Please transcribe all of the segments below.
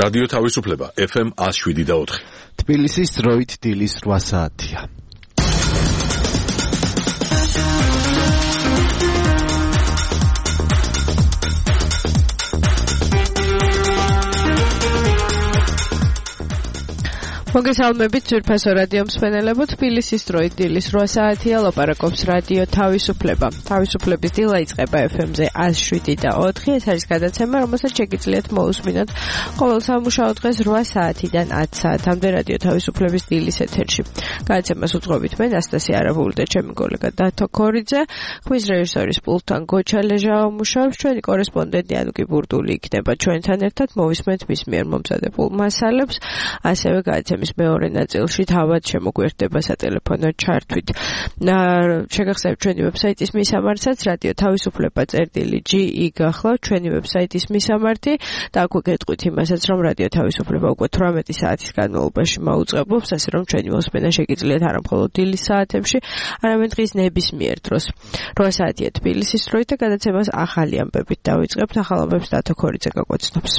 რადიო თავისუფლება FM 107.4. თბილისის დროით დილის 8 საათია. მოგესალმებით ძვირფასო რადიო მსმენელებო, თბილისის დროით დილის 8 საათია, ლაპარაკობს რადიო თავისუფლება. თავისუფლების დილა იწყება FM-ზე 107.4. ეს არის გადაცემა, რომელსაც შეგიძლიათ მოусმინოთ ყოველ სამუშაო დღეს 8 საათიდან 10 საათამდე რადიო თავისუფლების დილის ეთერში. გადაცემას უძღვებით მე ნასტასია არაბული და ჩემი კოლეგა დათო ქორიძე. ხმის რეჟისორის პულტთან გოჩა ლეჟავა მუშაობს, ჩვენი კორესპონდენტი ანუკი ბურდული იქნება ჩვენთან ერთად, მოვისმენთ მის მიერ მომზადებულ მასალებს, ასევე გადაცემის მეორე ნაწილში თავად შემოგვერდება სატელეფონო ჩართვით. შეგახსენებთ ჩვენი ვებსაიტის მისამართსაც რადიო თავისუფლება წერტილი.ge გახლავთ ჩვენი ვებსაიტის მისამართი და აქვე გეტყვით იმასაც, რომ რადიო თავისუფლება უკვე 18 საათის განმავლობაში მაუწყებლობს, ასე რომ ჩვენი მოსმენა შეგიძლიათ არა მხოლოდ დილის საათებში, არამედ დღის ნებისმიერ დროს. 8 საათია თბილისის დროით და გადაცემას ახალი ამბებით დავიწყებთ. ახალ ამბებს დათო ქორიძე გაგვაცნობს.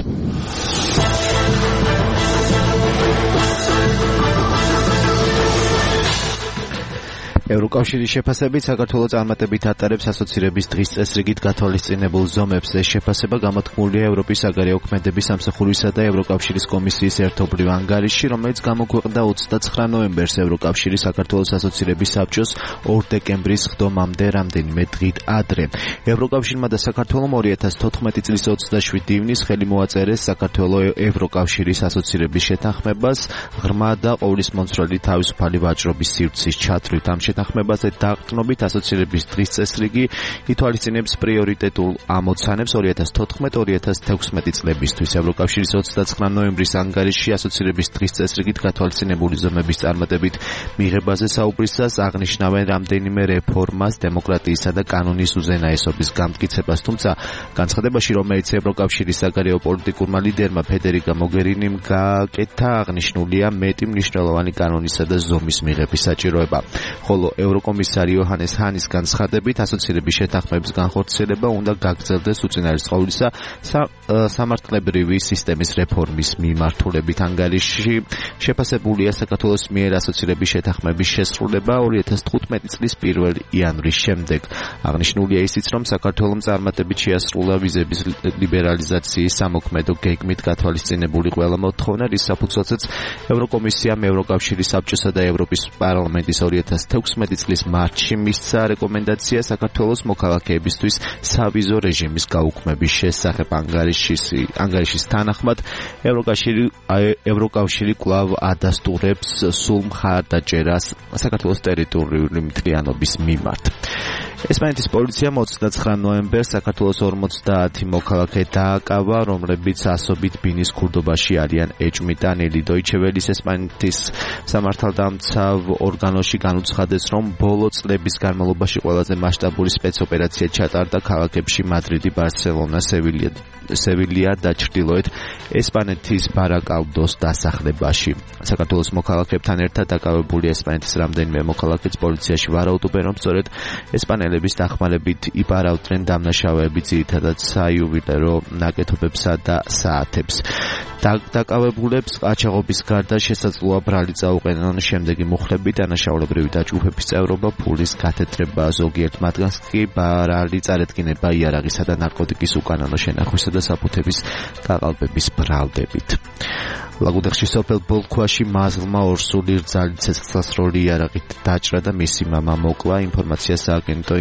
ევროკავშირის შეფასებით საქართველოს წარმატებით ატარებს ასოცირების დღის წესრიგით გათვალისწინებულ ზომებს. ეს შეფასება გამოთქმულია ევროპის საგარეო ქმედების სამსახურისა და ევროკავშირის კომისიის ერთობლივ ანგარიშში, რომელიც გამოქვეყნდა 29 ნოემბერს ევროკავშირის საქართველოს ასოცირების საბჭოს 2 დეკემბრის ხდომამდე რამდენიმე დღით ადრე. ევროკავშირმა და საქართველომ 2014 წლის 27 ივნისს ხელი მოაწერეს საქართველოს ევროკავშირის ასოცირების შეთანხმებას ღრმა და ყოვლისმომცველი თავისუფალი ვაჭრობის სივრცის ჩათვლით. ამ შეთანხმებაზე დაყრდნობით ასოცირების დღის წესრიგი ითვალისწინებს პრიორიტეტულ ამოცანებს 2014-2016 წლებისთვის. ევროკავშირის 29 ნოემბრის ანგარიშში ასოცირების დღის წესრიგით გათვალისწინებული ზომების წარმატებით მიღებაზე საუბრისას აღნიშნავენ რამდენიმე რეფორმას, დემოკრატიისა და კანონის უზენაესობის გამტკიცებას, თუმცა განცხადებაში, რომელიც ევროკავშირის საგარეო პოლიტიკურმა ლიდერმა ფედერიკა მოგერინიმ გააკეთა, აღნიშნულია მეტი მნიშვნელოვანი კანონისა და ზომის მიღების საჭიროება. ხოლო ევროკომისარი იოჰანეს ჰანის განცხადებით ასოცირების შეთანხმების განხორციელება უნდა გაგრძელდეს უწინარესწავლისა სამართლებრივი სისტემის რეფორმის მიმართულებით. ანგარიშში შეფასებულია საქართველოს მიერ ასოცირების შეთანხმების შესრულება 2015 წლის 1 იანვრის შემდეგ. აღნიშნულია ისიც, რომ საქართველოს წარმატებით შეასრულა ვიზების ლიბერალიზაციის სამოქმედო გეგმით გათვალისწინებული ყველა მოთხოვნა, რის საფუძველზეც ევროკომისიამ ევროკავშირის საბჭოსა და ევროპის პარლამენტის 2016 წლის მარტში მისცა რეკომენდაცია საქართველოს მოქალაქეებისთვის სავიზო რეჟიმის გაუქმების შესახებ. ანგარიშის თანახმად ევროკავშირი კვლავ ადასტურებს სულ მხარდაჭერას საქართველოს ტერიტორიული მთლიანობის მიმართ. ესპანეთის პოლიციამ 29 ნოემბერს საქართველოს 50 მოქალაქე დააკავა, რომლებიც ასობით ბინის ქურდობაში არიან ეჭვმიტანილი. დოიჩე ველის ესპანეთის სამართალდამცავ ორგანოში განუცხადეს, რომ ბოლო წლების განმავლობაში ყველაზე მასშტაბური სპეცოპერაცია ჩატარდა ქალაქებში მადრიდი, ბარსელონა, სევილია და ჩრდილოეთ ესპანეთის ბარაკალდოს დასახლებაში. საქართველოს მოქალაქეებთან ერთად დაკავებული ესპანეთის რამდენიმე მოქალაქეც პოლიციაში ვარაუდობენ, რომ სწორედ ესპანელების დახმარებით იპარავდნენ დამნაშავეები ძირითადად საიუველირო ნაკეთობებსა და საათებს. დაკავებულებს ყაჩაღობის გარდა შესაძლოა ბრალი წაუყენონ შემდეგი მუხლები, დანაშაულებრივი დაჯგუფების წევრობა, ფულის გათეთრება, ზოგიერთ მათგანს კი ბრალი წარედგინება იარაღისა და ნარკოტიკის უკანონო შენახვისა და საფუთების გაყალბების ბრალდებით. ლაგუდეხში სოფელ ბოლქვაში მაზლმა ორსული რძალი ცეცხლსასროლი იარაღით დაჭრა და მისი მამა მოკლა. ინფორმაციას სააგენტო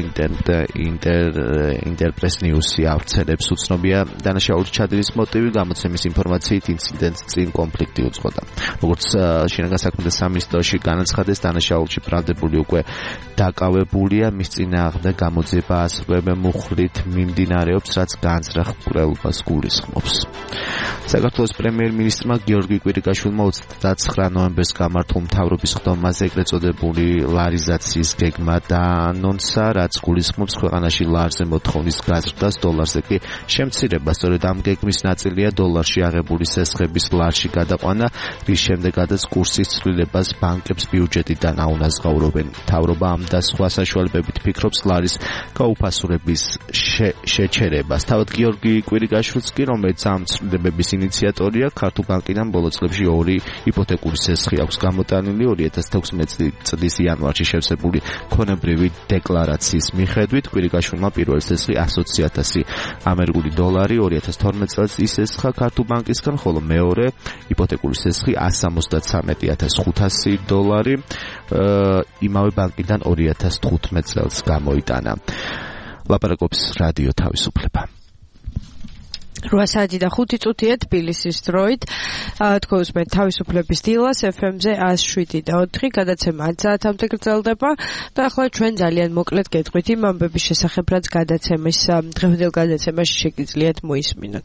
ინტერპრეს ნიუსი ავრცელებს. უცნობია დანაშაულის ჩადენის მოტივი, გამოცემის ინფორმაციით ინციდენტს წინ კონფლიქტი უძღვოდა. როგორც შინაგან საქმეთა სამინისტროში განაცხადეს, დანაშაულში ბრალდებული უკვე დაკავებულია, მის წინააღმდეგ გამოძიება ასრულებენ მუხლით მიმდინარეობს, რაც განზრახ მკვლელობას გულისხმობს. საქართველოს პრემიერ-მინისტრმა გიორგი კვირიკაშვილმა 29 ნოემბერს გამართულ მთავრობის ხდომაზე ეგრეთ წოდებული ლარიზაციის გეგმა დაანონსა, რაც გულისხმობს ქვეყანაში ლარზე მოთხოვნის გაზრდას, დოლარზე კი შემცირება. სწორედ ამ გეგმის ნაწილია დოლარში აღებული სესხების ლარში გადაყვანა, რის შემდეგაც კურსის ცვლილებას ბანკებს ბიუჯეტიდან აუნაზღაურებენ. მთავრობა ამ და სხვა საშუალებებით ფიქრობს ლარის გაუფასურების შეჩერებას. თავად გიორგი კვირიკაშვილს კი, რომელიც ამ ცვლილებების ინიციატორია, ქართულ ბანკიდან ბოლო წლებში 2 იპოთეკური სესხი აქვს გამოტანილი. 2016 წლის იანვარში შევსებული ქონებრივი დეკლარაციის მიხედვით კვირიკაშვილმა პირველი სესხი 120,000 ამერიკული დოლარი 2012 წელს ისესხა ქართულ ბანკისგან, ხოლო მეორე იპოთეკური სესხი 173,500 დოლარი იმავე ბანკიდან 2015 წელს გამოიტანა. ლაპარაკობს რადიო თავისუფლება. 8:05 თბილისის დროით თქოს მე თავისუფლების დილას FM-ზე 107.4 გადაცემა 10 საათამდე გრძელდება და ახლა ჩვენ ძალიან მოკლედ გეტყვით იმ ამბების შესახებ, რაც გადაცემის დღევანდელ გადაცემაში შეგიძლიათ მოისმინოთ.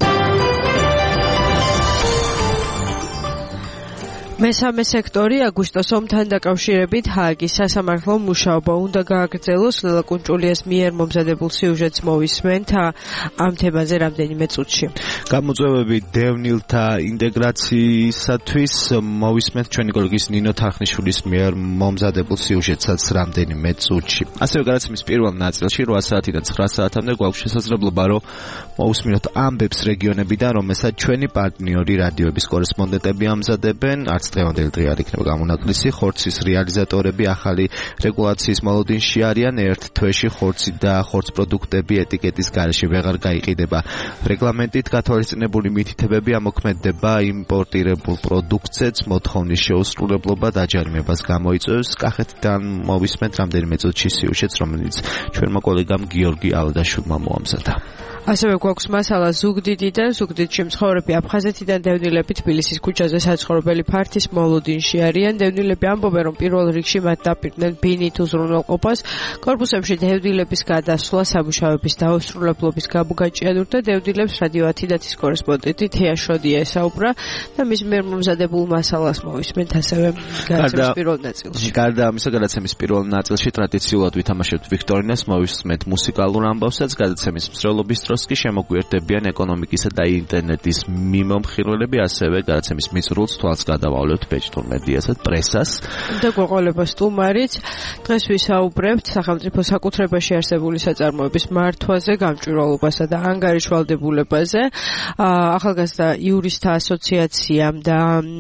მესამე სექტორი აგვისტოს ომთან დაკავშირებით ჰააგის სასამართლომ მუშაობა უნდა გააგრძელოს. ლელა კუნჭულიას მიერ მომზადებულ სიუჟეტს მოვისმენთ ამ თემაზე რამდენიმე წუთში. გამოწვევები დევნილთა ინტეგრაციისათვის მოვისმენთ ჩვენი კოლეგის ნინო თარხნიშვილის მიერ მომზადებულ სიუჟეტსაც რამდენიმე წუთში. ასევე გადაცემის პირველ ნაწილში 8 საათიდან 9 საათამდე გვაქვს შესაძლებლობა, რომ მოვისმინოთ ამბებს რეგიონებიდან, რომელსაც ჩვენი პარტნიორი რადიოების კორესპონდენტები ამზადებენ. დღევანდელი დღე არ იქნება გამონაკლისი. ხორცის რეალიზატორები ახალი რეგულაციის მოლოდინში არიან. ერთ თვეში ხორცი და ხორც პროდუქტები ეტიკეტის გარეშე ვეღარ გაიყიდება. რეგლამენტით გათვალისწინებული მითითებები ამოქმედება იმპორტირებულ პროდუქტზეც. მოთხოვნის შეუსრულებლობა დაჯარიმებას გამოიწვევს. კახეთიდან მოვისმენთ რამდენიმე წუთში სიუჟეტს, რომელიც ჩვენმა კოლეგამ გიორგი ალდაშვილმა მოამზადა. ასევე გვაქვს მასალა ზუგდიდიდან. ზუგდიდში მცხოვრები აფხაზეთიდან დევნილები თბილისის ქუჩაზე საცხოვრებელი ფართის მოლოდინში არიან. დევნილები ამბობენ, რომ პირველ რიგში მათ დაპირდნენ ბინით უზრუნველყოფას, კორპუსებში დევნილების გადასვლა, სამუშაოების დაუსრულებლობის გამოგაჭიანურდა. დევნილებს რადიო 10-ის კორესპონდენტი თეა შოდია ესაუბრა და მის მიერ მომზადებულ მასალას მოვისმენთ ასევე გადაცემის პირველ ნაწილში. გარდა ამისა, გადაცემის პირველ ნაწილში ტრადიციულად ვითამაშებთ ვიქტორინას, მოვისმენთ მუსიკალურ ამბავსაც. გადაცემის მსვლელობის დროს კი შემოგვიერთებიან ეკონომიკისა და ინტერნეტის მიმომხილველები, ასევე გადაცემის მიწურულს თვალს გადავავლებთ ბეჭდურ მედიასაც, პრესას. და გვეყოლება სტუმარიც. დღეს ვისაუბრებთ სახელმწიფო საკუთრებაში არსებული საწარმოების მართვაზე, გამჭვირვალობასა და ანგარიშვალდებულებაზე. ახალგაზრდა იურისტთა ასოციაციამ და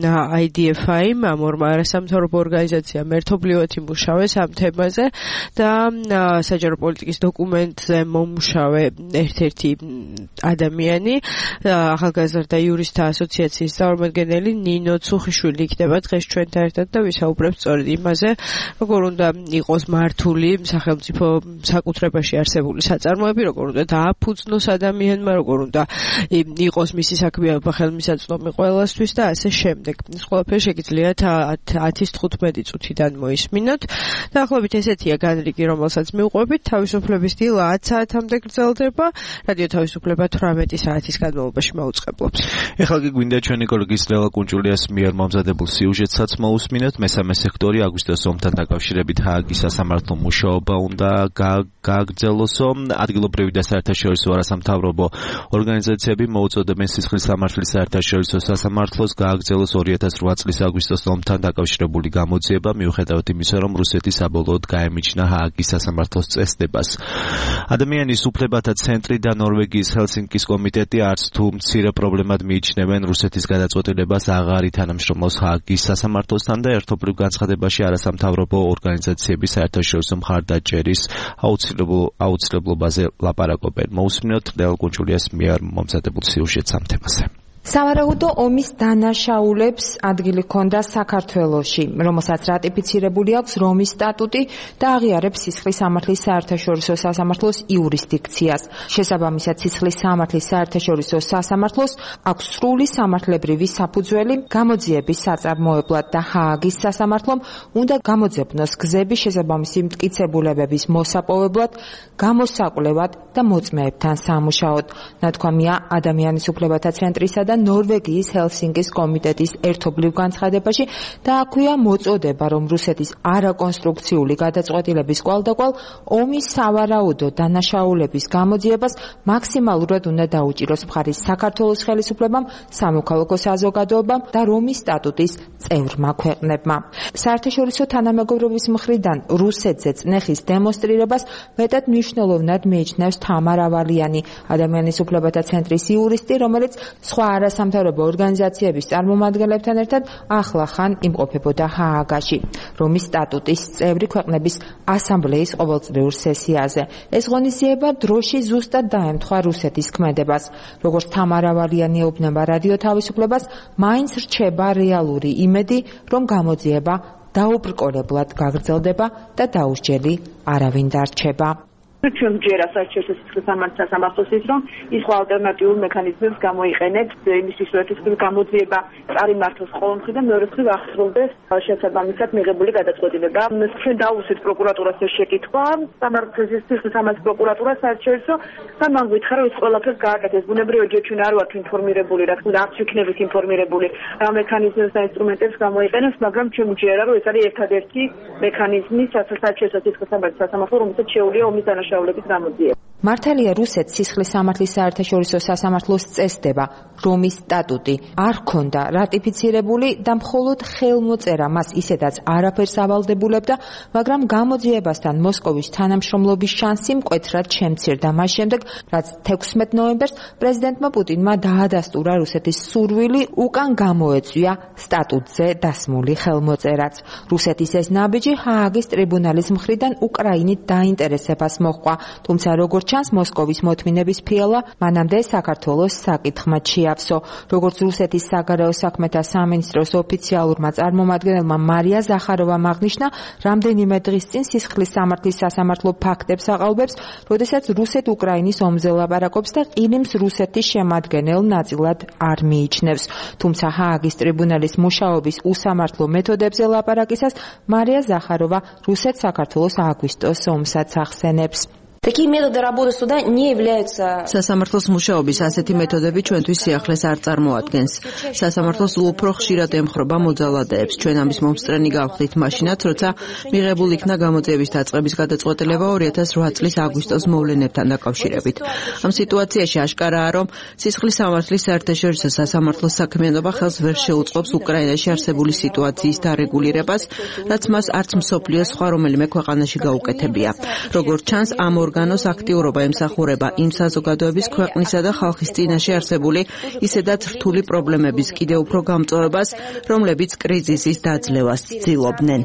IDFI-მ, ამ ორმა არასამთავრობო ორგანიზაციამ ერთობლივად იმუშავეს ამ თემაზე და საჯარო პოლიტიკის დოკუმენტზე მომუშავე ერთ-ერთი ადამიანი, ახალგაზრდა იურისტთა ასოციაციის წარმომადგენელი ნინო ცუხიშვილი იქნება დღეს ჩვენთან ერთად და ვისაუბრებთ სწორედ იმაზე, როგორ უნდა იყოს მართული სახელმწიფო საკუთრებაში არსებული საწარმოები, როგორ უნდა დააფუძნოს ადამიანმა, როგორ უნდა იყოს მისი საქმიანობა ხელმისაწვდომი ყველასთვის და ასე შემდეგ. ეს ყველაფერი შეგიძლიათ 10-15 წუთიდან მოისმინოთ. დაახლოებით ესეთია განრიგი, რომელსაც მივყვებით. თავისუფლების დილა 10 საათამდე გრძელდება. რადიო თავისუფლება 18 საათის განმავლობაში მაუწყებლობს. ეხლა კი გვინდა ჩვენი კოლეგის ლელა კუნჭულიას მიერ მომზადებულ სიუჟეტსაც მოусმინოთ. მესამე სექტორი აგვისტოს ომთან დაკავშირებით ჰააგის სასამართლომ მუშაობა უნდა გააგრძელოსო. ადგილობრივი და საერთაშორისო არასამთავრობო ორგანიზაციები მოუწოდებენ სისხლის სამართლის საერთაშორისო სასამართლოს გააგრძელოს 2008 წლის აგვისტოს ომთან დაკავშირებული გამოძიება, მიუხედავად იმისა, რომ რუსეთი საბოლოოდ გაემიჯნა ჰააგის სასამართლოს წესდებას. ადამიანის უფლებათა ცენტრი და ნორვეგიის ჰელსინკის კომიტეტი არც თუ მცირე პრობლემად მიიჩნევენ რუსეთის გადაწყვეტილებას აღარ ითანამშრომლოს ჰააგის სასამართლოსთან და ერთობლივ განცხადებაში არასამთავრობო ორგანიზაციების საერთაშორისო მხარდაჭერის აუცილებლობაზე ლაპარაკობენ. მოусმინოთ ლელა კუნჭულიას მიერ მომზადებულ სიუჟეტს ამ თემაზე. სავარაუდო ომის დანაშაულებს ადგილი ჰქონდა საქართველოში, რომელსაც რატიფიცირებული აქვს რომის სტატუტი და აღიარებს სისხლის სამართლის საერთაშორისო სასამართლოს იურისდიქციას. შესაბამისად, სისხლის სამართლის საერთაშორისო სასამართლოს აქვს სრული სამართლებრივი საფუძველი გამოძიების საწარმოებლად და ჰააგის სასამართლომ უნდა გამოძებნოს გზები შესაბამისი მტკიცებულებების მოსაპოვებლად, გამოსაკვლევად და მოწმეებთან სამუშაოდ. ნათქვამია ადამიანის უფლებათა ცენტრისა და ნორვეგიის ჰელსინკის კომიტეტის ერთობლივ განცხადებაში და აქვეა მოწოდება, რომ რუსეთის არაკონსტრუქციული გადაწყვეტილების კვალდაკვალ ომის სავარაუდო დანაშაულების გამოძიებას მაქსიმალურად უნდა დაუჭიროს მხარის საქართველოს ხელისუფლებამ, სამოქალაქო საზოგადოებამ და რომის სტატუტის წევრმა ქვეყნებმა. საერთაშორისო თანამეგობრობის მხრიდან რუსეთზე წნეხის დემონსტრირებას მეტად მნიშვნელოვნად მიიჩნევს თამარ ავალიანი, ადამიანის უფლებათა ცენტრის იურისტი, რომელიც სხვა არასამთავრობო ორგანიზაციების წარმომადგენლებთან ერთად ახლახან იმყოფებოდა ჰააგაში, რომის სტატუტის წევრი ქვეყნების ასამბლეის ყოველწლიურ სესიაზე. ეს ღონისძიება დროში ზუსტად დაემთხვა რუსეთის ქმედებას. როგორც თამარ ავალიანი ეუბნება რადიო თავისუფლებას, მაინც რჩება რეალური იმედი, რომ გამოძიება დაუბრკოლებლად გაგრძელდება და დაუსჯელი არავინ დარჩება. ჩვენ ჯერა საერთაშორისო სისხლის სამართლის ის რომ ის სხვა ალტერნატიულ მექანიზმებს გამოიყენებს იმისთვის რომ ეს გამოძიება წარიმართოს ყოველ მხრივ და მეორე მხრივ აღსრულდეს შესაბამისად მიღებული გადაწყვეტილება. ჩვენ დავუსვით პროკურატურას ეს შეკითხვა, სისხლის სამართლის პროკურატურა საერთაშორისო და მან გითხრა რომ ეს ყველაფერს გააკეთეს. ბუნებრივად ჩვენ არ ვართ ინფორმირებული, რა თქმა უნდა, არ ვიქნებით ინფორმირებული რა მექანიზმებს და ინსტრუმენტებს გამოიყენებს, მაგრამ ჩვენ ჯერა რომ ეს არის ერთადერთი მექანიზმი საერთაშორისო სისხლის სამართლის სასამართლო, რომელსაც შეუძლია ომის დანაშაულების გამოძიება. მართალია რუსეთს სისხლის სამართლის საერთაშორისო სასამართლოს წესდება, რომის სტატუტი არ ჰქონდა რატიფიცირებული და მხოლოდ ხელმოწერა მას ისედაც არაფერს ავალდებულებდა, მაგრამ გამოძიებასთან მოსკოვის თანამშრომლობის შანსი მკვეთრად შემცირდა მას შემდეგ, რაც 16 ნოემბერს პრეზიდენტმა პუტინმა დაადასტურა რუსეთის სურვილი უკან გამოეწვია სტატუტზე დასმული ხელმოწერაც. რუსეთის ეს ნაბიჯი ჰააგის ტრიბუნალის მხრიდან უკრაინით დაინტერესებას მოჰყვა, თუმცა როგორც ჩანს მოსკოვის მოთმინების ფილა მანამდე საქართველოს საკითხმა შეავსო. როგორც რუსეთის საგარეო საქმეთა სამინისტროს ოფიციალურმა წარმომადგენელმა მარია ზახაროვამ აღნიშნა, რამდენიმე დღის წინ სისხლის სამართლის სასამართლო ფაქტებს აყალბებს, როდესაც რუსეთ-უკრაინის ომზე ლაპარაკობს და ყირიმს რუსეთის შემადგენელ ნაწილად არ მიიჩნევს. თუმცა ჰააგის ტრიბუნალის მუშაობის უსამართლო მეთოდებზე ლაპარაკისას მარია ზახაროვა რუსეთ-საქართველოს აგვისტოს ომსაც ახსენებს. Такие методы работы суда не являются... სასამართლოს მუშაობის ასეთი მეთოდები ჩვენთვის სიახლეს არ წარმოადგენს. სასამართლოს უფრო ხშირად ემხრობა მოძალადეებს. ჩვენ ამის მომსწრენი გავხდით მაშინაც, როცა მიღებულ იქნა გამოძიების დაწყების გადაწყვეტილება 2008 წლის აგვისტოს მოვლენებთან დაკავშირებით. ამ სიტუაციაში აშკარაა, რომ სისხლის სამართლის საერთაშორისო სასამართლოს საქმიანობა ხელს ვერ შეუწყობს უკრაინაში არსებული სიტუაციის დარეგულირებას, რაც მას არც მსოფლიოს სხვა რომელიმე ქვეყანაში გაუკეთებია. როგორც ჩანს, ამ ორგანოს აქტიურობა ემსახურება იმ საზოგადოების ქვეყნისა და ხალხის წინაშე არსებული ისედაც რთული პრობლემების კიდევ უფრო გამწვავებას, რომლებიც კრიზისის დაძლევას ცდილობდნენ.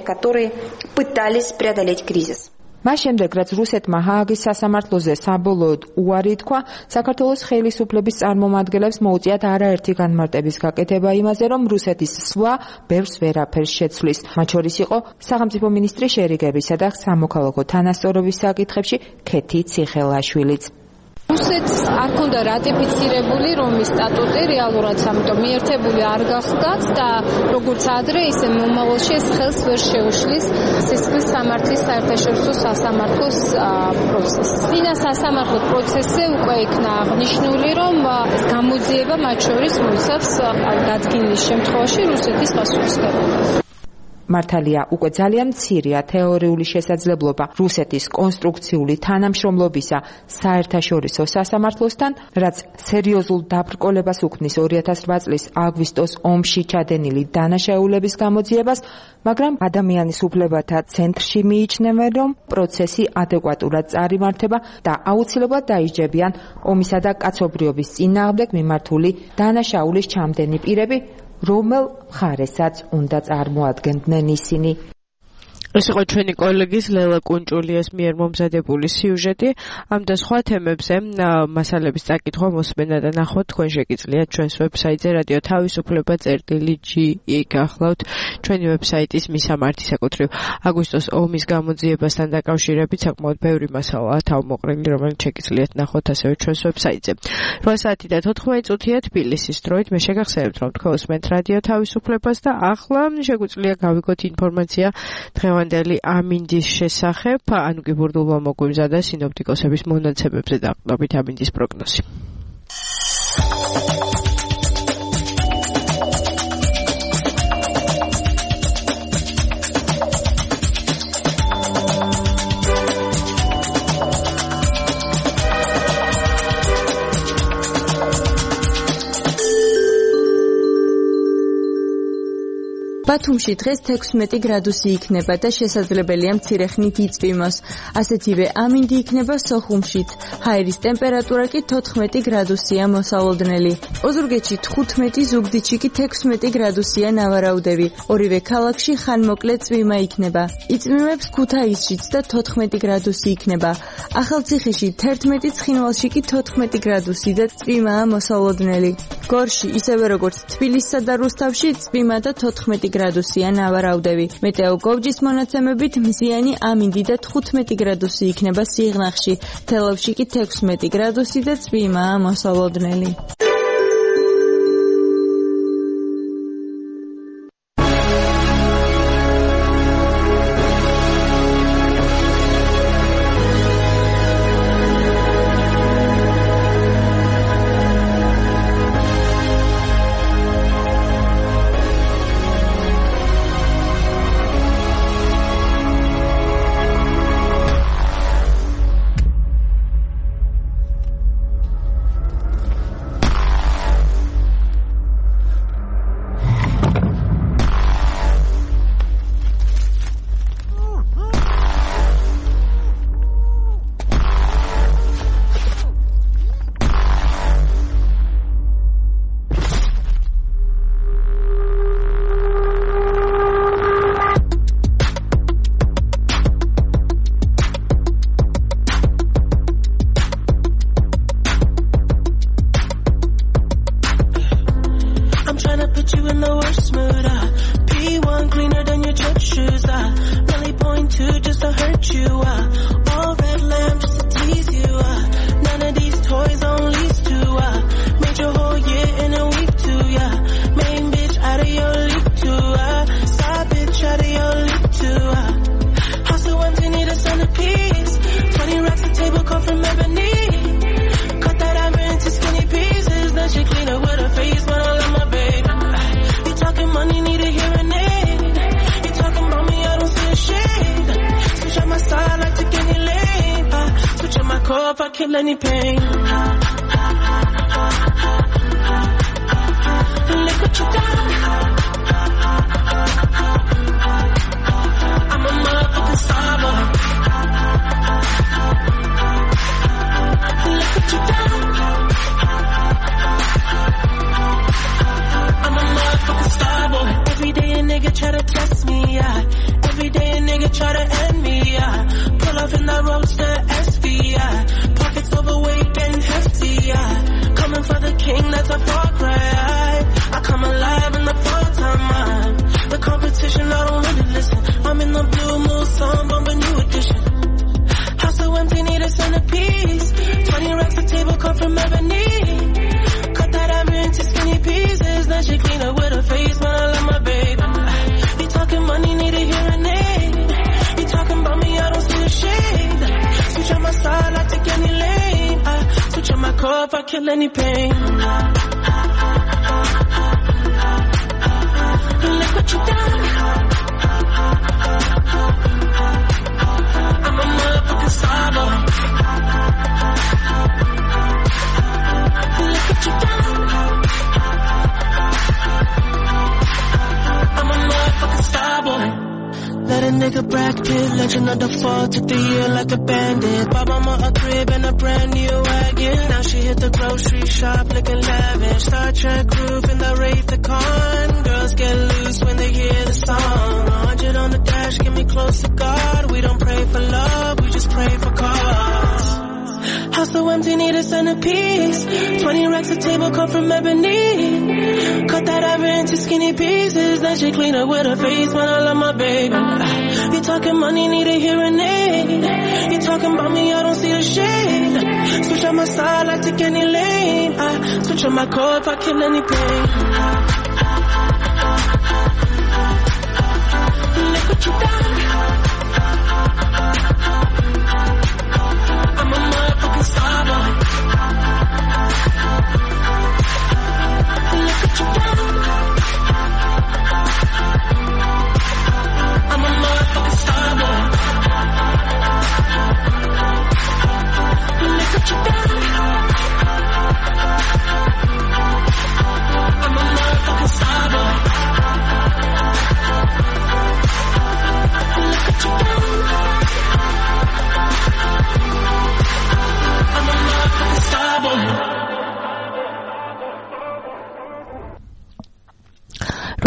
მას შემდეგ, რაც რუსეთმა ჰააგის სასამართლოზე საბოლოოდ უარი თქვა, საქართველოს ხელისუფლების წარმომადგენლებს მოუწიათ არაერთი განმარტების გაკეთება იმაზე, რომ რუსეთის სვლა ბევრს ვერაფერს შეცვლის. მათ შორის იყო სახელმწიფო მინისტრი შერიგებისა და სამოქალაქო თანასწორობის საკითხებში ქეთი ციხელაშვილიც. რუსეთს არ ქონდა რატიფიცირებული რომის სტატუტი რეალურად, ამიტომ მიერთებული არ გახდათ და როგორც ადრე, ისე მომავალში ეს ხელს ვერ შეუშლის სისხლის სამართლის საერთაშორისო სასამართლოს პროცესს. წინა სასამართლო პროცესზე უკვე იქნა აღნიშნული, რომ ეს გამოძიება მათ შორის მოიცავს დადგენის შემთხვევაში რუსეთის პასუხისმგებლობას. მართალია, უკვე ძალიან მცირეა თეორიული შესაძლებლობა რუსეთის კონსტრუქციული თანამშრომლობისა საერთაშორისო სასამართლოსთან, რაც სერიოზულ დაბრკოლებას უქმნის 2008 წლის აგვისტოს ომში ჩადენილი დანაშაულების გამოძიებას, მაგრამ ადამიანის უფლებათა ცენტრში მიიჩნევენ, რომ პროცესი ადეკვატურად წარიმართება და აუცილებლად დაიჯებიან ომისა და კაცობრიობის წინააღმდეგ მიმართული დანაშაულის ჩამდენი პირები, რომელ მხარესაც უნდა წარმოადგენდნენ ისინი. ეს იყო ჩვენი კოლეგის ლელა კუნჭულიას მიერ მომზადებული სიუჟეტი. ამ და სხვა თემებზე მასალების წაკითხვა მოსმენა და ნახვა თქვენ შეგიძლიათ ჩვენს ვებსაიტზე radio.tavisufleba.gi გახლავთ ჩვენი ვებსაიტის მისამართი საკუთრივ აგვისტოს ომის გამოძიებასთან დაკავშირებით საკმაოდ ბევრი მასალაა თავმოყრილი, რომელიც შეგიძლიათ ნახოთ ასევე ჩვენს ვებსაიტზე. 8 საათი და 14 წუთია თბილისის დროით. მე შეგახსენებთ, რომ თქვენ უსმენთ რადიო თავისუფლებას და ახლა შეგვიძლია გავიგოთ ინფორმაცია დღევანდელი ამინდის შესახებ, ანუ კი ბურდულმა მოგვიმზადა სინოპტიკოსების მონაცემებზე დაყრდნობით ამინდის პროგნოზი. ბათუმში დღეს 16 გრადუსი იქნება და შესაძლებელია მცირე ხნით იწვიმოს. ასეთივე ამინდი იქნება სოხუმშიც. ჰაერის ტემპერატურა კი 14 გრადუსია მოსალოდნელი. ოზურგეთში 15, ზუგდიდში კი 16 გრადუსია ნავარაუდევი. ორივე ქალაქში ხანმოკლე წვიმა იქნება. იწვიმებს ქუთაისშიც და 14 გრადუსი იქნება. ახალციხეში 11, ცხინვალში კი 14 გრადუსი და წვიმაა მოსალოდნელი. გორში, ისევე როგორც თბილისსა და რუსთავში, წვიმა და 14 გრადუსია ნავარაუდევი. მეტეოგოვჯის მონაცემებით მზიანი ამინდი და 15 გრადუსი იქნება სიღნაღში. თელავში კი 16 გრადუსი და წვიმაა მოსალოდნელი.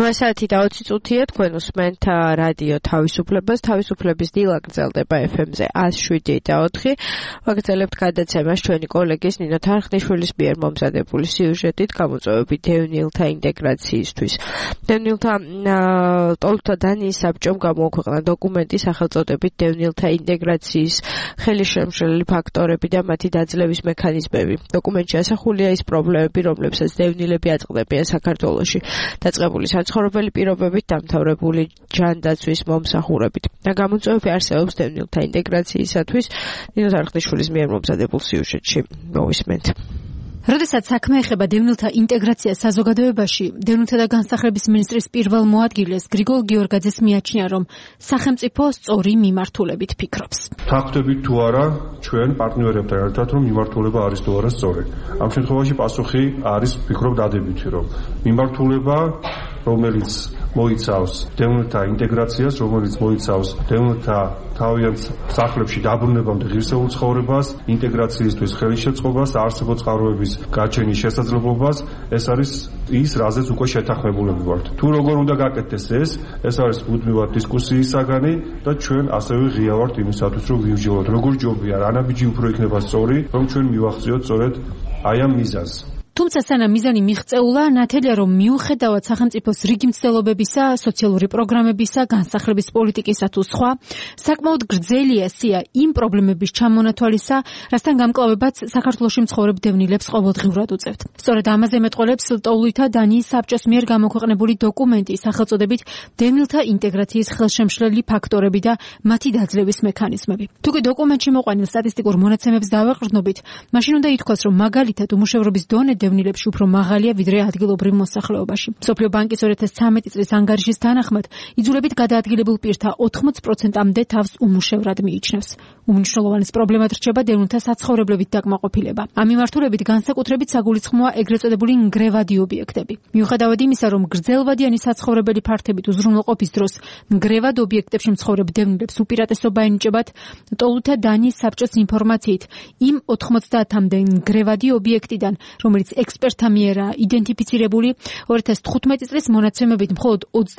8:20 წუთია თქვენ უსმენთ რადიო თავისუფლებას. თავისუფლების დილა გრძელდება FM-ზე 107.4. ვაგრძელებთ გადაცემას ჩვენი კოლეგის ნინო თარხნიშვილის მიერ მომზადებული სიუჟეტით გამოწვევები დევნილთა ინტეგრაციისთვის. დევნილთა ტოლთა დანიის საბჭომ გამოაქვეყნა დოკუმენტი სახელწოდებით დევნილთა ინტეგრაციის ხელშემშლელი ფაქტორები და მათი დაძლევის მექანიზმები. დოკუმენტში ასახულია ის პრობლემები, რომლებსაც დევნილები აწყდებიან საქართველოში. დაწყებული საცხოვრებელი პირობებით, დამთავრებული ჯანდაცვის მომსახურებით. და გამოწვევები არსებობს დევნილთა ინტეგრაციისათვის. ნინო თარხნიშვილის მიერ მომზადებულ სიუჟეტში მოვისმენთ. როდესაც საქმე ეხება დევნილთა ინტეგრაციას საზოგადოებაში, დევნილთა და განსახლების მინისტრის პირველ მოადგილეს გრიგოლ გიორგაძეს მიაჩნია, რომ სახელმწიფო სწორი მიმართულებით ფიქრობს. თაგვდებით თუ არა ჩვენ პარტნიორებთან ერთად, რომ მიმართულება არის თუ არა სწორი. ამ შემთხვევაში პასუხი არის ფიქრობ დადებითი, რომ მიმართულება რომელიც მოიცავს დევნილთა ინტეგრაციას, რომელიც მოიცავს დევნილთა თავიანთ სახლებში დაბრუნებამდე ღირსეულ ცხოვრებას, ინტეგრაციისთვის ხელისშეწყობას, არსებობ წყაროების გაჩენის შესაძლებლობას, ეს არის ის, რაზეც უკვე შეთანხმებულები ვართ. თუ როგორ უნდა გაკეთდეს ეს არის მუდმივად დისკუსიის საგანი და ჩვენ ასევე ღია ვართ იმისათვის, რომ ვივჯილოთ, როგორ ჯობია, რა ნაბიჯი უფრო იქნება სწორი, რომ ჩვენ მივახციოთ სწორედ აი ამ მიზანს. თუმცა სანამ მიზანი მიღწეულა, ნათელია, რომ მიუხედავად სახელმწიფოს რიგი მცდელობებისა, სოციალური პროგრამებისა, განსახლების პოლიტიკისა თუ სხვა, საკმაოდ გრძელია სია იმ პრობლემების ჩამონათვალისა, რასთან გამკლავებაც საქართველოში მცხოვრებ დევნილებს ყოველდღიურად უწევთ. სწორედ ამაზე მეტყოლებს ტოლუითა დანიის საბჭოს მიერ გამოქვეყნებული დოკუმენტი სახელწოდებით დევნილთა ინტეგრაციის ხელშემშლელი ფაქტორები და მათი დაძლევის მექანიზმები. თუკი დოკუმენტში მოყვანილ სტატისტიკურ მონაცემებს დავაყრდნობით, მაშინ უნდა ითქვას, რომ მაგალითად უმუშევრობის დონე დევნილებში უფრო მაღალია ვიდრე ადგილობრივ მოსახლეობაში. მსოფლიო ბანკის 2013 წლის ანგარიშის თანახმად, იძულებით გადაადგილებულ პირთა 80%-მდე თავს უმუშევრად მიიჩნევს. უმნიშვნელოვანეს პრობლემად რჩება დევნილთა საცხოვრებლებით დაკმაყოფილება. ამ მიმართულებით განსაკუთრებით საგულისხმოა ეგრეთ წოდებული ნგრევადი ობიექტები. მიუხედავად იმისა, რომ გრძელვადიანი საცხოვრებელი ფართებით უზრუნველყოფის დროს ნგრევად ობიექტებში მცხოვრებ დევნილებს უპირატესობა ენიჭებათ, ტოლუითა დანიის საბჭოს ინფორმაციით, იმ 90-მდე ნგრევადი ობიექტიდან, რომელიც ექსპერტთა მიერ იდენტიფიცირებული 2015 წლის მონაცემებით მხოლოდ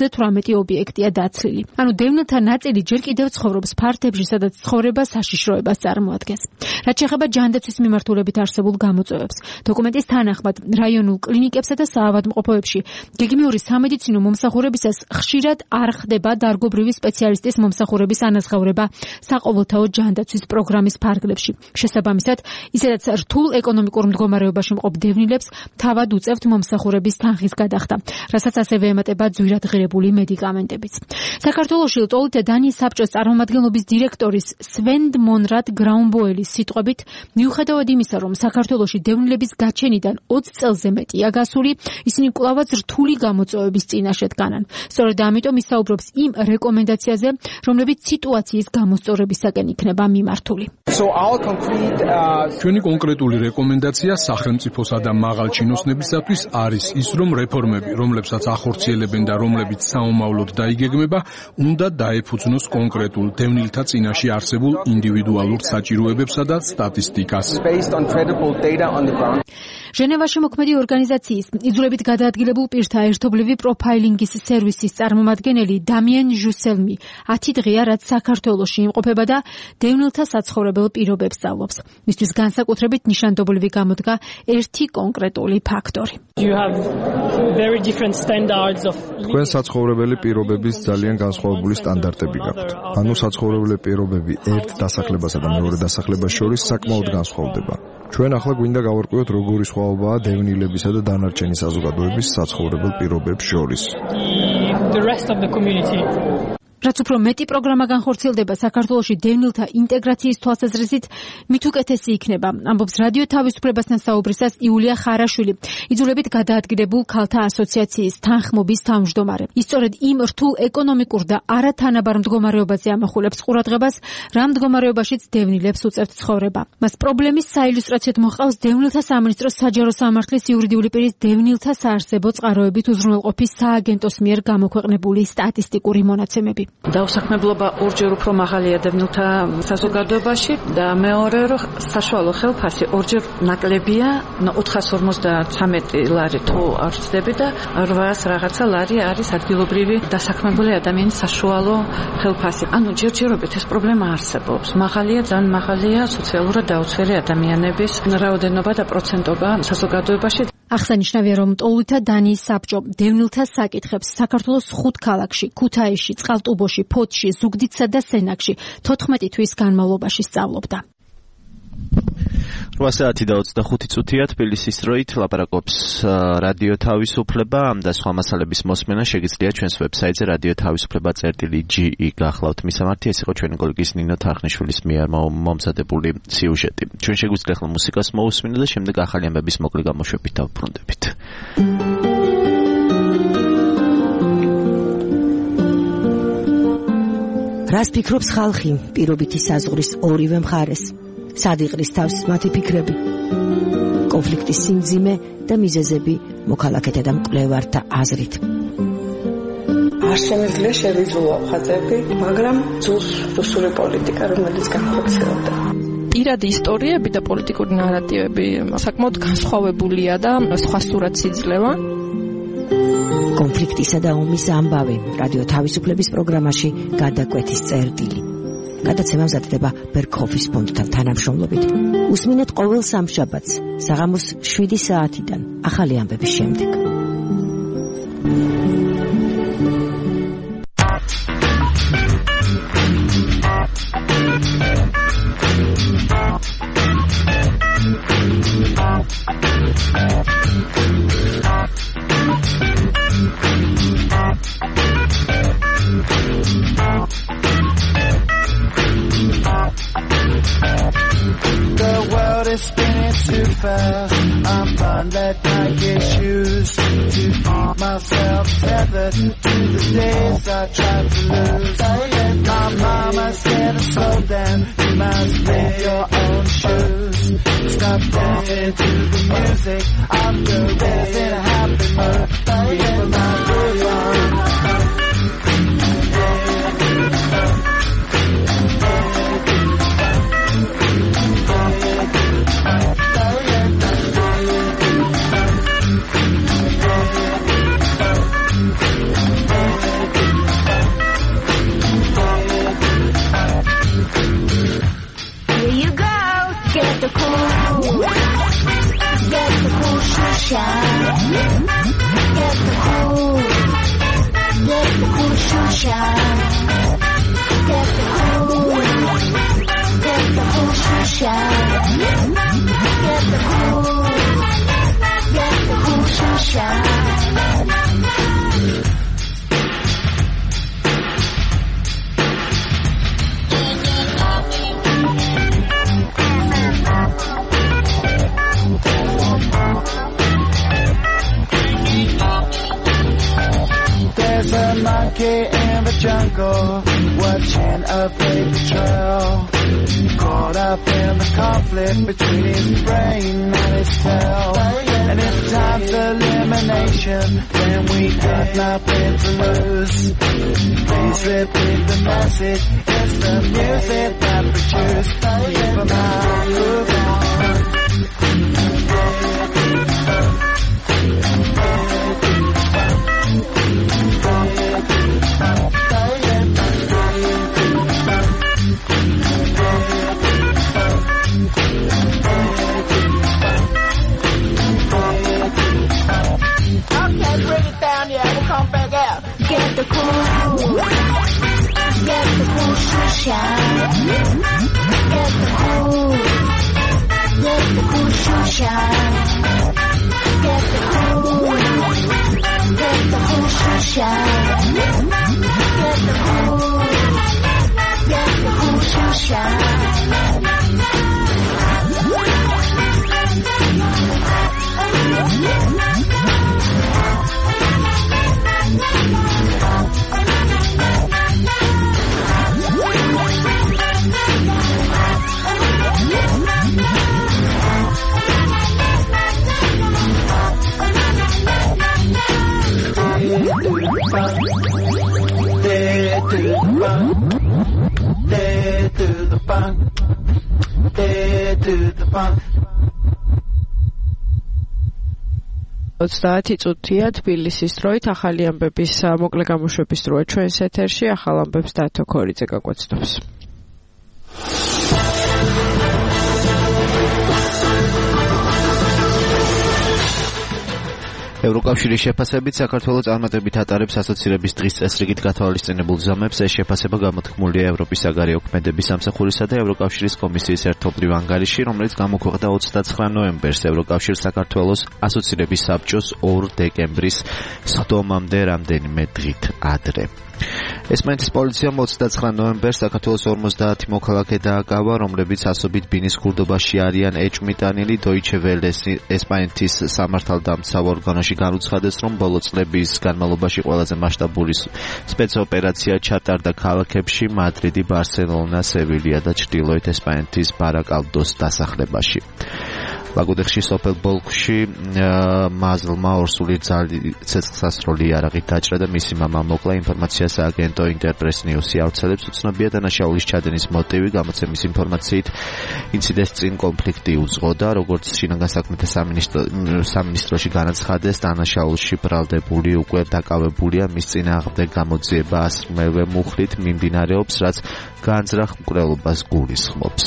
38 ობიექტია დაცლილი. ანუ დევნილთა ნაწილი ჯერ კიდევ ცხოვრობს ფართებში, სადაც ცხოვრება საშიშროებას წარმოადგენს. რაც შეეხება ჯანდაცვის მიმართულებით არსებულ გამოწვევებს, დოკუმენტის თანახმად, რაიონულ კლინიკებსა და საავადმყოფოებში გეგმიური სამედიცინო მომსახურებისას ხშირად არ ხდება დარგობრივი სპეციალისტის მომსახურების ანაზღაურება საყოველთაო ჯანდაცვის პროგრამის ფარგლებში. შესაბამისად, ისედაც რთულ ეკონომიკურ მდგომარეობაში მყოფ დევნილებს თავად უწევთ მომსახურების თანხის გადახდა, რასაც ასევე ემატება ძვირად ღირებული მედიკამენტებიც. საქართველოში ტოლუითა დანიის საბჭოს წარმომადგენლობის დირექტორის სვენდ მონრად გრაუნბოელის სიტყვებით, მიუხედავად იმისა, რომ საქართველოში დევნილების გაჩენიდან 20 წელზე მეტია გასული, ისინი კვლავაც რთული გამოწვევების წინაშე დგანან. სწორედ ამიტომ ისაუბრობს იმ რეკომენდაციაზე, რომლებიც სიტუაციის გამოსწორებისაკენ იქნება მიმართული. ჩვენი კონკრეტული რეკომენდაცია სახელმწიფოსა და მაღალჩინოსნებისათვის არის ის, რომ რეფორმები, რომლებსაც ახორციელებენ და რომლებიც საომავლოდ დაიგეგმება, უნდა დაეფუძნოს კონკრეტულ დევნილთა წინაშე არსებულ ინდივიდუალურ საჭიროებებსა და სტატისტიკას. ჟენევაში მოქმედი ორგანიზაციის იძულებით გადაადგილებულ პირთა ერთობლივი პროფაილინგის სერვისის წარმომადგენელი დამიენ ჟუსელმი 10 დღეა, რაც საქართველოში იმყოფება და დევნილთა საცხოვრებელ პირობებს სწავლობს. მისთვის განსაკუთრებით ნიშანდობლივი გამოდგა ერთი კონკრეტული ფაქტორი. თქვენ საცხოვრებელი პირობების ძალიან განსხვავებული სტანდარტები გაქვთ. ანუ საცხოვრებელი პირობები ერთ დასახლებასა და მეორე დასახლებას შორის საკმაოდ განსხვავდება. ჩვენ ახლა გვინდა გავარკვიოთ, როგორი სხვაობაა დევნილებისა და დანარჩენი საზოგადოების საცხოვრებელ პირობებს შორის. რაც უფრო მეტი პროგრამა განხორციელდება საქართველოში დევნილთა ინტეგრაციის თვალსაზრისით, მით უკეთესი იქნება, ამბობს რადიო თავისუფლებასთან საუბრისას იულია ხარაშვილი, იძულებით გადაადგილებულ ქალთა ასოციაციის თანხმობის თავმჯდომარე. ის სწორედ იმ რთულ ეკონომიკურ და არათანაბარ მდგომარეობაზე ამახვილებს ყურადღებას, რა მდგომარეობაშიც დევნილებს უწევთ ცხოვრება. მას პრობლემის საილუსტრაციოდ მოჰყავს დევნილთა სამინისტროს საჯარო სამართლის იურიდიული პირის დევნილთა საარსებო წყაროებით უზრუნველყოფის სააგენტოს მიერ გამოქვეყნებული სტატისტიკური მონაცემები. დაუსახმებლობა ორჯერ უფრო მაღალია დევნილთა საზოგადოებაში და მეორე რომ საშუალო ხელფასი ორჯერ ნაკლებია 453 ლარი თუ არ ვცდები და 800 რაღაცა ლარი არის ადგილობრივი დასაქმებული ადამიანის საშუალო ხელფასი. ანუ ჯერჯერობით ეს პრობლემა არსებობს. მაღალია, ძალიან მაღალია სოციალურად დაუცველი ადამიანების რაოდენობა და პროცენტობა საზოგადოებაში. აღსანიშნავია, რომ მტოვლთა დანიის საბჭო დევნილთა საკითხებს საქართველოს 5 ქალაქში, ქუთაისში, წყალტუბოში, ფოთში, ზუგდიდსა და სენაკში 14 თვის განმავლობაში სწავლობდა. 8 საათი და 25 წუთია თბილისის დროით ლაპარაკობს რადიო თავისუფლება და სხვა მასალების მოსმენა შეგიძლიათ ჩვენს ვებსაიტზე radiotavisupleba.ge გახლავთ. მისამართი ეს იყო ჩვენი კოლეგის ნინო თარხნიშვილის მიერ მომზადებული სიუჟეტი. ჩვენ შეგვიძლია ახლა მუსიკას მოусმინოთ და შემდეგ ახალი ამბების მოკლე გამოშვებით დავბრუნდებით. რას ფიქრობს ხალხი პირობითი საზღვრის ორივე მხარეს? სად იყრის თავს მათი ფიქრები? კონფლიქტის სიმძიმე და მიზეზები მოქალაქეთა და მკვლევართა აზრით. არ შემიძლია შევიძულო ხაზები, მაგრამ ძულს რუსული პოლიტიკა, რომელიც განხორციელდა. პირადი ისტორიები და პოლიტიკური ნარატივები საკმაოდ განსხვავებულია და სხვა სურათს იძლევა. კონფლიქტისა და ომის ამბავი რადიო თავისუფლების პროგრამაში გადაკვეთის წერტილი. გადაცემა მზადდება ბერგჰოფის ფონდთან თანამშრომლობით. უსმინეთ ყოველ სამშაბათს საღამოს 7 საათიდან ახალი ამბების შემდეგ. The world is spinning too fast. I'm fine that I get shoes to keep myself tethered to the days I tried to lose. My mama said to slow down, you must make your own shoes. Stop dancing to the music, I'm good in a happy mood. Keep my groove on. There's a monkey in the jungle watching a baby trail, caught up in the conflict between his brain and his tail. And if time's elimination, then we got nothing to lose. Please repeat the message, it's the music that we choose. Keep a mind, move on. Get the cool, get the cool shine, get the cool. fun. Day to the fun. Day to the fun. 30 წუთია თბილისის დროით ახალი ამბების მოკლე გამოშვების დროა ჩვენს ეთერში ახალ ამბებს დათო ქორიძე გაგვაცნობს. ევროკავშირის შეფასებით საქართველოს წარმატებით ატარებს ასოცირების დღის წესრიგით გათვალისწინებულ ზომებს. ეს შეფასება გამოთქმულია ევროპის საგარეო ქმედების სამსახურისა და ევროკავშირის კომისიის ერთობლივ ანგარიშში, რომელიც გამოქვეყნდა 29 ნოემბერს ევროკავშირს საქართველოს ასოცირების საბჭოს 2 დეკემბრის სხდომამდე რამდენიმე დღით ადრე. ესპანეთის პოლიციამ 29 ნოემბერს საქართველოს 50 მოქალაქე დააკავა, რომლებიც ასობით ბინის ქურდობაში არიან ეჭვმიტანილი. Deutsche Welle ესპანეთის სამართალდამცავ ორგანოში განუცხადეს, რომ ბოლო წლების განმავლობაში ყველაზე მასშტაბური სპეცოპერაცია ჩატარდა ქალაქებში მადრიდი, ბარსელონა, სევილია და ჩრდილოეთ ესპანეთის ბარაკალდოს დასახლებაში. ლაგოდეხში სოფელ ბოლქვში მაზლმა ორსული ცეცხლსასროლი იარაღით დაჭრა და მისი მამა მოკლა. ინფორმაციას აგენტო ინტერპრეს ნიუსი ავრცელებს. უცნობია დანაშაულის ჩადენის მოტივი. გამოცემის ინფორმაციით ინციდენტს წინ კონფლიქტი უძღოდა. როგორც შინაგან საქმეთა სამინისტროში განაცხადეს, დანაშაულში ბრალდებული უკვე დაკავებულია. მის წინააღმდეგ გამოძიება ასმევე მუხლით მიმდინარეობს, რაც განზრახ მკვლელობას გულისხმობს.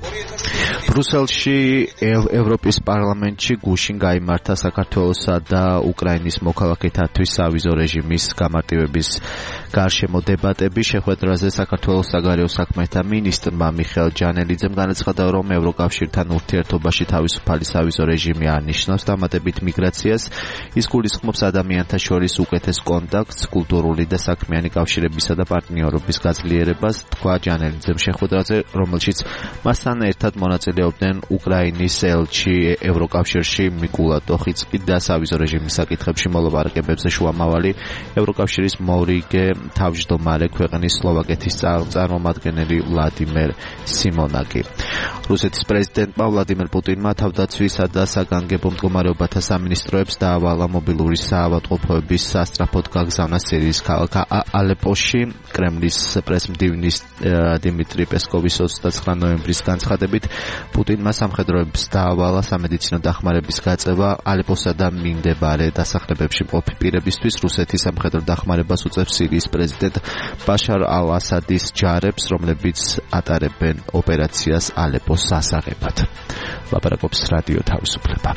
ბრუსელში ევროპის პარლამენტში გუშინ გაიმართა საქართველოსა და უკრაინის მოქალაქეთათვის სავიზო რეჟიმის გამარტივების გარშემო დებატები. შეხვედრაზე საქართველოს საგარეო საქმეთა მინისტრმა მიხეილ ჯანელიძემ განაცხადა, რომ ევროკავშირთან ურთიერთობაში თავისუფალი სავიზო რეჟიმი არნიშნავს დამატებით მიგრაციას. ის გულისხმობს ადამიანთა შორის უკეთეს კონტაქტს, კულტურული და საქმიანი კავშირებისა და პარტნიორობის გაძლიერებას, თქვა ჯანელიძემ შეხვედრაზე, რომელშიც მასთან ერთად მონაწილეობდნენ უკრაინის ელჩი ევროკავშირში მიკულა ტოხიცკი და სავიზო რეჟიმის საკითხებში მოლაპარაკებებზე შუამავალი ევროკავშირის მორიგე თავმჯდომარე ქვეყნის სლოვაკეთის წარმომადგენელი ვლადიმერ სიმონაკი. რუსეთის პრეზიდენტმა ვლადიმერ პუტინმა თავდაცვისა და საგანგებო მდგომარეობათა სამინისტროებს დაავალა მობილური საავადმყოფოების სასწრაფოდ გაგზავნა სირიის ქალაქ ალეპოში. კრემლის პრესმდივნის დიმიტრი პესკოვის 29 ნოემბრის განცხადებით პუტინმა სამხედროებს დაავალა სამედიცინო დახმარების გაწევა ალეპოსა და მიმდებარე დასახლებებში მყოფი პირებისთვის. რუსეთის სამხედრო დახმარებას უწევს სირიის პრეზიდენტ ბაშარ ალ-ასადის ჯარებს, რომლებიც ატარებენ ოპერაციას ალეპოს სასაღებად. ლაპარაკობს რადიო თავისუფლება.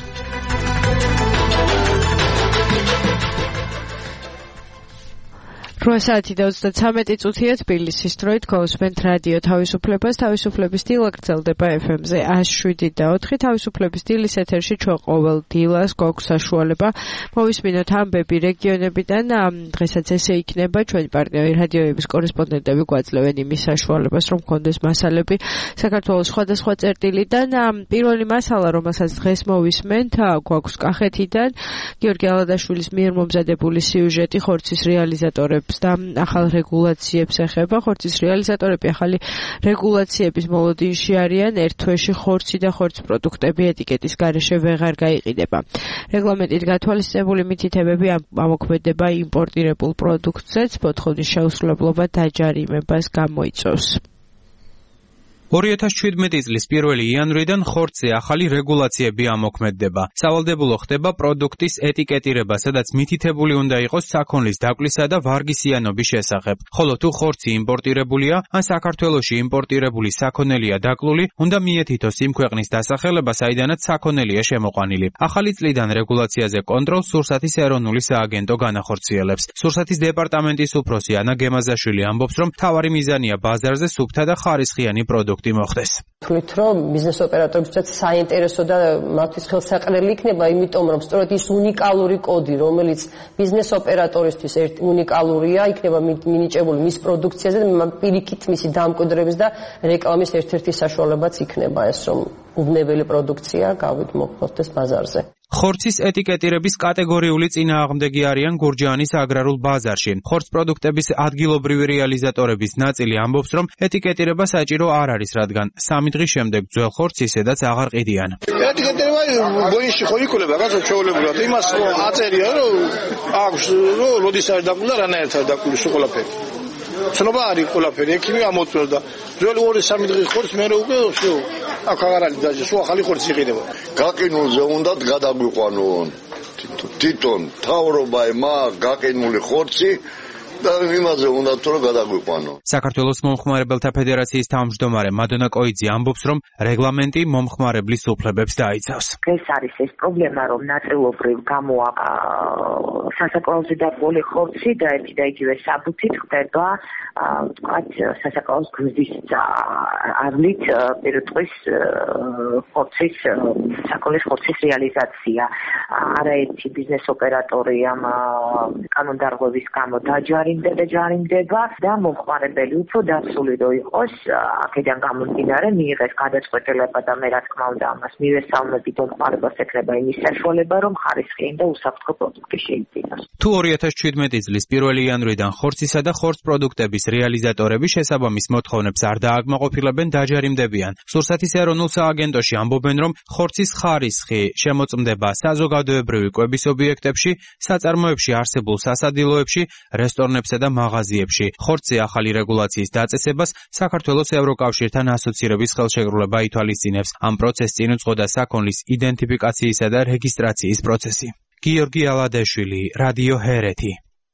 რუსეთი და 33 წუთია თბილისის დროით გოსმენთ რადიო თავისუფლებას. თავისუფლების დილა გრძელდება FM-ზე 107.4. თავისუფლების დილის ეთერში ჩვენ ყოველ დილას გვაქვს საშუალება მოვისმინოთ ამბები რეგიონებიდან. დღესაც ესე იქნება, ჩვენი პარტნიორი რადიოების კორესპონდენტები გვაძლევენ იმის საშუალებას, რომ გქონდეს მასალები საქართველოს სხვადასხვა წერტილიდან. პირველი მასალა, რომელსაც დღეს მოვისმენთ, გვაქვს კახეთიდან. გიორგი ალადაშვილის მიერ მომზადებული სიუჟეტი ხორცის რეალიზატორებს და ახალ რეგულაციებს ეხება. ხორცის რეალიზატორები ახალი რეგულაციების მოლოდინში არიან. ერთ თვეში ხორცი და ხორცის პროდუქტები ეტიკეტის გარეშე ვეღარ გაიყიდება. რეგლამენტით გათვალისწინებული მითითებები ამოქმედება იმპორტირებულ პროდუქტზეც. მოთხოვნის შეუსრულებლობა დაჯარიმებას გამოიწვევს. 2017 წლის 1 იანვრიდან ხორცზე ახალი რეგულაციები ამოქმედდება. სავალდებულო ხდება პროდუქტის ეტიკეტირება, სადაც მითითებული უნდა იყოს საქონლის დაკლისა და ვარგისიანობის შესახებ. ხოლო თუ ხორცი იმპორტირებულია, ან საქართველოში იმპორტირებული საქონელია დაკლული, უნდა მიეთითოს იმ ქვეყნის დასახელება, საიდანაც საქონელია შემოყვანილი. ახალი წლიდან რეგულაციაზე კონტროლს სურსათის ეროვნული სააგენტო განახორციელებს. სურსათის დეპარტამენტის უფროსი ანა გემაზაშვილი ამბობს, რომ მთავარი მიზანია ბაზარზე სუფთა და ხარისხიანი პროდუქტი მოხდეს. თვლით, რომ ბიზნეს ოპერატორებსაც საინტერესო და მათთვის ხელსაყრელი იქნება, იმიტომ რომ სწორედ ის უნიკალური კოდი, რომელიც ბიზნეს ოპერატორისთვის უნიკალურია, იქნება მინიჭებული მის პროდუქციაზე და პირიქით მისი დამკვიდრების და რეკლამის ერთ-ერთი საშუალებაც იქნება ეს, რომ უბნებელი პროდუქცია მოხდეს ბაზარზე. ხორცის ეტიკეტირების კატეგორიული წინააღმდეგი არიან გურჯაანის აგრარულ ბაზარში. ხორც პროდუქტების ადგილობრივი რეალიზატორების ნაწილი ამბობს, რომ ეტიკეტირება საჭირო არ არის, რადგან 3 დღის შემდეგ ძველ ხორცს ისედაც აღარ ყიდიან. ეტიკეტირება ბოინში ხო იქნება, რაღაცა ჩვეულებრივად. იმას აწერია, რომ აქვს, რომ როდის არის დაკლული და რანაირად არის დაკლული ყველაფერი. ცნობა არის ყველაფერი, ექიმი ამოწმებდა. ძველი 2-3 დღის ხორცს მე უკვე всё. აქ აღარ არის დაჟე, სულ ახალი ხორცი იყიდება. გაყინულზე უნდათ გადაგვიყვანონ. თვითონ თავრობა მაგ გაყინული ხორცი და იმაზე უნდა თუ გადაგვიყვანო. საქართველოს მომხმარებელთა ფედერაციის თავმჯდომარე მადონა კოიძე ამბობს, რომ რეგლამენტი მომხმარებლის უფლებებს დაიცავს. ეს არის ეს პრობლემა, რომ ნაწილობრივ გამოაყა სასაკლაოზე დაბოლი ხორცი და ერთი და იგივე საბუთით ხდება თქვათ სასაკლაოს გვერდის ავლით პირუტყვის ხორცის საკოლის ხორცის რეალიზაცია. არაერთი ბიზნეს ოპერატორი ამ კანონდარღვევის გამო დაჯარიმდება და მომხმარებელი უფრო დაცული რო იყოს, აქედან გამომდინარე მიიღეს გადაწყვეტილება და მე რა თქმა უნდა ამას მივესალმებით მომხმარებას ექნება იმის საშუალება, რომ ხარისხიანი და უსაფრთხო პროდუქტი შეიძინოს. თუ 2017 წლის 1 იანვრიდან ხორცისა და ხორც პროდუქტების რეალიზატორები შესაბამის მოთხოვნებს არ დააკმაყოფილებენ, დაჯარიმდებიან. სურსათის ეროვნულ სააგენტოში ამბობენ, რომ ხორცის ხარისხი შემოწმდება საზოგადოებრივი კვების ობიექტებში, საწარმოებში არსებულ სასადილოებში, რესტორნებსა და მაღაზიებში. ხორცზე ახალი რეგულაციის დაწესებას საქართველოს ევროკავშირთან ასოცირების ხელშეკრულება ითვალისწინებს. ამ პროცესს წინ უძღოდა საქონლის იდენტიფიკაციისა და რეგისტრაციის პროცესი. გიორგი ალადეშვილი, რადიო ჰერეთი.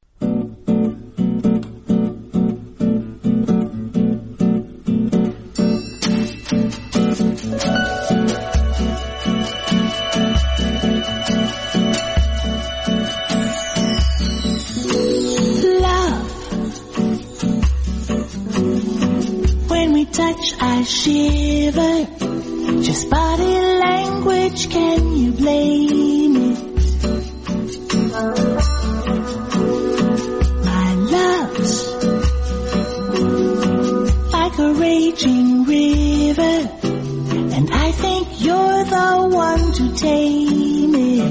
Touch, I shiver. Just body language, can you blame it? My love's like a raging river, and I think you're the one to tame it.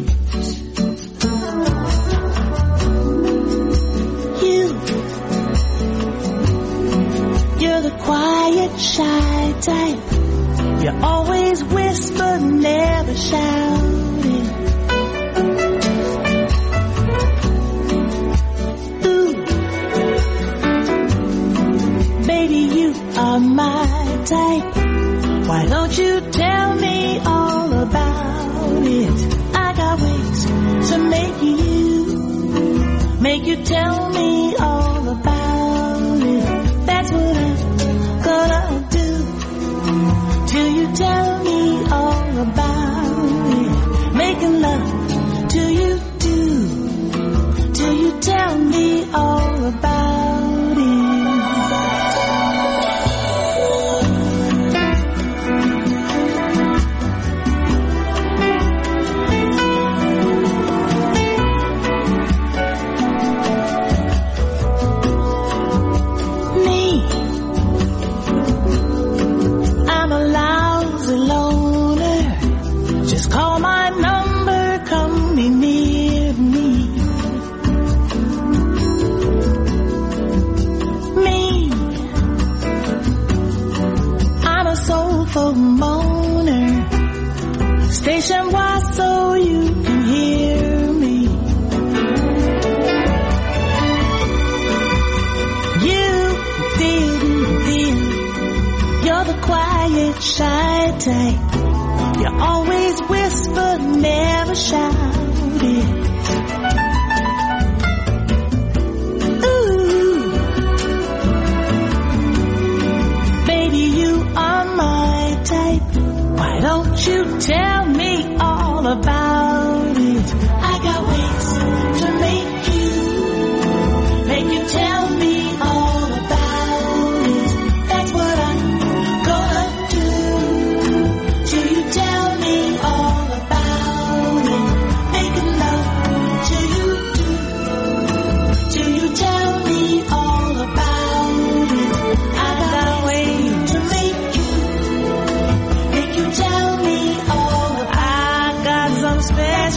You're the quiet, shy type. You always whisper, never shout it. Ooh, baby, you are my type. Why don't you tell me all about it? I got ways to make you tell me all about it. That's what I'm gonna do till you tell me all about it. Making love till you do, till you tell me all about it. Moaner, station wide so you can hear me. You didn't, you're the quiet, shy type. You always whisper, never shout it. Ooh, baby, you are my type. Why don't you tell me all about it? I got ways to make you tell me all about it. That's what I'm gonna do till you tell me all about it. Making love till you do, till you tell me all about it. I got ways to make you tell me all about it. I got some special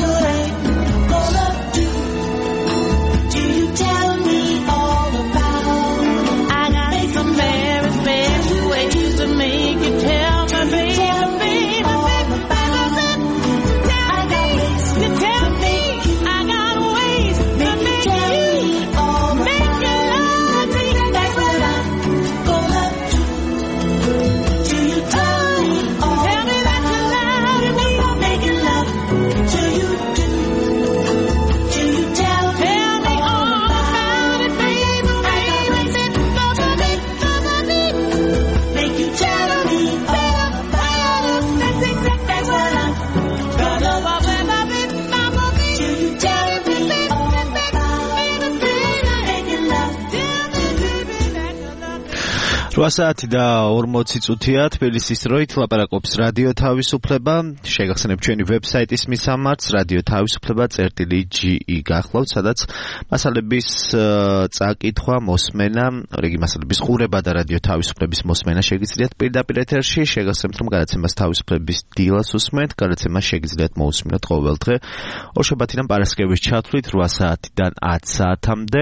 8 საათი და 40 წუთია თბილისის დროით ლაპარაკობს რადიო თავისუფლება. შეგახსენებთ ჩვენი ვებსაიტის მისამართს radio-tavisupleba.ge გახლავთ, სადაც მასალების წაკითხვა, მოსმენა, რიგი მასალების ყურება და რადიო თავისუფლების მოსმენა შეგიძლიათ პირდაპირ ეთერში. შეგახსენებთ, რომ გადაცემას თავისუფლების დილას უსმენთ, გადაცემას შეგიძლიათ მოусმინოთ ყოველდღე ორშაბათიდან პარასკევის ჩათვლით 8 საათიდან 10 საათამდე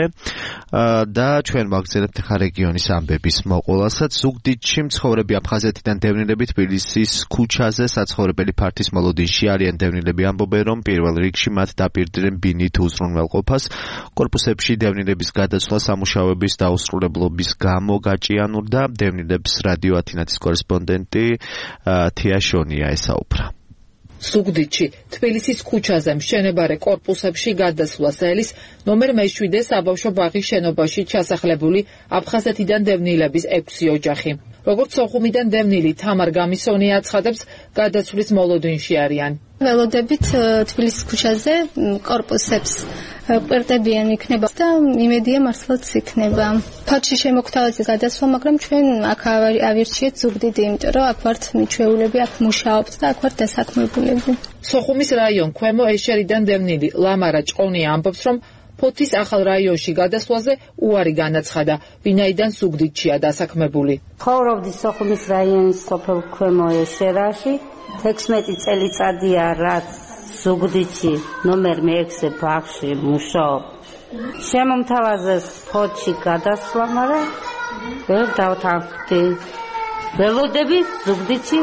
და ჩვენ ვაგრძელებთ ხა რეგიონის ამბების მოყოლასაც. ზუგდიდში მცხოვრები აფხაზეთიდან დევნილები თბილისის ქუჩაზე საცხოვრებელი ფართის მოლოდინში არიან. დევნილები ამბობენ, რომ პირველ რიგში მათ დაპირდნენ ბინით უზრუნველყოფას. კორპუსებში დევნილების გადაცვლა სამუშაოების დაუსრულებლობის გამო გაჭიანურდა. დევნილებს რადიო ათინათის კორესპონდენტი თია შონია ესაუბრა. ზუგდიდში თბილისის ქუჩაზე მშენებარე კორპუსებში გადასვლას ელის ნომერ მე-7 საბავშვო ბაღის შენობაში ჩასახლებული აფხაზეთიდან დევნილების 6 ოჯახი. როგორც სოხუმიდან დევნილი თამარ გამისონი აცხადებს, გადაცვლის მოლოდინში არიან. ველოდებით თბილისის ქუჩაზე კორპუსებს ყვერტებიან იქნება და იმედია მართლაც იქნება. ფაქტში შემოგთავაზეს გადასვლა, მაგრამ ჩვენ აქ ავირჩიეთ ზუგდიდი, იმიტომ რომ აქ ვართ მიჩვეულები, აქ მუშაობთ და აქ ვართ დასაქმებულები. სოხუმის რაიონ ქვემო ეშერიდან დევნილი ლამარა ჭყონია ამბობს, რომ ფოთის ახალ რაიონში გადასვლაზე უარი განაცხადა, ვინაიდან ზუგდიდშია დასაქმებული. ცხოვრობდი სოხუმის რაიონის სოფელ ქვემო ეშერაში 16 წელიწადია, რაც ზუგდიდში ნომერ მე-6 ბაღში მუშაობ. შემომთავაზეს ფოთში გადასვლა, მაგრამ ვერ დავთანხმდი. ველოდები ზუგდიდში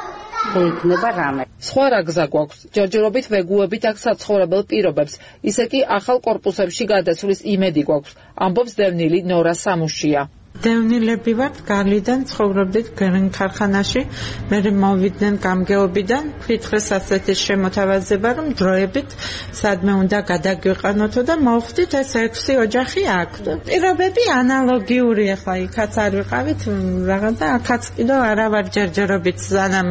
იქნება რამე. სხვა რა გზა გვაქვს? ჯერჯერობით ვეგუებით აქ საცხოვრებელ პირობებს, ისე კი ახალ კორპუსებში გადასვლის იმედი გვაქვს, ამბობს დევნილი ნორა სამუშია. დევნილები ვართ, გარლიდან ცხოვრობდით გრენ ქარხანაში, მე მოვიდნენ გამგეობიდან, ვფიქრეს ასეთი შემოთავაზება, რომ დროებით სადმე უნდა გადაგვიყანოთო და მოვხდით ეს 6 ოჯახი აქ. პირობები ანალოგიური, ახლა იქაც არ ვიყავით, რაღაც და აქაც კიდევ არა ვარ ჯერჯერობით სანამ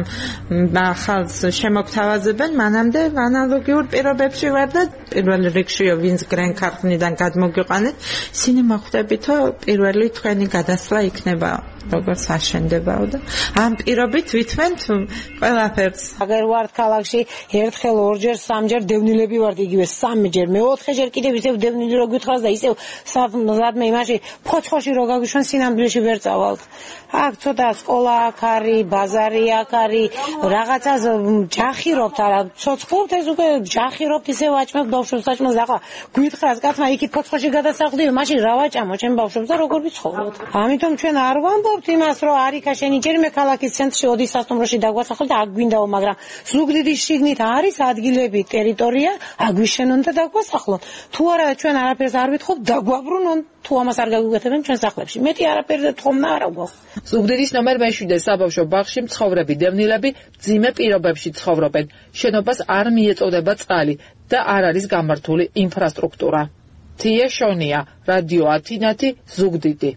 ახალს შემოგთავაზებენ, მანამდე ანალოგიურ პირობებში ვარ და პირველ რიგშიო ვინც გრენ ქარხნიდან გადმოგვიყანეთ, ისინი მოხვდებითო პირველი თქვენი გადასვლა იქნება როგორც აშენდებაო და ამ პირობით ვითვენთ ყველაფერს. აგერ ვართ ქალაქში ერთხელ, ორჯერ, სამჯერ დევნილები ვართ, იგივე 3-ჯერ, მე-4-ჯერ კიდევ ისევ დევნილი რო გითხრას და ისევ სადმე იმაში ფოცხოში რო გაგვიშვენ სინამდვილეში ვერ წავალთ. აქ ცოტა სკოლა აქ არის, ბაზარი აქ არის, რაღაცა ჯახირობთ, არა, ცოცხლობთ ეს უკვე ჯახირობთ, ისევ აჭმევთ ბავშვებს, საჭმელს. ახლა გითხრას კაცმა იქით ფოცხოში გადასახლდივი, მაშინ რა ვაჭამო ჩემ ბავშვებს და როგორ ვიცხოვროთ. ამიტომ ჩვენ არ ვამბობთ იმას, რომ არიქა შენი ჯერმე ქალაქის ცენტრში ოდი სასტუმროში დაგვასახლოთ და აქ გვინდაო, მაგრამ ზუგდიდის შიგნით არის ადგილები, ტერიტორია, აქ ვიშენონ და დაგვასახლონ. თუ არა ჩვენ არაფერს არ ვითხოვთ, დაგვაბრუნონ, თუ ამას არ გაგვიკეთებენ ჩვენ სახლებში. მეტი არაფერზე თხოვნა არა გვაქვს. ზუგდიდის ნომერ მე-7 საბავშვო ბაღში მცხოვრები დევნილები ძიმე პირობებში ცხოვრობენ. შენობას არ მიეწოდება წყალი და არ არის გამართული ინფრასტრუქტურა. თია შონია, რადიო ათინათი, ზუგდიდი.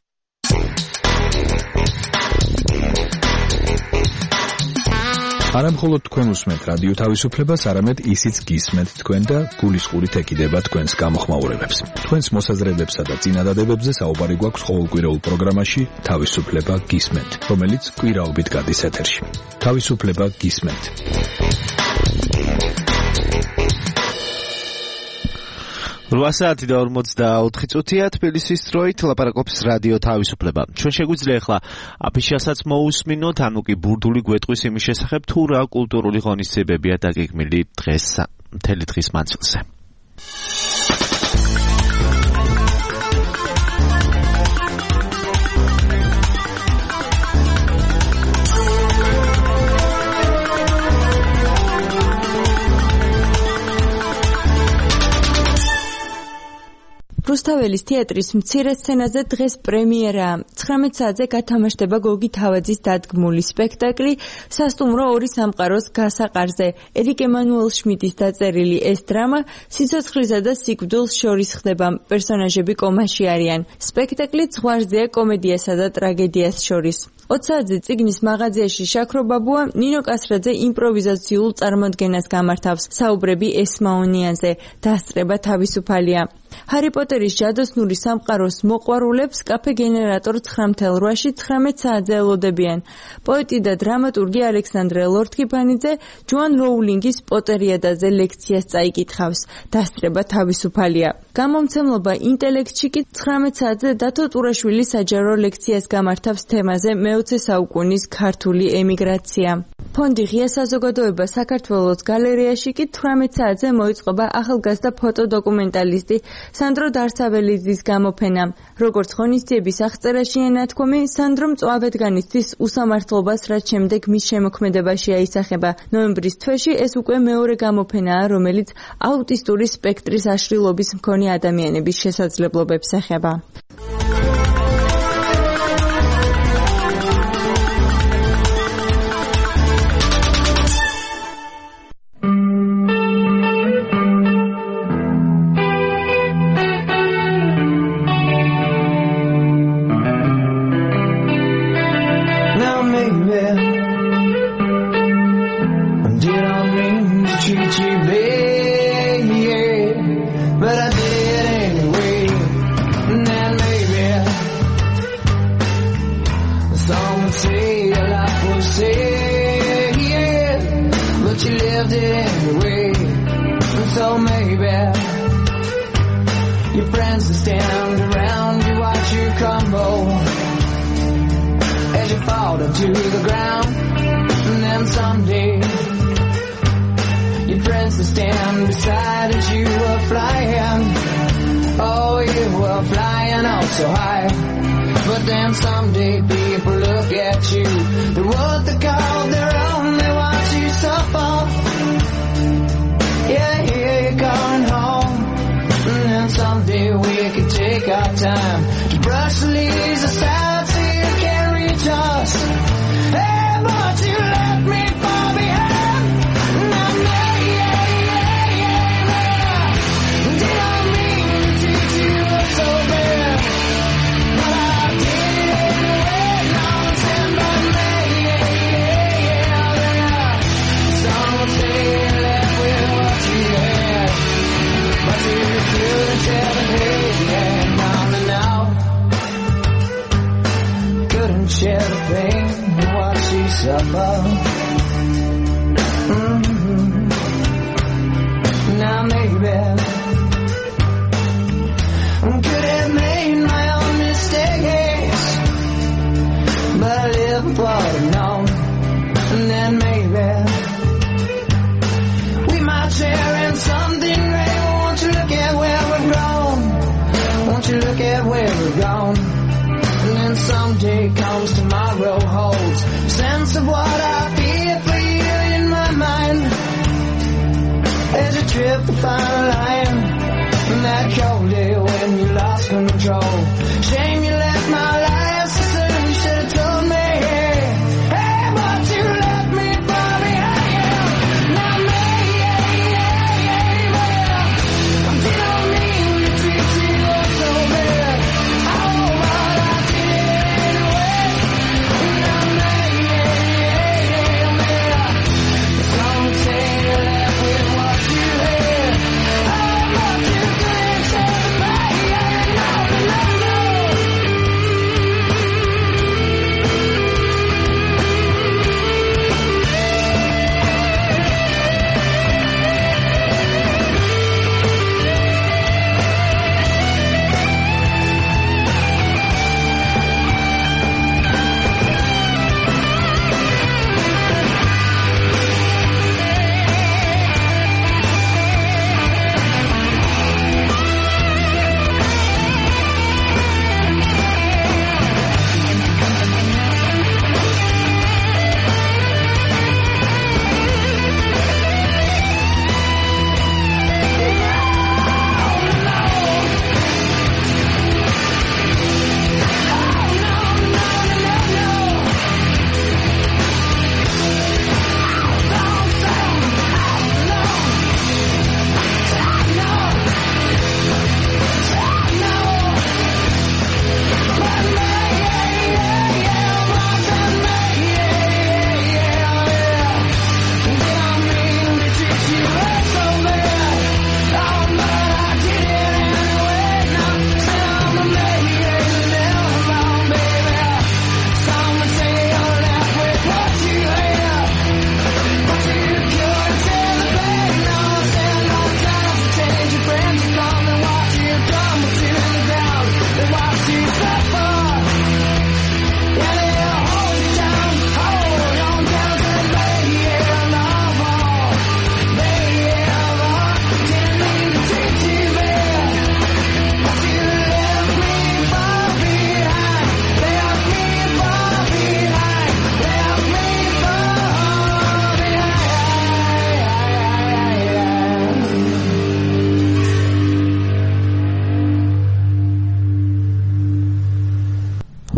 არა მხოლოდ თქვენ უსმენთ რადიო თავისუფლებას, არამედ ისიც გისმენთ თქვენ და გულისყურით ეკიდება თქვენს გამოხმაურებებს. თქვენს მოსაზრებებსა და წინადადებებზე საუბარი გვაქვს ყოველკვირეულ პროგრამაში თავისუფლება გისმენთ, რომელიც კვირაობით გადის ეთერში. თავისუფლება გისმენთ. 8 საათი და 44 წუთია თბილისის დროით ლაპარაკობს რადიო თავისუფლება. ჩვენ შეგვიძლია ახლა აფიშასაც მოусმინოთ, ანუ კი ბურდული გვეტყვის იმის შესახებ, თუ რა კულტურული ღონისძიებებია დაგეგმილი დღეს მთელი დღის მანძილზე. რუსთაველის თეატრის მცირე სცენაზე დღეს პრემიერა. 19 საათზე გათამაშდება გოგი თავაძის დადგმული სპექტაკლი სასტუმრო ორი სამყაროს გასაყარზე. ერიკ ემანუელ შმიდის დაწერილი ეს დრამა სიცოცხლისა და სიკვდილს შორის ხდება. პერსონაჟები კომაში არიან. სპექტაკლი ზღვარზეა კომედიასა და ტრაგედიას შორის. 20 საათზე წიგნის მაღაზიაში შაქრო ბაბუა ნინო კასრაძე იმპროვიზაციულ წარმოდგენას გამართავს. საუბრები ესმაონიანზე, დასწრება თავისუფალია. ჰარი პოტერის ჯადოსნური სამყაროს მოყვარულებს კაფე გენერატორ 9:08-ში 19 საათზე ელოდებიან. პოეტი და დრამატურგი ალექსანდრე ლორთქიფანიძე ჯოან როულინგის პოტერიადაზე ლექციას წაიკითხავს. დასწრება თავისუფალია. გამომცემლობა ინტელექტში კი 19 საათზე დათო ტურაშვილის საჯარო ლექციას გამართავს თემაზე მე-20 საუკუნის ქართული ემიგრაცია. ფონდი ღია საზოგადოება საქართველოს გალერეაში კი 18 საათზე მოიწყობა ახალგაზრდა ფოტოდოკუმენტალისტი სანდრო დარსაველიძის გამოფენა. როგორც ღონისძიების აღწერაში ენათქვამი, სანდრო მწვავედგანისთვის უსამართლობას, რაც შემდეგ მის შემოქმედებაში აისახება. ნოემბრის თვეში ეს უკვე მეორე გამოფენაა, რომელიც აუტისტური სპექტრის აშლილობის მქონე ადამიანების შესაძლებლობებს ეხება. Oh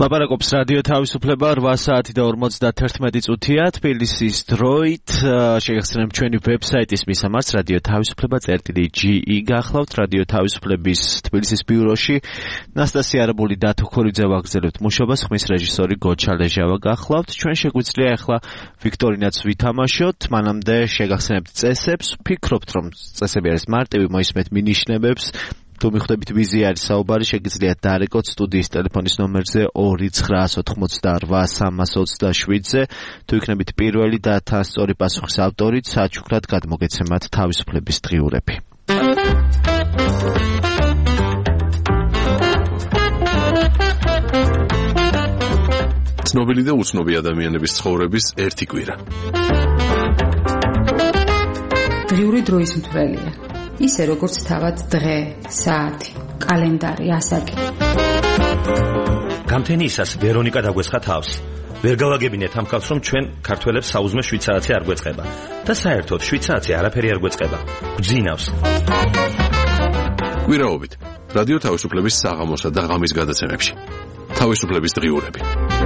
ლაპარაკობს რადიო თავისუფლება 8 საათი და 51 წუთია თბილისის დროით შეგახსენებთ ჩვენი ვებსაიტის მისამართს რადიო თავისუფლება.ge გახლავთ რადიო თავისუფლების თბილისის ბიუროში ნასტასია არაბული და თოქორიძე ვაგრძელებთ მუშაობას ხმის რეჟისორი გოჩა ლეჟავა გახლავთ ჩვენ შეგვიძლია ახლა ვიქტორინაც ვითამაშოთ მანამდე შეგახსენებთ წესებს ვფიქრობთ რომ წესები არის მარტივი მოისმენთ მინიშნებებს თუ მიხვდებით ვიზი არის საუბარი შეგიძლიათ დარეკოთ სტუდიის ტელეფონის ნომერზე 298-327-ზე თუ იქნებით პირველი და თან სწორი პასუხის ავტორით საჩუქრად გადმოგეცემათ თავისუფლების დღიურები. ცნობილი და უცნობი ადამიანების ცხოვრების ერთი კვირა. დღიური დროის მთვრელია. ისე როგორც თავად დღე, საათი, კალენდარი, ასაკი. გამთენიისას ვერონიკა დაგვესხა თავს. ვერ გავაგებინეთ ამ ხალხს რომ ჩვენ ქართველებს საუზმე შვიცარაცი არ გვეწყება და საერთოდ შვიცარაცი არაფერი არ გვეწყება. გძინავს. კვირაობით რადიო თავისუფლების საღამოსა და ღამის გადაცემებში. თავისუფლების დღიურები.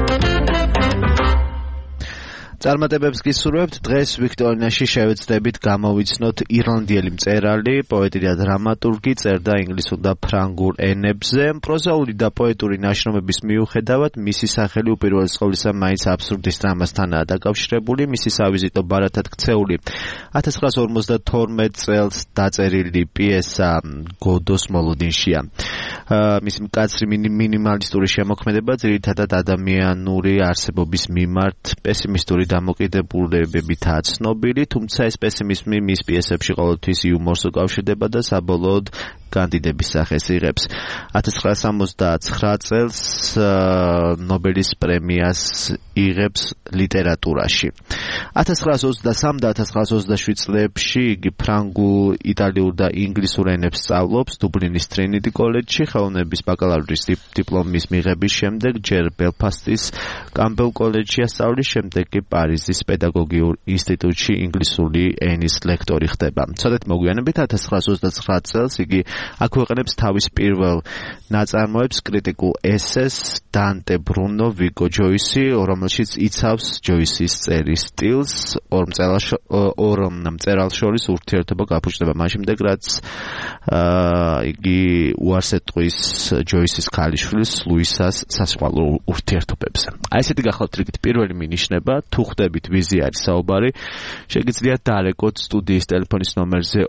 წარმატებებს გისურვებთ დღეს ვიქტორინაში შევეცდებით გამოვიცნოთ ირლანდიელი მწერალი, პოეტი და დრამატურგი, წერდა ინგლისურ და ფრანგულ ენებზე. პროზაული და პოეტური ნაშრომების მიუხედავად, მისი სახელი უპირველეს ყოვლისა მაინც აბსურდის დრამასთანაა დაკავშირებული. მისი სავიზიტო ბარათად ქცეული 1952 წელს დაწერილი პიესა გოდოს მოლოდინშია. მისი მკაცრი მინიმალისტური შემოქმედება ძირითადად ადამიანური არსებობის მიმართ პესიმისტური დამოკიდებულებებითაა ცნობილი, თუმცა ეს პესიმიზმი მის პიესებში ყოველთვის იუმორს უკავშირდება და საბოლოოდ კანდიდების სახეს იღებს. 1969 წელს ნობელის პრემიას იღებს ლიტერატურაში. 1923 და 1927 წლებში იგი ფრანგულ, იტალიურ და ინგლისურ ენებს სწავლობს დუბლინის ტრინიტი კოლეჯში, ხელოვნების ბაკალავრის დიპლომის მიღების შემდეგ ჯერ ბელფასტის კამბელ კოლეჯში ასწავლის, შემდეგ კი პარიზის პედაგოგიურ ინსტიტუტში ინგლისური ენის ლექტორი ხდება. ცოდეთ მოგვიანებით 1929 წელს იგი აქვეყნებს თავის პირველ ნაწარმოებს კრიტიკულ ესეს დანტე ბრუნო ვიგო ჯოისი, რომელშიც იცავს ჯოისის წერის სტილს, ორ მწერალს შორის ურთიერთობა გაფუჭდება მაშინდე, რაც იგი უარს ეტყვის ჯოისის ქალიშვილის ლუისას სასიყვარულო ურთიერთობებზე. აი ესეთი გახლავთ რიგით პირველი მინიშნება, თუ ხვდებით ვიზი არის საუბარი, შეგიძლიათ დარეკოთ სტუდიის ტელეფონის ნომერზე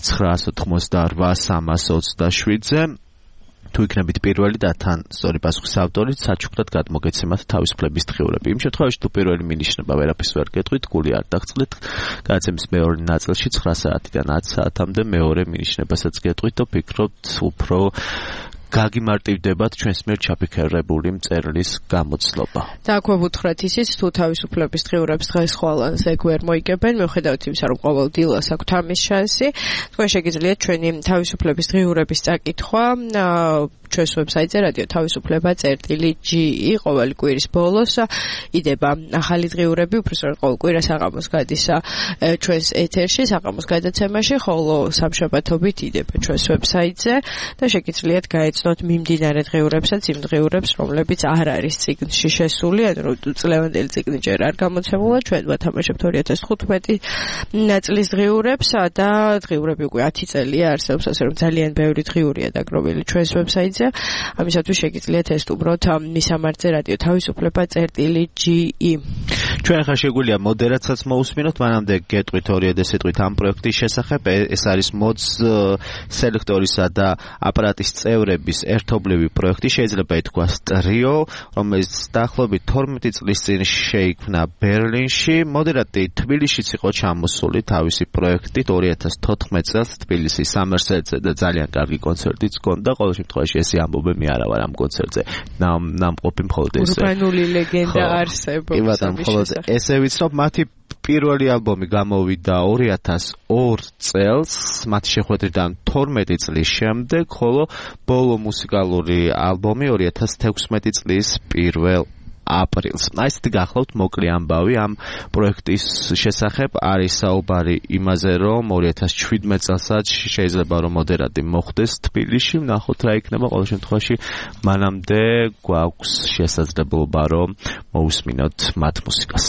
298-327-ზე. თუ იქნებით პირველი და თან სწორი პასუხის ავტორით საჩუქრად გადმოგეცემათ თავისუფლების დღიურები. იმ შემთხვევაში თუ პირველი მინიშნება ვერაფერს ვერ გეტყვით, გული არ დაგწყლით, გადაცემის მეორე ნაწილში 9 საათიდან 10 საათამდე მეორე მინიშნებასაც გეტყვით და ფიქრობთ უფრო გაგიმარტივდებათ ჩვენს მიერ ჩაფიქრებული მწერლის გამოცდილება. და აქვე ვუთხრათ ისიც, თუ თავისუფლების დღიურებს დღეს ხვალანს ეგ ვერ მოიგებენ, მიუხედავად იმისა, რომ ყოველ დილას აქვთ ამის შანსი, თქვენ შეგიძლიათ ჩვენი თავისუფლების დღიურების წაკითხვა ჩვენს ვებსაიტზე რადიო თავისუფლება.ge ყოველი კვირის ბოლოს იდება ახალი დღიურები, უბრალოდ ყოველ კვირას საღამოს გადის ჩვენს ეთერში, საღამოს გადაცემაში, ხოლო სამშაბათობით იდება ჩვენს ვებსაიტზე და შეგიძლიათ გაეცნოთ მიმდინარე დღიურებსაც, იმ დღიურებს, რომლებიც არ არის წიგნში შესული, ანუ წლევანდელი წიგნი ჯერ არ გამოცემულა, ჩვენ ვათამაშებთ 2015 წლის დღიურებს და დღიურები უკვე 10 წელია არსებობს, ასე რომ ძალიან ბევრი დღიურია დაგროვილი ჩვენს ვებსაიტზე. ამისათვის შეგიძლიათ ესტუმროთ მისამართზე რადიო თავისუფლება.ge. ჩვენ ახლა შეგვიძლია მოდერაცაც მოусმინოთ, მანამდე გეტყვით ორიოდე სიტყვით ამ პროექტის შესახებ. ეს არის მოც სელექტორისა და აპარატის წევრების ერთობლივი პროექტი, შეიძლება ითქვას ტრიო, რომელიც დაახლოებით 12 წლის წინ შეიქმნა ბერლინში. მოდერატორი თბილისშიც იყო ჩამოსული თავისი პროექტით 2014 წელს თბილისის სამერსედზე და ძალიან კარგი კონცერტიც ჰქონდა. ყოველ შემთხვევაში ეს ამბობენ მე არა ვარ ამ კონცერტზე. ნამყოფი მხოლოდ ესე. ურბანული ლეგენდა არსებობს. ესე ვიცნობ, მათი პირველი ალბომი გამოვიდა 2002 წელს, მათი შეხვედრიდან 12 წლის შემდეგ, ხოლო ბოლო მუსიკალური ალბომი 2016 წლის 1 აპრილს. აი ესეთი გახლავთ მოკლე ამბავი ამ პროექტის შესახებ. არის საუბარი იმაზე, რომ 2017 წელსაც შეიძლება რომ მოდერადი მოხდეს თბილისში. ვნახოთ რა იქნება. ყოველ შემთხვევაში მანამდე გვაქვს შესაძლებლობა რომ მოусმინოთ მათ მუსიკას.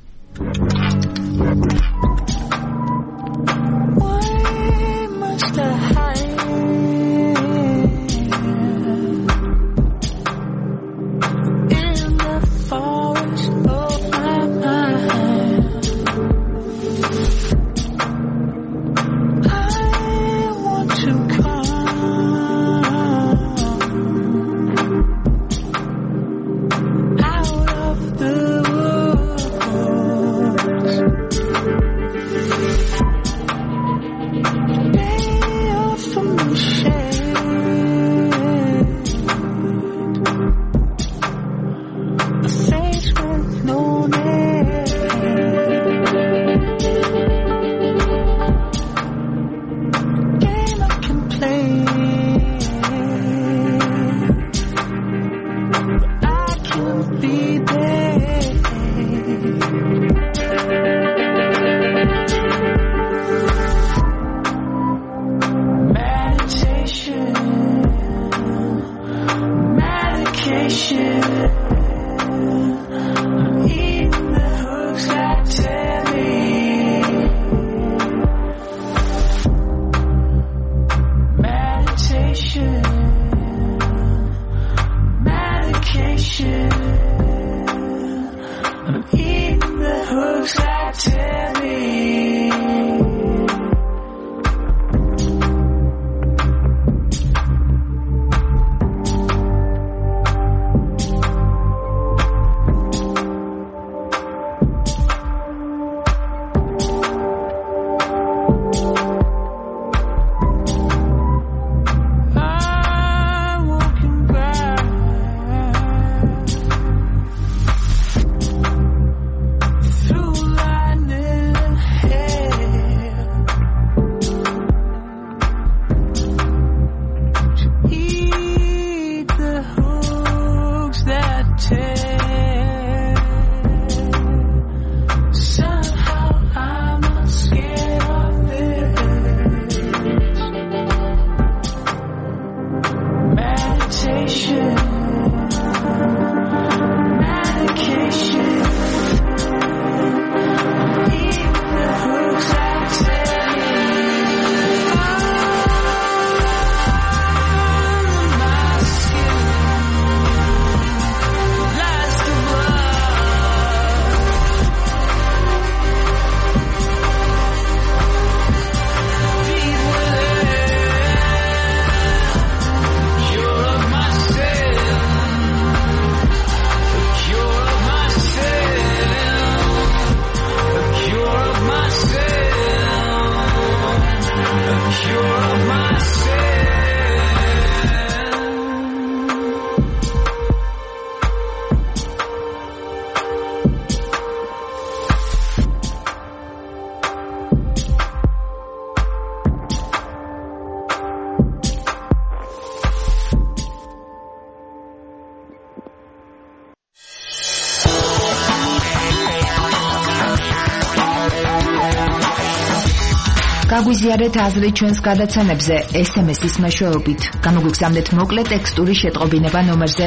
გაგვიზიარეთ აზრი ჩვენს გადაცემებზე SMS-ის მეშვეობით. გამოგვიგზავნეთ მოკლე ტექსტური შეტყობინება ნომერზე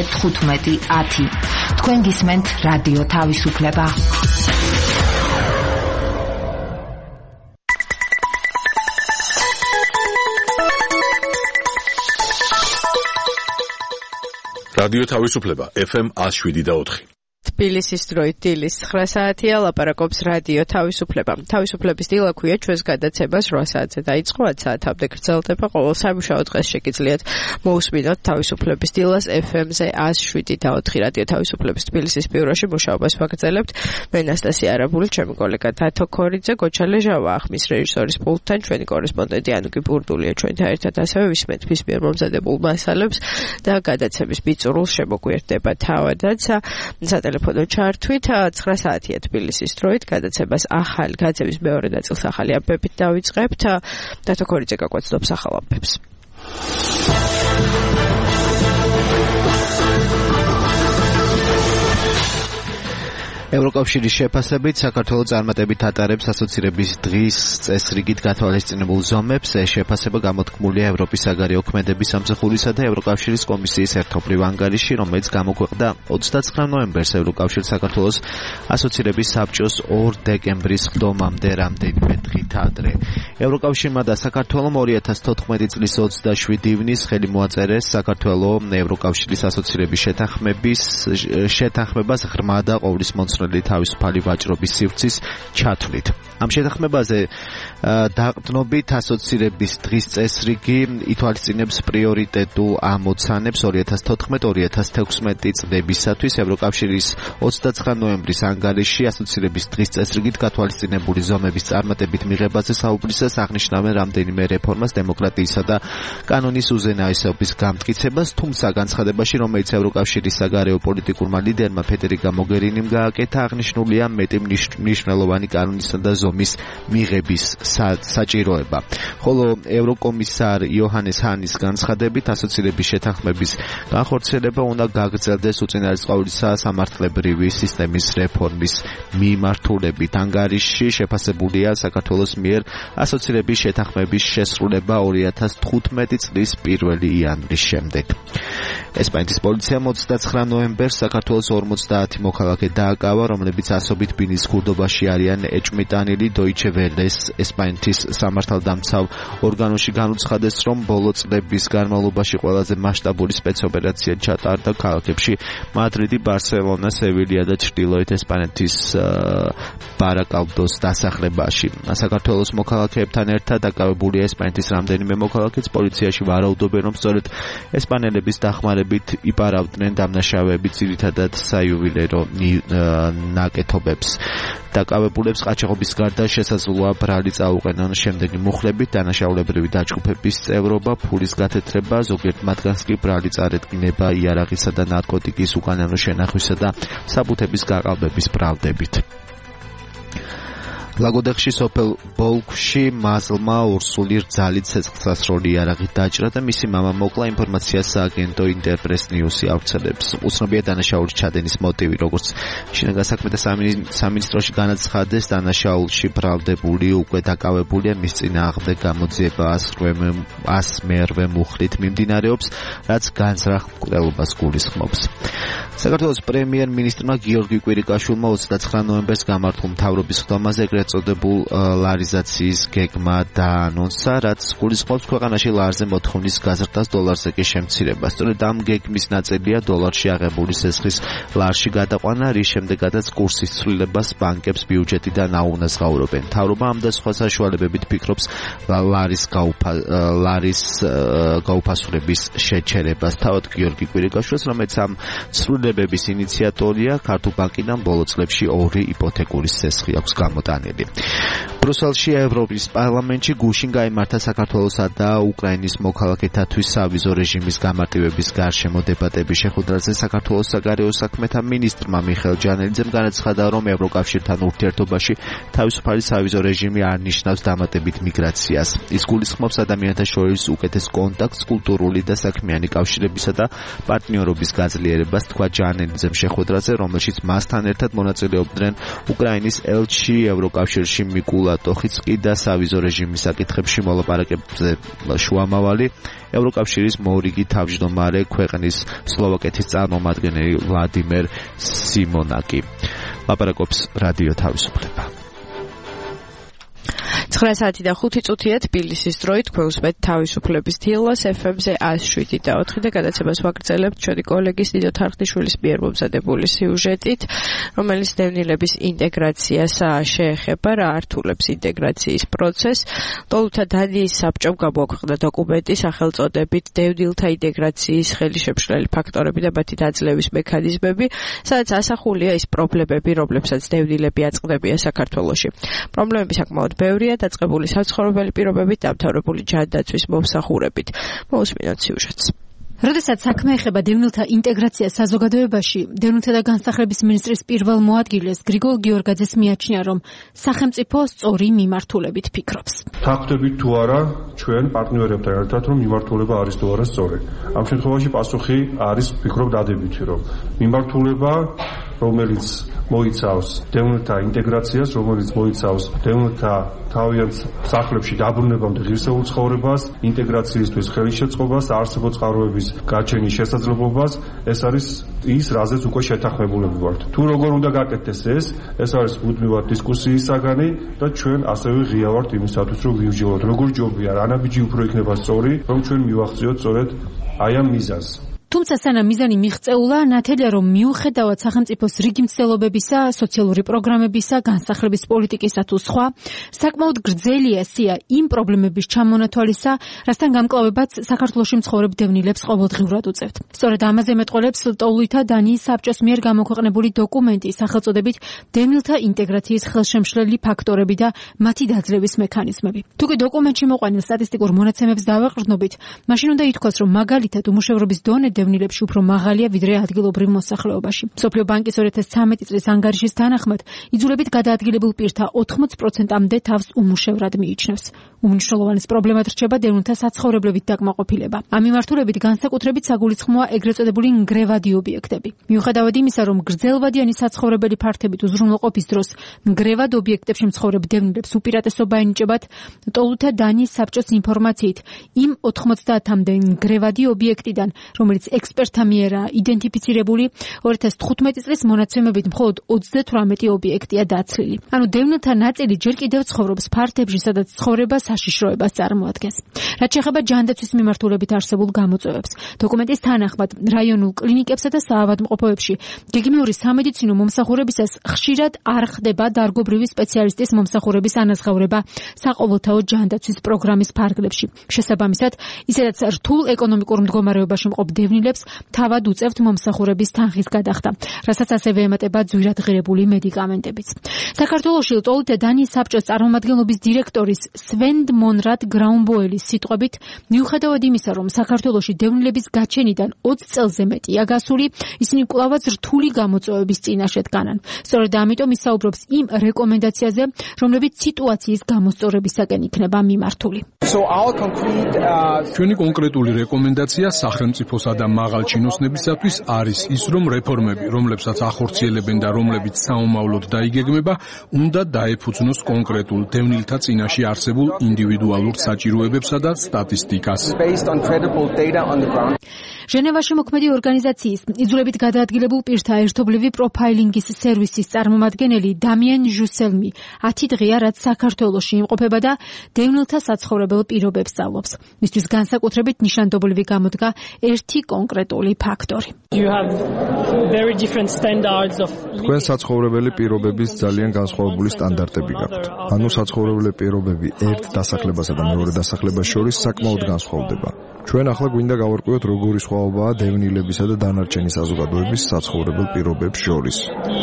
1510. თქვენ გისმენთ რადიო თავისუფლება. რადიო თავისუფლება FM 107.4. თბილისის დროით დილის 9 საათია, ლაპარაკობს რადიო თავისუფლება. თავისუფლების დილა ქვია ჩვენს გადაცემას 8 საათზე დაიწყო, 10 საათამდე გრძელდება. ყოველ სამუშაო დღეს შეგიძლიათ მოусმინოთ თავისუფლების დილას FM-ზე 107.4 რადიო თავისუფლების თბილისის ბიუროში მუშაობას ვაგრძელებთ. მე ნასტასია არაბული, ჩემი კოლეგა დათო ქორიძე, გოჩა ლეჟავა, ახმის რეჟისორის პულტთან, ჩვენი კორესპონდენტი ანუკი ბურდულია ჩვენთან ერთად, ასევე ვისმენთ მის მიერ მომზადებულ მასალებს და გადაცემის ბიწურულს შემოგვიერთდება თავადაც. სატელეფონო ჩართვით 9 საათია თბილისის დროით, გადაცემას ახალი გაცემის მეორე ნაწილს ახალი ამბებით დავიწყებთ. დათო ქორიძე გაგვაცნობს ახალ ამბებს. ევროკავშირის შეფასებით საქართველოს წარმატებით ატარებს ასოცირების დღის წესრიგით გათვალისწინებულ ზომებს. ეს შეფასება გამოთქმულია ევროპის საგარეო ქმედების სამსახურისა და ევროკავშირის კომისიის ერთობლივ ანგარიშში, რომელიც გამოქვეყნდა 29 ნოემბერს ევროკავშირის საქართველოს ასოცირების საბჭოს 2 დეკემბრის ხდომამდე რამდენიმე დღით ადრე. ევროკავშირმა და საქართველომ 2014 წლის 27 ივნისს ხელი მოაწერეს საქართველოს ევროკავშირის ასოცირების შეთანხმებას ღრმა და ყოვლის მომცრელი თავისუფალი ვაჭრობის სივრცის ჩათვლით. ამ შეთანხმებაზე დაყრდნობით ასოცირების დღის წესრიგი ითვალისწინებს პრიორიტეტულ ამოცანებს 2014-2016 წლებისათვის. ევროკავშირის 29 ნოემბრის ანგარიშში ასოცირების დღის წესრიგით გათვალისწინებული ზომების წარმატებით მიღებაზე საუბრისას აღნიშნავენ რამდენიმე რეფორმას, დემოკრატიისა და კანონის უზენაესობის გამტკიცებას, თუმცა განცხადებაში, რომელიც ევროკავშირის საგარეო პოლიტიკურმა ლიდერმა ფედერიკა მოგერინიმ გააკეთა, აღნიშნულია მეტი მნიშვნელოვანი კანონისა და ზომის მიღების საჭიროება. ხოლო ევროკომისარ იოჰანეს ჰანის განცხადებით, ასოცირების შეთანხმების განხორციელება უნდა გაგრძელდეს უწინარესყავლისა სამართლებრივი სისტემის რეფორმის მიმართულებით. ანგარიშში შეფასებულია საქართველოს მიერ ასოცირების შეთანხმების შესრულება 2015 წლის 1 იანვრის შემდეგ. ესპანეთის პოლიციამ 29 ნოემბერს საქართველოს 50 მოქალაქე დააკავა, რომლებიც ასობით ბინის გულდობაში არიან ეჭვმიტანილი. დოიჩე ველეს ესპანეთის სამართალდამცავ ორგანოში განუცხადეს, რომ ბოლო წლების განმავლობაში ყველაზე მასშტაბური სპეცოპერაცია ჩატარდა ქალაქებში მადრიდი, ბარსელონა, სევილია და ჩრდილოეთ ესპანეთის ბარაკალდოს დასახლებაში. საქართველოს მოქალაქეებთან ერთად დაკავებულია ესპანეთის რამდენიმე მოქალაქეც. პოლიციაში ვარაუდობენ, რომ სწორედ ესპანელების დახმარებით იპარავდნენ დამნაშავეები ძირითადად საიუველირო ნაკეთობებს. დაკავებულებს ყაჩაღობის გარდა შესაძლოა ბრალი წაუყენონ შემდეგი მუხლებით: დანაშაულებრივი დაჯგუფების წევრობა, ფულის გათეთრება, ზოგიერთ მათგანს კი ბრალი წარედგინება იარაღისა და ნარკოტიკის უკანონო შენახვისა და საბუთების გაყალბების ბრალდებით. ლაგოდეხში სოფელ ბოლქვში მაზლმა ორსული რძალი ცეცხლსასროლი იარაღით დაჭრა და მისი მამა მოკლა. ინფორმაციას სააგენტო ინტერპრეს ნიუსი ავრცელებს. უცნობია დანაშაულის ჩადენის მოტივი. როგორც შინაგან საქმეთა სამინისტროში განაცხადეს, დანაშაულში ბრალდებული უკვე დაკავებულია, მის წინააღმდეგ გამოძიება 108 მუხლით მიმდინარეობს, რაც განზრახ მკვლელობას გულისხმობს. საქართველოს პრემიერ-მინისტრმა გიორგი კვირიკაშვილმა 29 ნოემბერს გამართულ მთავრობის ხდომაზე ეგრეთ წოდებულ ლარიზაციის გეგმა დაანონსა, რაც გულისხმობს ქვეყანაში ლარზე მოთხოვნის გაზრდას, დოლარზე კი შემცირებას. სწორედ ამ გეგმის ნაწილია დოლარში აღებული სესხის ლარში გადაყვანა, რის შემდეგაც კურსის ცვლილებას ბანკებს ბიუჯეტიდან აუნაზღაურებენ. მთავრობა ამ და სხვა საშუალებებით ფიქრობს ლარის გაუფასურების შეჩერებას. თავად გიორგი კვირიკაშვილს, რომელიც ამ ცვლილებების ინიციატორია, ქართულ ბანკიდან ბოლო წლებში 2 იპოთეკური სესხი აქვს გამოტანილი. ბრუსელში ევროპის პარლამენტში გუშინ გაიმართა საქართველოსა და უკრაინის მოქალაქეთათვის სავიზო რეჟიმის გამარტივების გარშემო დებატები. შეხვედრაზე საქართველოს საგარეო საქმეთა მინისტრმა მიხეილ ჯანელიძემ განაცხადა, რომ ევროკავშირთან ურთიერთობაში თავისუფალი სავიზო რეჟიმი არ ნიშნავს დამატებით მიგრაციას. ის გულისხმობს ადამიანთა შორის უკეთეს კონტაქტს, კულტურული და საქმიანი კავშირებისა და პარტნიორობის გაძლიერებას, თქვა ჯანელიძემ შეხვედრაზე, რომელშიც მასთან ერთად მონაწილეობდნენ უკრაინის ელჩი ევროკავშირში მიკულა ტოხიცკი და სავიზო რეჟიმის საკითხებში მოლაპარაკებებზე შუამავალი ევროკავშირის მორიგი თავმჯდომარე ქვეყნის სლოვაკეთის წარმომადგენელი ვლადიმერ სიმონაკი. ლაპარაკობს რადიო თავისუფლება. 9 საათი და 5 წუთია თბილისის დროით გვეუსმენთ თავისუფლების დილას FM-ზე 107.4 და გადაცემას ვაგრძელებთ ჩვენი კოლეგის დიდო თარხნიშვილის მიერ მომზადებული სიუჟეტით, რომელიც დევნილების ინტეგრაციას შეეხება, რა ართულებს ინტეგრაციის პროცესს. ლოლუთა დანიის საბჭომ გამოაქვეყნა დოკუმენტი სახელწოდებით დევნილთა ინტეგრაციის ხელშემშლელი ფაქტორები და მათი დაძლევის მექანიზმები, სადაც ასახულია ის პრობლემები, რომლებსაც დევნილები აწყდებიან საქართველოში. პრობლემები საკმაოდ ბევრია, დაწყებული საცხოვრებელი პირობებით, დამთავრებული ჯანდაცვის მომსახურებით. მოусმინოთ სიუჟეტს. როდესაც საქმე ეხება დევნილთა ინტეგრაციას საზოგადოებაში, დევნილთა და განსახლების მინისტრის პირველ მოადგილეს გრიგოლ გიორგაძეს მიაჩნია, რომ სახელმწიფო სწორი მიმართულებით ფიქრობს. თაგვდებით თუ არა ჩვენ პარტნიორებთან ერთად, რომ მიმართულება არის თუ არა სწორი. ამ შემთხვევაში პასუხი არის, ვფიქრობ, დადებითი, რომ მიმართულება, რომელიც მოიცავს დევნილთა ინტეგრაციას, რომელიც მოიცავს დევნილთა თავიანთ სახლებში დაბრუნებამდე ღირსეულ ცხოვრებას, ინტეგრაციისთვის ხელისშეწყობას, არსებობ წყაროების გაჩენის შესაძლებლობას. ეს არის ის, რაზეც უკვე შეთანხმებულები ვართ. თუ როგორ უნდა გაკეთდეს ეს არის მუდმივად დისკუსიის საგანი და ჩვენ ასევე ღია ვართ იმისათვის, რომ ვივჯილოთ, როგორ ჯობია, რანაბიჯი უფრო იქნება სწორი, რომ ჩვენ მივახციოთ სწორედ აი ამ მიზანს. თუმცა სანამ მიზანი მიღწეულა, ნათელია, რომ მიუხედავად სახელმწიფოს რიგი მცდელობებისა, სოციალური პროგრამებისა, განსახლების პოლიტიკისა თუ სხვა, საკმაოდ გრძელია სია იმ პრობლემების ჩამონათვალისა, რასთან გამკლავებაც საქართველოში მცხოვრებ დევნილებს ყოველდღიურად უწევთ. სწორედ ამაზე მეტყოლებს ტოვლითა დანიის საბჭოს მიერ გამოქვეყნებული დოკუმენტი სახელწოდებით დევნილთა ინტეგრაციის ხელშემშლელი ფაქტორები და მათი დაძლევის მექანიზმები. თუკი დოკუმენტში მოყვანილ სტატისტიკურ მონაცემებს დავაყრდნობით, მაშინ უნდა ითქვას, რომ მაგალითად უმუშევრობის დონე დევნილებში უფრო მაღალია ვიდრე ადგილობრივ მოსახლეობაში. მსოფლიო ბანკის 2013 წლის ანგარიშის თანახმად, იძულებით გადაადგილებულ პირთა 80%-მდე თავს უმუშევრად მიიჩნევს. უმნიშვნელოვანეს პრობლემად რჩება დევნილთა საცხოვრებლებით დაკმაყოფილება. ამ მიმართულებით განსაკუთრებით საგულისხმოა ეგრეთ წოდებული ნგრევადი ობიექტები. მიუხედავად იმისა, რომ გრძელვადიანი საცხოვრებელი ფართებით უზრუნველყოფის დროს ნგრევად ობიექტებში მცხოვრებ დევნილებს უპირატესობა ენიჭებათ, ტოვლითა დანიის საბჭოს ინფორმაციით, იმ 90-მდე ნგრევადი ობიექტიდან, რომელიც ექსპერტთა მიერ იდენტიფიცირებული 2015 წლის მონაცემებით მხოლოდ 38 ობიექტია დაცლილი. ანუ დევნილთა ნაწილი ჯერ კიდევ ცხოვრობს ფართებში, სადაც ცხოვრება საშიშროებას წარმოადგენს. რაც შეეხება ჯანდაცვის მიმართულებით არსებულ გამოწვევებს, დოკუმენტის თანახმად, რაიონულ კლინიკებსა და საავადმყოფოებში გეგმიური სამედიცინო მომსახურებისას ხშირად არ ხდება დარგობრივი სპეციალისტის მომსახურების ანაზღაურება საყოველთაო ჯანდაცვის პროგრამის ფარგლებში. შესაბამისად, ისედაც რთულ ეკონომიკურ მდგომარეობაში მყოფ დევნილებს თავად უწევთ მომსახურების თანხის გადახდა, რასაც ასევე ემატება ძვირად ღირებული მედიკამენტებიც. საქართველოში ტოვლითა დანიის საბჭოს წარმომადგენლობის დირექტორის სვენდ მონრად გრაუნბოელის სიტყვებით, მიუხედავად იმისა, რომ საქართველოში დევნილების გაჩენიდან 20 წელზე მეტია გასული, ისინი კვლავაც რთული გამოწვევების წინაშე დგანან. სწორედ ამიტომ ისაუბრობს იმ რეკომენდაციაზე, რომლებიც სიტუაციის გამოსწორებისაკენ იქნება მიმართული. ჩვენი კონკრეტული რეკომენდაცია სახელმწიფოსა და მაღალ ჩინოსნებისათვის არის ის, რომ რეფორმები, რომლებსაც ახორციელებენ და რომლებიც საომავლოდ დაიგეგმება, უნდა დაეფუძნოს კონკრეტულ დევნილთა წინაშე არსებულ ინდივიდუალურ საჭიროებებსა და სტატისტიკას. ჟენევაში მოქმედი ორგანიზაციის იძულებით გადაადგილებულ პირთა ერთობლივი პროფაილინგის სერვისის წარმომადგენელი დამიენ ჟუსელმი 10 დღეა, რაც საქართველოში იმყოფება და დევნილთა საცხოვრებელ პირობებს სწავლობს. მისთვის განსაკუთრებით ნიშანდობლივი გამოდგა ერთი კონკრეტული ფაქტორი. თქვენ საცხოვრებელი პირობების ძალიან განსხვავებული სტანდარტები გაქვთ. ანუ საცხოვრებელი პირობები ერთ დასახლებასა და მეორე დასახლებას შორის საკმაოდ განსხვავდება. ჩვენ ახლა გვინდა გავარკვიოთ, როგორი სხვაობაა დევნილებისა და დანარჩენი საზოგადოების საცხოვრებელ პირობებს შორის.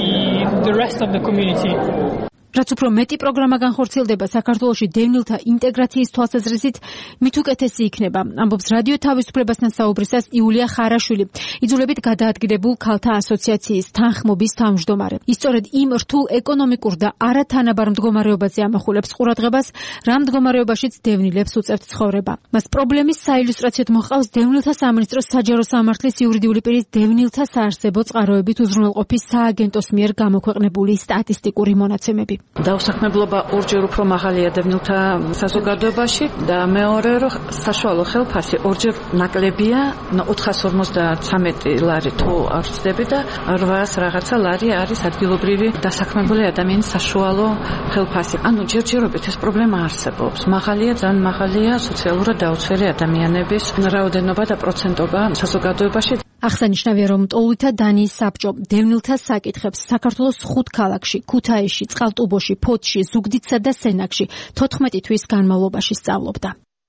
რაც უფრო მეტი პროგრამა განხორციელდება საქართველოში დევნილთა ინტეგრაციის თვალსაზრისით, მით უკეთესი იქნება, ამბობს რადიო თავისუფლებასთან საუბრისას იულია ხარაშვილი, იძულებით გადაადგილებულ ქალთა ასოციაციის თანხმობის თავმჯდომარე. ის სწორედ იმ რთულ ეკონომიკურ და არათანაბარ მდგომარეობაზე ამახვილებს ყურადღებას, რა მდგომარეობაშიც დევნილებს უწევთ ცხოვრება. მას პრობლემის საილუსტრაციოდ მოჰყავს დევნილთა სამინისტროს საჯარო სამართლის იურიდიული პირის დევნილთა საარსებო წყაროებით უზრუნველყოფის სააგენტოს მიერ გამოქვეყნებული სტატისტიკური მონაცემები. დაუსახმებლობა ორჯერ უფრო მაღალია დევნილთა საზოგადოებაში და მეორე რომ საშუალო ხელფასი ორჯერ ნაკლებია 453 ლარი თუ არ ვცდები და 800 რაღაცა ლარი არის ადგილობრივი დასაქმებული ადამიანის საშუალო ხელფასი. ანუ ჯერჯერობით ეს პრობლემა არსებობს. მაღალია, ძალიან მაღალია სოციალურად დაუცველი ადამიანების რაოდენობა და პროცენტობა საზოგადოებაში. აღსანიშნავია, რომ ტოვლითა დანიის საბჭო დევნილთა საკითხებს საქართველოს 5 ქალაქში, ქუთაისში, წყალტუბოში, ფოთში, ზუგდიდსა და სენაკში 14 თვის განმავლობაში სწავლობდა.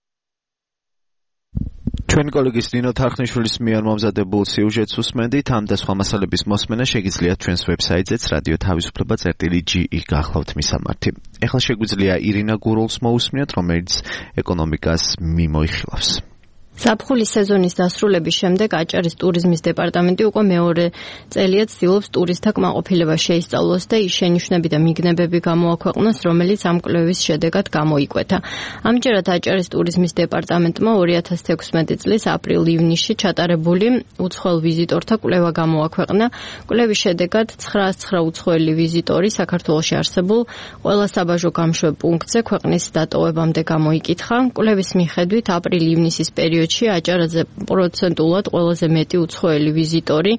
ჩვენი კოლეგის ნინო თარხნიშვილის მიერ მომზადებულ სიუჟეტს უსმენდით, ამ და სხვა მასალების მოსმენა შეგიძლიათ ჩვენს ვებსაიტზეც radio-tavisupleba.ge გახლავთ მისამართი. ეხლა შეგვიძლია ირინა გურულს მოусმინოთ, რომელიც ეკონომიკას მიმოიხილავს. ზაფხულის სეზონის დასრულების შემდეგ აჭარის ტურიზმის დეპარტამენტი უკვე მეორე წელია ცდილობს ტურისტთა კმაყოფილება შეისწავლოს და ის შენიშვნები და მიგნებები გამოაქვეყნოს, რომელიც ამ კვლევის შედეგად გამოიკვეთა. ამჯერად აჭარის ტურიზმის დეპარტამენტმა 2016 წლის აპრილ-ივნისში ჩატარებული უცხოელ ვიზიტორთა კვლევა გამოაქვეყნა. კვლევის შედეგად 909 უცხოელი ვიზიტორი საქართველოში არსებულ ყველა საბაჟო გამშვებ პუნქტზე ქვეყნის დატოვებამდე გამოიკითხა. კვლევის მიხედვით აპრილ-ივნისის პერიოდში აჭარაზე პროცენტულად ყველაზე მეტი უცხოელი ვიზიტორი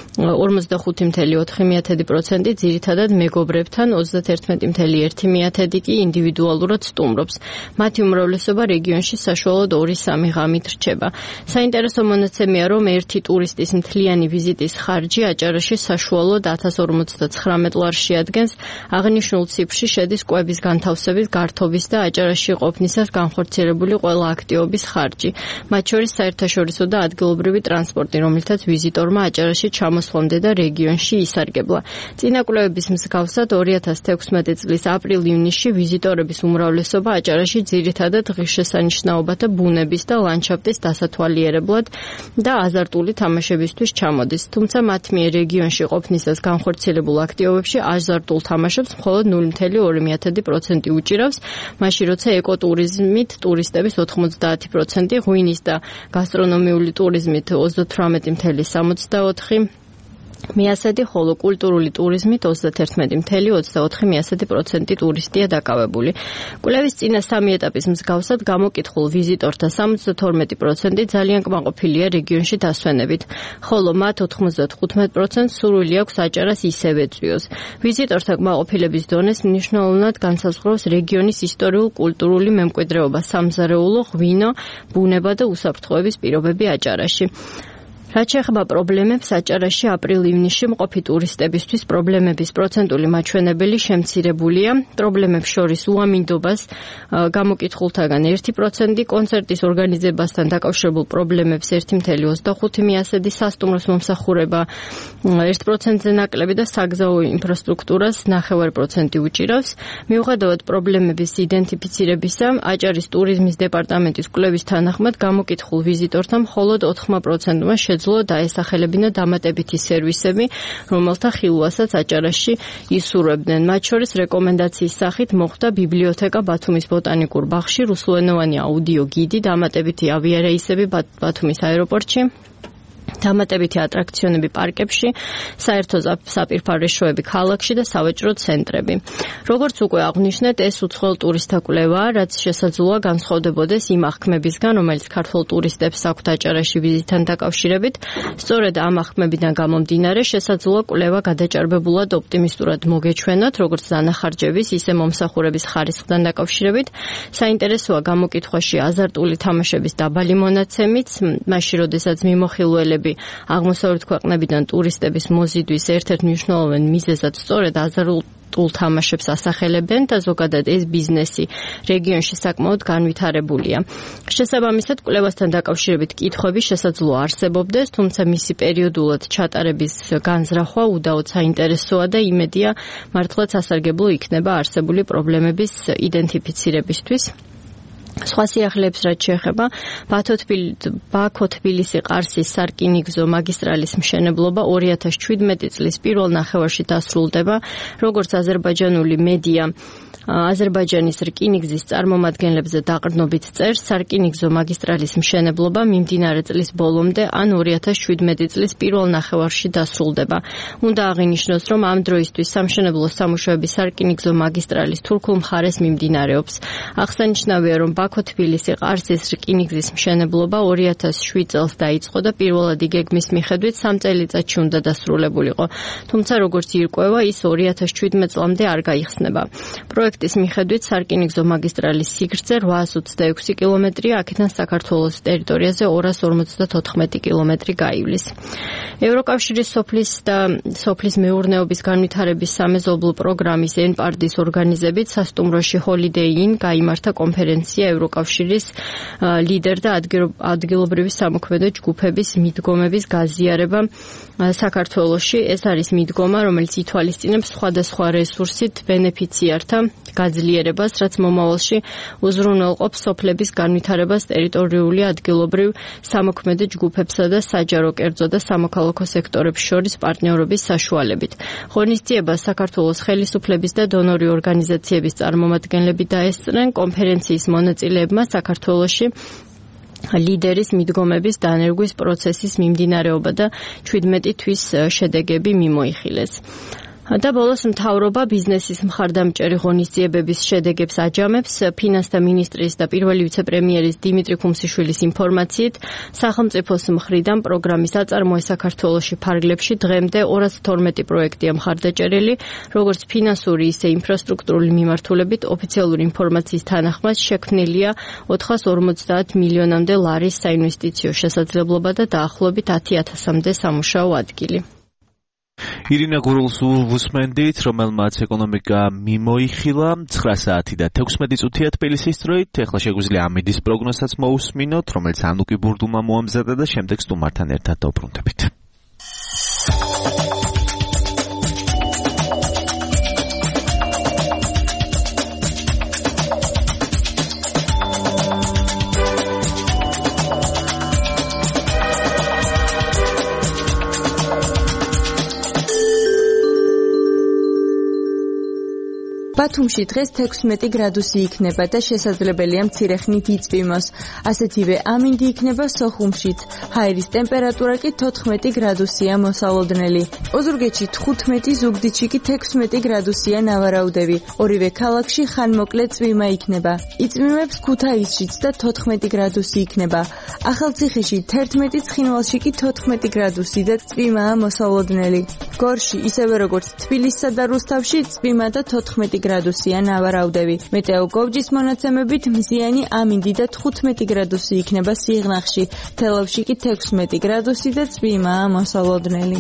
45.4% ძირითადად მეგობრებთან, 31.1% კი ინდივიდუალურად სტუმრობს. მათი უმრავლესობა რეგიონში საშუალოდ 2-3 ღამით რჩება. საინტერესო მონაცემია, რომ ერთი ტურისტის მთლიანი ვიზიტის ხარჯი აჭარაში საშუალოდ 1059 ლარს შეადგენს. აღნიშნულ ციფრში შედის კვების განთავსების, გართობის და აჭარაში ყოფნისას განხორციელებული ყველა აქტივობის ხარჯი. მათ შორის საერთაშორისო და ადგილობრივი ტრანსპორტი, რომელთაც ვიზიტორმა აჭარაში ჩამოსვლამდე და რეგიონში ისარგებლა. წინა კვლევების მსგავსად 2016 წლის აპრილ-ივნისში ვიზიტორების უმრავლესობა აჭარაში ძირითადად ღირსშესანიშნაობათა ბუნების და ლანდშაფტის დასათვალიერებლად და აზარტული თამაშებისთვის ჩამოდის. თუმცა მათ მიერ რეგიონში ყოფნისას განხორციელებულ აქტივობებში აზარტულ თამაშებს მხოლოდ 0.2% უჭირავს, მაშინ როცა ეკოტურიზმით ტურისტების 90%, ღვინის და გასტრონომიული ტურიზმით 38.64%, მიასადი, ხოლო კულტურული ტურიზმით 31.24% ტურისტია დაკავებული. კვლევის წინა სამი ეტაპის მსგავსად გამოკითხულ ვიზიტორთა 72% ძალიან კმაყოფილია რეგიონში დასვენებით, ხოლო მათ 95% სურვილი აქვს აჭარას ისევე წვიოს. ვიზიტორთა კმაყოფილების დონეს მნიშვნელოვნად განსაზღვრავს რეგიონის ისტორიულ-კულტურული მემკვიდრეობა, სამზარეულო, ღვინო, ბუნება და უსაფრთხოების პირობები აჭარაში. რაც შეეხება პრობლემებს, აჭარაში აპრილ-ივნისში მყოფი ტურისტებისთვის პრობლემების პროცენტული მაჩვენებელი შემცირებულია. პრობლემებს შორის უამინდობას გამოკითხულთაგან 1%, კონცერტის ორგანიზებასთან დაკავშირებულ პრობლემებს 1.25%, სასტუმროს მომსახურება 1%-ზე ნაკლები და საგზაო ინფრასტრუქტურას 0.5% უჭირავს. მიუხედავად პრობლემების იდენტიფიცირებისა, აჭარის ტურიზმის დეპარტამენტის კვლევის თანახმად გამოკითხულ ვიზიტორთა მხოლოდ 80%-მა შეძლო დაესახელებინა დამატებითი სერვისები, რომელთა ხილვასაც აჭარაში ისურვებდნენ. მათ შორის რეკომენდაციის სახით მოხვდა ბიბლიოთეკა ბათუმის ბოტანიკურ ბაღში, რუსულენოვანი აუდიო გიდი, დამატებითი ავიარეისები ბათუმის აეროპორტში, დამატებითი ატრაქციონები პარკებში, საერთო საპირფარე შოები ქალაქში და სავაჭრო ცენტრები. როგორც უკვე აღვნიშნეთ, ეს უცხოელ ტურისტთა კვლევაა, რაც შესაძლოა განსხვავდებოდეს იმ აღქმებისგან, რომელიც ქართველ ტურისტებს აქვთ აჭარაში ვიზიტთან დაკავშირებით. სწორედ ამ აღქმებიდან გამომდინარე, შესაძლოა კვლევა გადაჭარბებულად ოპტიმისტურად მოგეჩვენოთ, როგორც დანახარჯების, ისე მომსახურების ხარისხთან დაკავშირებით. საინტერესოა გამოკითხვაში აზარტული თამაშების დაბალი მონაცემით, მაშინ როდესაც მიმოხილველები აღმოსავლეთ ქვეყნებიდან ტურისტების მოზიდვის ერთ-ერთ მნიშვნელოვან მიზეზად სწორედ აზარტულ თამაშებს ასახელებენ და ზოგადად ეს ბიზნესი რეგიონში საკმაოდ განვითარებულია. შესაბამისად, კვლევასთან დაკავშირებით კითხვები შესაძლოა არსებობდეს, თუმცა მისი პერიოდულად ჩატარების განზრახვა უდაოდ საინტერესოა და იმედია მართლაც ასარგებლო იქნება არსებული პრობლემების იდენტიფიცირებისთვის. სხვა სიახლეებს რაც შეეხება ბაქო-თბილისი-ყარსის სარკინიგზო მაგისტრალის მშენებლობა 2017 წლის პირველ ნახევარში დასრულდება, როგორც აზერბაიჯანული მედია აზერბაიჯანის რკინიგზის წარმომადგენლებზე დაყრდნობით წერს, სარკინიგზო მაგისტრალის მშენებლობა მიმდინარე წლის ბოლომდე ან 2017 წლის პირველ ნახევარში დასრულდება. უნდა აღინიშნოს, რომ ამ დროისთვის სამშენებლო სამუშაოები სარკინიგზო მაგისტრალის თურქულ მხარეს მიმდინარეობს. აღსანიშნავია, რომ ბაქო-თბილისი-ყარსის რკინიგზის მშენებლობა 2007 წელს დაიწყო და პირველადი გეგმის მიხედვით 3 წელიწადში უნდა დასრულებულიყო. თუმცა, როგორც ირკვევა, ის 2017 წლამდე არ გაიხსნება. პროექტის მიხედვით სარკინიგზო მაგისტრალის სიგრძე 826 კილომეტრია, აქედან საქართველოს ტერიტორიაზე 254 კილომეტრი გაივლის. ევროკავშირის სოფლის მეურნეობის განვითარების სამეზობლო პროგრამის ENPARD-ის ორგანიზებით სასტუმროში Holiday Inn გაიმართა კონფერენცია ევროკავშირის ლიდერ და ადგილობრივი სამოქმედო ჯგუფების მიდგომების გაზიარება საქართველოში. ეს არის მიდგომა, რომელიც ითვალისწინებს სხვადასხვა რესურსით ბენეფიციართა გაძლიერებას, რაც მომავალში უზრუნველყოფს სოფლების განვითარებას ტერიტორიული ადგილობრივ სამოქმედო ჯგუფებსა და საჯარო კერძო და სამოქალაქო სექტორებს შორის პარტნიორობის საშუალებით. ღონისძიებას საქართველოს ხელისუფლების და დონორი ორგანიზაციების წარმომადგენლები დაესწრნენ. კონფერენციის მონაწილეებმა საქართველოში ლიდერის მიდგომების დანერგვის პროცესის მიმდინარეობა და 17 თვის შედეგები მიმოიხილეს. და ბოლოს მთავრობა ბიზნესის მხარდამჭერი ღონისძიებების შედეგებს აჯამებს. ფინანსთა მინისტრის და პირველი ვიცე-პრემიერის დიმიტრი ქუმსიშვილის ინფორმაციით, სახელმწიფოს მხრიდან პროგრამის აწარმოე საქართველოში ფარგლებში დღემდე 212 პროექტია მხარდაჭერილი, როგორც ფინანსური, ისე ინფრასტრუქტურული მიმართულებით. ოფიციალური ინფორმაციის თანახმად შექმნილია 450 მილიონამდე ლარის საინვესტიციო შესაძლებლობა და დაახლოებით 10,000-მდე სამუშაო ადგილი. ირინა გურულს ვუსმენდით, რომელმაც ეკონომიკა მიმოიხილა 9 საათი და 16 წუთია თბილისის დროით. ეხლა შეგვიძლია ამიდის პროგნოზსაც მოусმინოთ, რომელიც ანუკი ბურდულმა მოამზადა და შემდეგ სტუმართან ერთად დავბრუნდებით. ბათუმში დღეს 16 გრადუსი იქნება და შესაძლებელია მცირე ხნით იწვიმოს. ასეთივე ამინდი იქნება სოხუმშიც. ჰაერის ტემპერატურა კი 14 გრადუსია მოსალოდნელი. ოზურგეთში 15, ზუგდიდში კი 16 გრადუსია ნავარაუდები. ორივე ქალაქში ხანმოკლე წვიმა იქნება. იწვიმებს ქუთაისშიც და 14 გრადუსი იქნება. ახალციხეში 11, ცხინვალში კი 14 გრადუსი და წვიმაა მოსალოდნელი. გორში, ისევე როგორც თბილისსა და რუსთავში, წვიმა და 14 გრადუსია ნავარაუდები. მეტეოგოვჯის მონაცემებით მზიანი ამინდი და 15 გრადუსი იქნება სიღნაღში. თელავში კი 16 გრადუსი და წვიმაა მოსალოდნელი.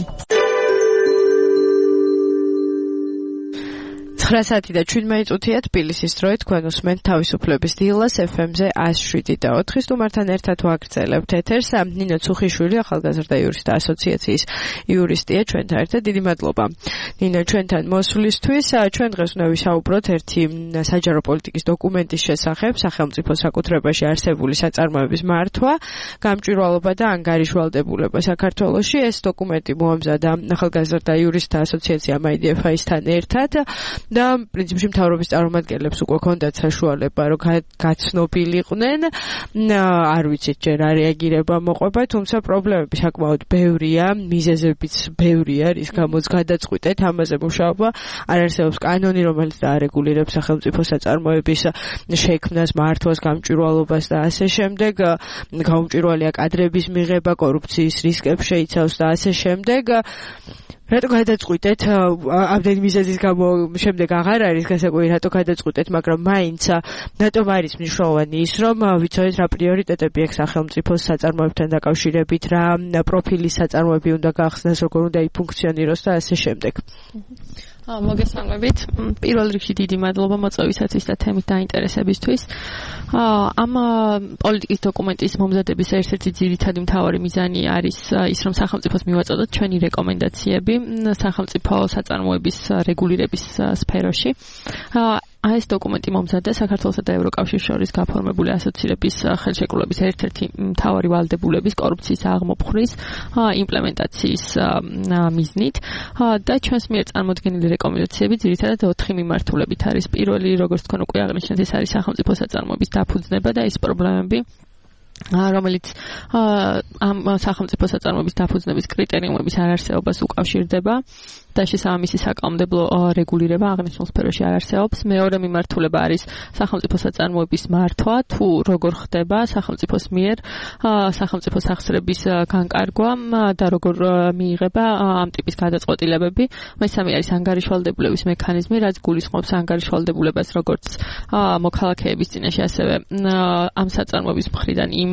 9 საათი და 17 წუთია თბილისის დროით. თქვენ უსმენთ თავისუფლების დილას FM-ზე 107.4. სტუმართან ერთად ვაგრძელებთ ეთერს. ნინო ცუხიშვილი, ახალგაზრდა იურისტთა ასოციაციის იურისტია, ჩვენთან ერთად. დიდი მადლობა ნინო ჩვენთან მოსვლისთვის. ჩვენ დღეს უნდა ვისაუბროთ ერთი საჯარო პოლიტიკის დოკუმენტის შესახებ, სახელმწიფო საკუთრებაში არსებული საწარმოების მართვა, გამჭვირვალობა და ანგარიშვალდებულება საქართველოში. ეს დოკუმენტი მოამზადა ახალგაზრდა იურისტთა ასოციაციამ IDFI-სთან ერთად. და პრინციპში მთავრობის წარმომადგენლებს უკვე ჰქონდათ საშუალება, რომ გაცნობილიყვნენ. არ ვიცით ჯერ არ რეაგირება მოყვება, თუმცა პრობლემები საკმაოდ ბევრია, მიზეზებიც ბევრია, რის გამოც გადაწყვიტეთ ამაზე მუშაობა. არ არსებობს კანონი, რომელიც დაარეგულირებს სახელმწიფო საწარმოების შექმნას, მართვას, გამჭვირვალობას და ასე შემდეგ. გაუმჭვირვალეა კადრების მიღება, კორუფციის რისკებს შეიცავს და ასე შემდეგ. რატო გადაწყვიტეთ ამდენი მიზეზის გამო შემდეგ აღარ არის გასაკვირი რატო გადაწყვიტეთ, მაგრამ მაინც რატომ არის მნიშვნელოვანი ის, რომ ვიცოდეთ რა პრიორიტეტები აქვს სახელმწიფოს საწარმოებთან დაკავშირებით, რა პროფილის საწარმოები უნდა გახსნას, როგორ უნდა იფუნქციონიროს და ასე შემდეგ. მოგესალმებით. პირველ რიგში დიდი მადლობა მოწვევისათვის და თემით დაინტერესებისთვის. ამ პოლიტიკის დოკუმენტის მომზადების ერთ-ერთი ძირითადი მთავარი მიზანი არის ის, რომ სახელმწიფოს მივაწოდოთ ჩვენი რეკომენდაციები სახელმწიფო საწარმოების რეგულირების სფეროში. ეს დოკუმენტი მომზადდა საქართველოსა და ევროკავშირის შორის გაფორმებული ასოცირების ხელშეკრულების ერთ-ერთი მთავარი ვალდებულების კორუფციის აღმოფხვრის იმპლემენტაციის მიზნით და ჩვენს მიერ წარმოდგენილი რეკომენდაციები ძირითადად 4 მიმართულებით არის. პირველი, როგორც თქვენ უკვე აღნიშნეთ, ეს არის სახელმწიფო საწარმოების დაფუძნება და ის პრობლემები, რომელიც ამ სახელმწიფო საწარმოების დაფუძნების კრიტერიუმების არარსეობას უკავშირდება და შესაბამისი საკანონმდებლო რეგულირება აღნიშნულ სფეროში არ არსებობს. მეორე მიმართულება არის სახელმწიფო საწარმოების მართვა, თუ როგორ ხდება სახელმწიფოს მიერ სახელმწიფო სახსრების განკარგვა და როგორ მიიღება ამ ტიპის გადაწყვეტილებები. მესამე არის ანგარიშვალდებულების მექანიზმი, რაც გულისხმობს ანგარიშვალდებულებას როგორც მოქალაქეების წინაშე, ასევე ამ საწარმოების მხრიდან იმ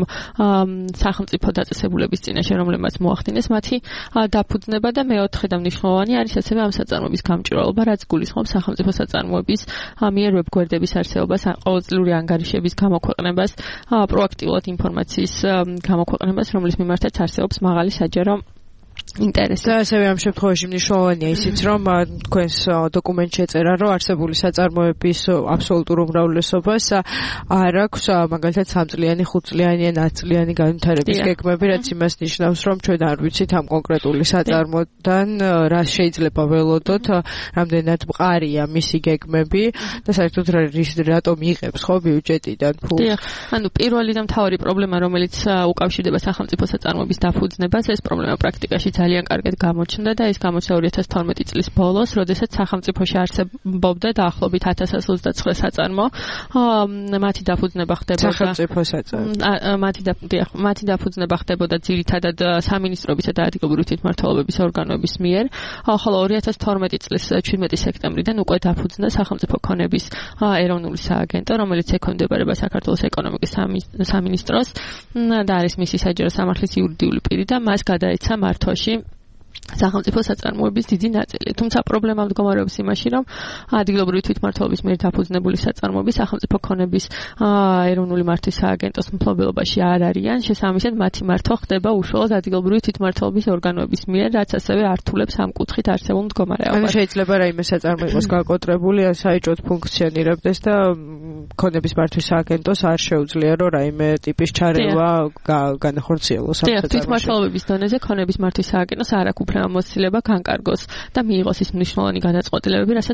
სახელმწიფო დაწესებულების წინაშე, რომლებმაც მოახდინეს მათი დაფუძნება და მეოთხე და მნიშვნელოვანი არის არის ასევე ამ საწარმოების გამჭვირვალობა, რაც გულისხმობს სახელმწიფო საწარმოების მიერ ვებგვერდების არსებობას, ყოველწლიური ანგარიშების გამოქვეყნებას, პროაქტიულად ინფორმაციის გამოქვეყნებას, რომლის მიმართაც არსებობს მაღალი საჯარო ინტერესი. და ასევე ამ შემთხვევაში მნიშვნელოვანია ისიც, რომ თქვენს დოკუმენტში ეწერა, რომ არსებული საწარმოების აბსოლუტურ უმრავლესობას არ აქვს მაგალითად 3-წლიანი, 5-წლიანი ან 10-წლიანი განვითარების გეგმები, რაც იმას ნიშნავს, რომ ჩვენ არ ვიცით ამ კონკრეტული საწარმოდან რა შეიძლება ველოდოთ, რამდენად მყარია მისი გეგმები და საერთოდ რატომ იღებს ხო ბიუჯეტიდან ფულს. დიახ, ანუ პირველი და მთავარი პრობლემა, რომელიც უკავშირდება სახელმწიფო საწარმოების დაფუძნებას, ეს პრობლემა პრაქტიკაში ძალიან კარგად გამოჩნდა და ეს გამოჩნდა 2012 წლის ბოლოს, როდესაც სახელმწიფოში არსებობდა დაახლოებით 1029 საწარმო. მათი დაფუძნება ხდებოდა სახელმწიფო საწარმო. მათი დაფუძნება ხდებოდა ძირითადად სამინისტროებისა და ადგილობრივი თვითმმართველობების ორგანოების მიერ, ხოლო 2012 წლის 17 სექტემბრიდან უკვე დაფუძნდა სახელმწიფო ქონების ეროვნული სააგენტო, რომელიც ექვემდებარება საქართველოს ეკონომიკის სამინისტროს და არის მისი საჯარო სამართლის იურიდიული პირი და მას გადაეცა მართვაში სახელმწიფო საწარმოების დიდი ნაწილი. თუმცა პრობლემა მდგომარეობს იმაში, რომ ადგილობრივი თვითმმართველობის მიერ დაფუძნებული საწარმოები სახელმწიფო ქონების ეროვნული მართვის სააგენტოს მფლობელობაში არ არიან. შესაბამისად, მათი მართვა ხდება უშუალოდ ადგილობრივი თვითმმართველობის ორგანოების მიერ, რაც ასევე ართულებს ამ კუთხით არსებულ მდგომარეობას. ანუ შეიძლება რაიმე საწარმო იყოს გაკოტრებული, საეჭვოდ ფუნქციონირებდეს და ქონების მართვის სააგენტოს არ შეუძლია, რომ რაიმე ტიპის ჩარევა განახორციელოს ამ საწარმოში. თვითმმართველობის დონეზე ქონების მართვის სააგენტოს არ აქვს უფლებამოსილება განკარგოს და მიიღოს ის მნიშვნელოვანი გადაწყვეტილებები, რასაც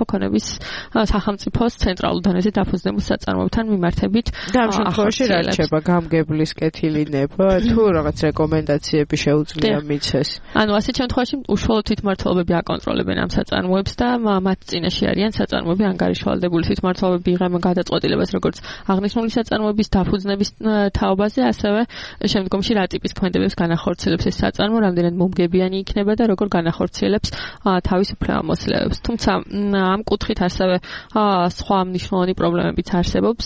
სახელმწიფოს ცენტრალურ დონეზე დაფუძნებულ საწარმოებთან მიმართებით. და ამ შემთხვევაში რა რჩება გამგებლის კეთილინება თუ რაღაც რეკომენდაციები შეუძლია მიცეს? ანუ ასეთ შემთხვევაში უშუალოდ თვითმმართველობები აკონტროლებენ ამ საწარმოებს და მათ წინაშე არიან საწარმოები ანგარიშვალდებული. თვითმმართველობები იღებენ გადაწყვეტილებას როგორც აღნიშნული საწარმოების დაფუძნების თაობაზე, ასევე შემდგომში რა ტიპის ქმედებებს განახორციელებს ეს საწარმო, რამდენად მომგებიანი იქნება და როგორ განახორციელებს თავის უფლებამოსილებებს. თუმცა ამ კუთხით ასევე სხვა მნიშვნელოვანი პრობლემებიც არსებობს.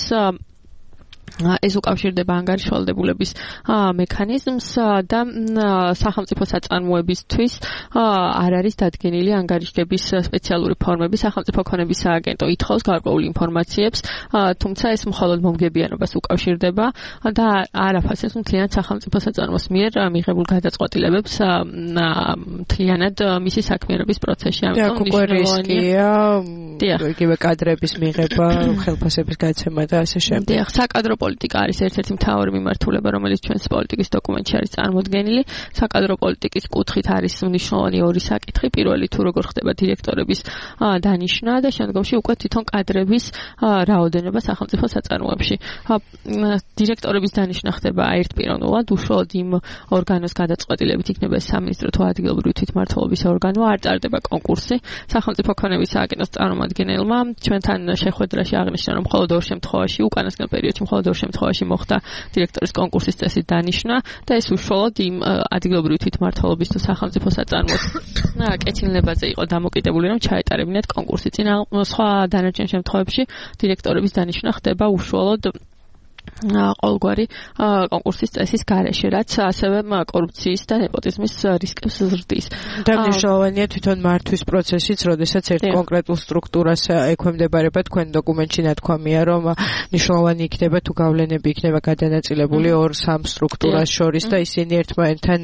ეს უკავშირდება ანგარიშვალდებულების მექანიზმს და სახელმწიფო საწარმოებისთვის არ არის დადგენილი ანგარიშგების სპეციალური ფორმები. სახელმწიფო ქონების სააგენტო ითხოვს გარკვეულ ინფორმაციებს, თუმცა ეს მხოლოდ მომგებიანობას უკავშირდება და არ აფასებს მთლიანად სახელმწიფო საწარმოს მიერ მიღებულ გადაწყვეტილებებს მთლიანად მისი საქმიანობის პროცესში. ამიტომ რისკია იგივე კადრების მიღება, ხელფასების გაცემა და ასე შემდეგ. საკადრო პოლიტიკა არის ერთ-ერთი მთავარი მიმართულება, რომელიც ჩვენს პოლიტიკის დოკუმენტში არის წარმოდგენილი. საკადრო პოლიტიკის კუთხით არის მნიშვნელოვანი ორი საკითხი. პირველი თუ როგორ ხდება დირექტორების დანიშვნა და შემდგომში უკვე თვითონ კადრების რაოდენობა სახელმწიფო საწარმოებში. დირექტორების დანიშვნა ხდება ერთპიროვნულად, უშუალოდ იმ ორგანოს გადაწყვეტილებით იქნება სამინისტრო თუ ადგილობრივი თვითმმართველობის ორგანო, არ ტარდება კონკურსი. სახელმწიფო ქონების სააგენტოს წარმომადგენელმა ჩვენთან შეხვედრაში აღნიშნა, რომ მხოლოდ ორ შემთხვევაში, უკანასკნელ პერიოდში მხოლოდ ორ შემთხვევაში მოხდა დირექტორის კონკურსის წესის დანიშვნა და ეს უშუალოდ იმ ადგილობრივი თვითმმართველობის თუ სახელმწიფო საწარმოს კეთილნებაზე იყო დამოკიდებული, რომ ჩაეტარებინათ კონკურსი. წინა სხვა დანარჩენ შემთხვევებში დირექტორების დანიშვნა ხდება უშუალოდ ყოველგვარი კონკურსის წესის გარეშე, რაც ასევე კორუფციის და ნეპოტიზმის რისკებს ზრდის. და მნიშვნელოვანია თვითონ მართვის პროცესიც, როდესაც ერთ კონკრეტულ სტრუქტურას ექვემდებარება. თქვენ დოკუმენტში ნათქვამია, რომ მნიშვნელოვანი იქნება თუ გავლენები იქნება გადანაწილებული 2-3 სტრუქტურას შორის და ისინი ერთმანეთთან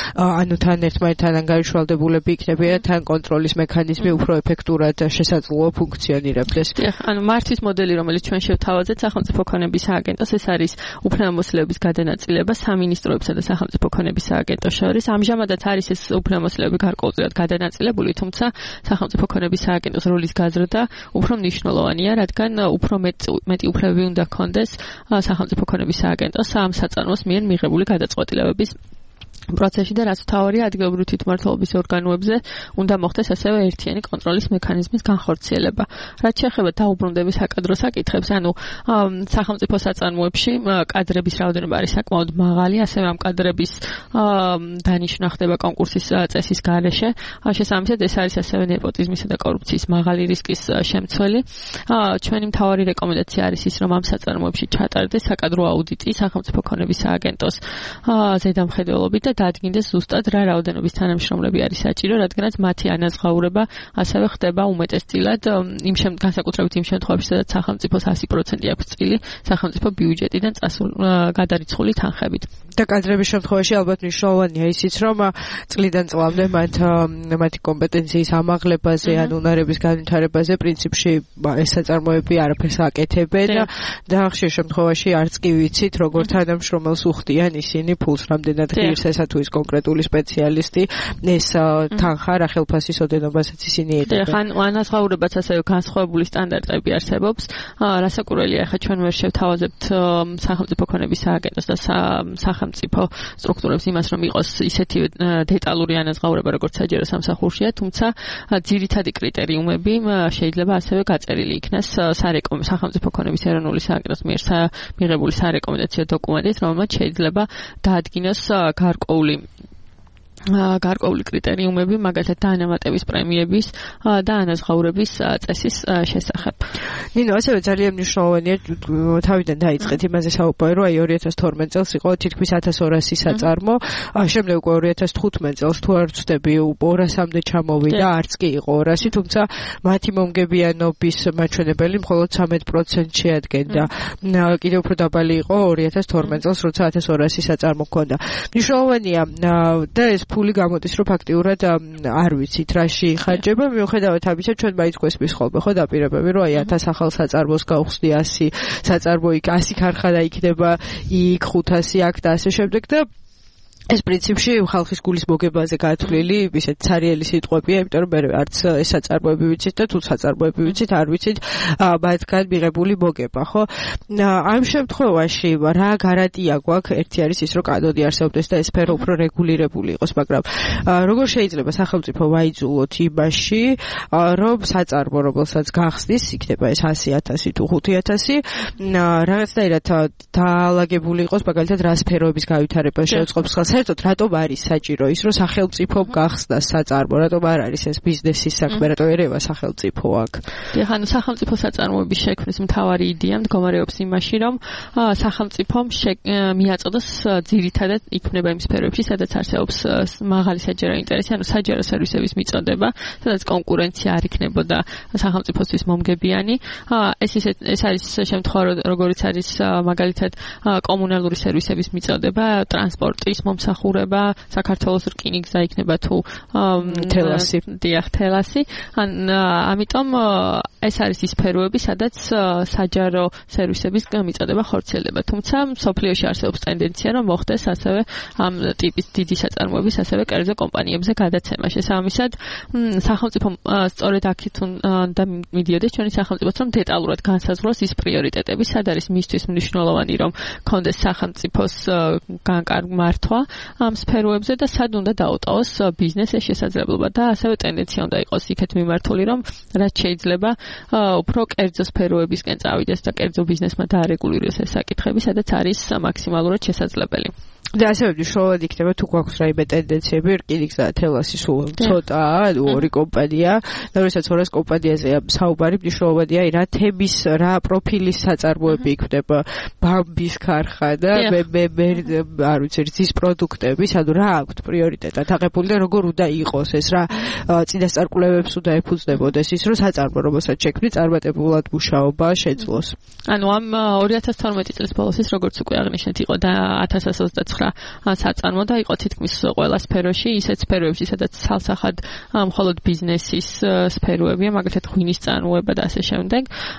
ანგარიშვალდებულები იქნებიან, თან კონტროლის მექანიზმი უფრო ეფექტურად შესაძლოა ფუნქციონირებდეს. ანუ მართვის მოდელი, რომელიც ჩვენ შევთავაზეთ სახელმწიფო ქონების სააგენტოს, ეს არის უფლებამოსილების გადანაწილება სამინისტროებსა და სახელმწიფო ქონების სააგენტოს შორის. ამჟამადაც არის ეს უფლებამოსილები გარკვეულწილად გადანაწილებული, თუმცა სახელმწიფო ქონების სააგენტოს როლის გაზრდა უფრო მნიშვნელოვანია, რადგან უფრო მეტი უფლებები უნდა ჰქონდეს სახელმწიფო ქონების სააგენტოს ამ საწარმოს მიერ მიღებული გადაწყვეტილებების პროცესში და რაც მთავარია ადგილობრივი თვითმმართველობის ორგანოებზე უნდა მოხდეს ასევე ერთიანი კონტროლის მექანიზმის განხორციელება. რაც შეეხება დაუბრუნდების საკადრო საკითხებს, ანუ სახელმწიფო საწარმოებში კადრების რაოდენობა არის საკმაოდ მაღალი, ასევე ამ კადრების დანიშვნა ხდება კონკურსის წესის გარეშე. შესაბამისად, ეს არის ასევე ნეპოტიზმისა და კორუფციის მაღალი რისკის შემცველი. ჩვენი მთავარი რეკომენდაცია არის ის, რომ ამ საწარმოებში ჩატარდეს საკადრო აუდიტი სახელმწიფო ქონების სააგენტოს ზედამხედველობით და დაადგინდეს ზუსტად რა რაოდენობის თანამშრომლები არის საჭირო, რადგანაც მათი ანაზღაურება ასევე ხდება უმეტესწილად განსაკუთრებით იმ შემთხვევაში, სადაც სახელმწიფოს 100% აქვს წილი სახელმწიფო ბიუჯეტიდან გადარიცხული თანხებით. და კადრების შემთხვევაში ალბათ მნიშვნელოვანია ისიც, რომ წლიდან წლამდე მათი კომპეტენციის ამაღლებაზე ან უნარების განვითარებაზე პრინციპში ეს საწარმოები არაფერს აკეთებენ და ხშირ შემთხვევაში არც კი ვიცით, როგორ თანამშრომელს უხდიან ისინი ფულს, რამდენად ღირს ესა თუ ის კონკრეტული სპეციალისტი ეს თანხა რა ხელფასის ოდენობასაც ისინი ეტებენ. ხან ანაზღაურებაც ასევე განსხვავებული სტანდარტები არსებობს. რასაკურველია, ახლა ჩვენ ვერ შევთავაზებთ სახელმწიფო ქონების სააგენტოს და სახელმწიფო სტრუქტურებს იმას, რომ იყოს ისეთი დეტალური ანაზღაურება, როგორც საჯარო სამსახურშია, თუმცა ძირითადი კრიტერიუმები შეიძლება ასევე გაწერილი იქნას სახელმწიფო ქონების ეროვნული სააგენტოს მიერ მიღებული სარეკომენდაციო დოკუმენტით, რომელმაც შეიძლება დაადგინოს გარკვეული კრიტერიუმები, მაგალითად დანამატების პრემიების და ანაზღაურების წესის შესახებ. ნინო, ასევე ძალიან მნიშვნელოვანია თავიდან დაიწყეთ იმაზე საუბარი, რომ აი 2012 წელს იყო თითქმის 1200 საწარმო, შემდეგ უკვე 2015 წელს თუ არ ვცდები 200-მდე ჩამოვიდა, არც კი იყო 200, თუმცა მათი მომგებიანობის მაჩვენებელი მხოლოდ 13% შეადგენდა. კიდევ უფრო დაბალი იყო 2012 წელს, როცა 1200 საწარმო ჰქონდა. მნიშვნელოვანია და ეს ფული გამოდის, რომ ფაქტიურად არ ვიცით რაში იხარჯება, მიუხედავად ამისა, ჩვენ მაინც გვესმის ხოლმე ხო დაპირებები, რომ აი 1000 ახალ საწარმოს გავხსნი 100 საწარმო იქ 100 ქარხანა იქნება იქ 500 აქ და ასე შემდეგ და ეს პრინციპში ხალხის გულის მოგებაზე გათვლილი ისეთ ცარიელი სიტყვებია, იმიტომ რომ მე არც ეს საწარმოები ვიცით და თუ საწარმოები ვიცით, არ ვიცით მათგან მიღებული მოგება, ხო? ამ შემთხვევაში რა გარანტია გვაქვს? ერთი არის ის, რომ კანონი არსებობს და ეს სფერო უფრო რეგულირებული იყოს, მაგრამ როგორ შეიძლება სახელმწიფო ვაიძულოთ იმაში, რომ საწარმო, რომელსაც გახსნის, იქნება ეს 100,000 თუ 5,000, რაღაცნაირად დაალაგებული იყოს, მაგალითად, რა სფეროების განვითარება შეუწყობს ხელს. საერთოდ რატომ არის საჭირო ის, რომ სახელმწიფომ გახსნას საწარმო, რატომ არ არის ეს ბიზნესის საქმე, რატომ ერევა სახელმწიფო აქ? ხან სახელმწიფო საწარმოების შექმნის მთავარი იდეა მდგომარეობს იმაში, რომ სახელმწიფომ მიაწოდოს ძირითადად იქმნება იმ სფეროებში, სადაც არსებობს მაღალი საჯარო ინტერესი, ანუ საჯარო სერვისების მიწოდება, სადაც კონკურენცია არ იქნებოდა სახელმწიფოსთვის მომგებიანი. ეს არის შემთხვევა, როგორიც არის მაგალითად კომუნალური სერვისების მიწოდება, ტრანსპორტის მსახურება, საქართველოს რკინიგზა იქნება თუ თელასი. დიახ, თელასი. ამიტომ ეს არის ის სფეროები, სადაც საჯარო სერვისების მიწოდება ხორციელდება. თუმცა მსოფლიოში არსებობს ტენდენცია, რომ მოხდეს ასევე ამ ტიპის დიდი საწარმოების ასევე კერძო კომპანიებზე გადაცემა. შესაბამისად, სახელმწიფო სწორედ აქეთ უნდა მიდიოდეს ჩვენი სახელმწიფოც, რომ დეტალურად განსაზღვროს ის პრიორიტეტები, სად არის მისთვის მნიშვნელოვანი, რომ კონდეს სახელმწიფოს მართვა ამ სფეროებზე და სად უნდა დაუტოვოს ბიზნესის შესაძლებლობა და ასევე ტენდენცია უნდა იყოს იქეთ მიმართული, რომ რაც შეიძლება უფრო კერძო სფეროებისკენ წავიდეს და კერძო ბიზნესმა დაარეგულიროს ეს საკითხები, სადაც არის მაქსიმალურად შესაძლებელი. და ასევე მნიშვნელოვანი იქნება თუ გვაქვს რაიმე ტენდენციები, რკინიგზა და თელასი სულ ცოტაა, ორი კომპანია, და როდესაც ორას კომპანიაზეა საუბარი, მნიშვნელოვანია რა თემის, რა პროფილის საწარმოები იქნება, ბამბის ქარხანა, მე არ ვიცი, რძის პროდუქტების, ანუ რა აქვთ პრიორიტეტად აღებული და როგორ უნდა იყოს ეს, რა წინასწარ კვლევებს უნდა ეფუძნებოდეს ის, რომ საწარმო, რომელსაც შექმნი, წარმატებულად მუშაობა შეძლოს. ანუ ამ 2012 წლის ბოლოს ის როგორც უკვე აღნიშნეთ იყო და 1029 საწარმო და იყო თითქმის ყველა სფეროში, ისეთ სფეროებში, სადაც ცალსახად მხოლოდ ბიზნესის სფეროებია, მაგალითად ღვინის წარმოება და ასე შემდეგ.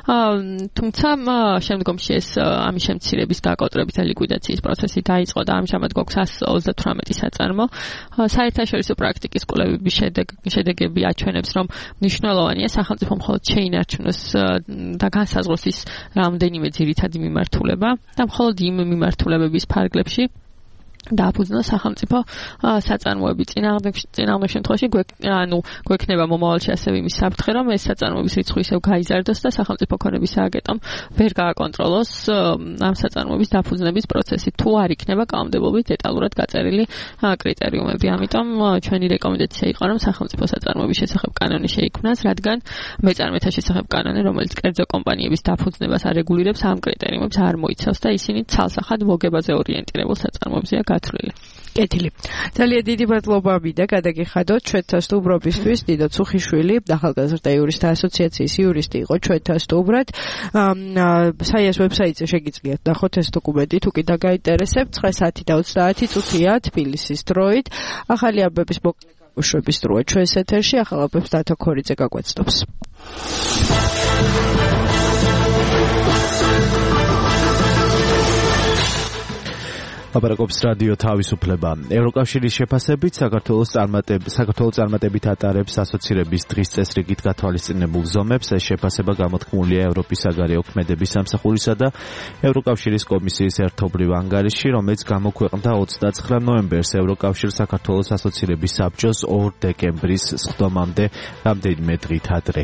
თუმცა შემდგომში ეს ამის შემცირების გაკოტრებით და ლიკვიდაციის პროცესი დაიწყო და ამჟამად გვაქვს 138 საწარმო. საერთაშორისო პრაქტიკის კვლევების შედეგები აჩვენებს, რომ მნიშვნელოვანია სახელმწიფო მხოლოდ შეინარჩუნოს და განსაზღვროს ის რამდენიმე ძირითადი მიმართულება და მხოლოდ იმ მიმართულებების ფარგლებში დააფუძნოს სახელმწიფო საწარმოები. წინააღმდეგ შემთხვევაში გვექნება მომავალში ასევე იმის საფრთხე, რომ ეს საწარმოების რიცხვი ისევ გაიზარდოს და სახელმწიფო ქონების სააგენტომ ვერ გააკონტროლოს ამ საწარმოების დაფუძნების პროცესი, თუ არ იქნება კანონმდებლობით დეტალურად გაწერილი კრიტერიუმები. ამიტომ ჩვენი რეკომენდაცია იყო, რომ სახელმწიფო საწარმოების შესახებ კანონი შეიქმნას, რადგან მეწარმეთა შესახებ კანონი, რომელიც კერძო კომპანიების დაფუძნებას არეგულირებს, ამ კრიტერიუმებს არ მოიცავს და ისინი ცალსახად მოგებაზე ორიენტირებულ საწარმოებზეა გათვლილი. კეთილი. ძალიან დიდი მადლობა მინდა გადაგიხადოთ ჩვენთან სტუმრობისთვის. დიდო ცუხიშვილი, ახალგაზრდა იურისტთა ასოციაციის იურისტი იყო ჩვენთან სტუმრად. საიას ვებსაიტზე შეგიძლიათ ნახოთ ეს დოკუმენტი, თუ კი დაგაინტერესებთ. 9:30 თბილისის დროით. ახალი ამბების მოკლეების დროა ჩვენს ეთერში. ახალ ამბებს დათო ქორიძე გაგვეცნობს. აპარაკობს რადიო თავისუფლება. ევროკავშირის შეფასებით საქართველოს წარმატებით ატარებს ასოცირების დღის წესრიგით გათვალისწინებულ ზომებს. ეს შეფასება გამოთქმულია ევროპის საგარეო ქმედების სამსახურისა და ევროკავშირის კომისიის ერთობლივ ანგარიშში, რომელიც გამოქვეყნდა 29 ნოემბერს ევროკავშირ საქართველოს ასოცირების საბჭოს 2 დეკემბრის სხდომამდე, რამდენიმე დღით ადრე.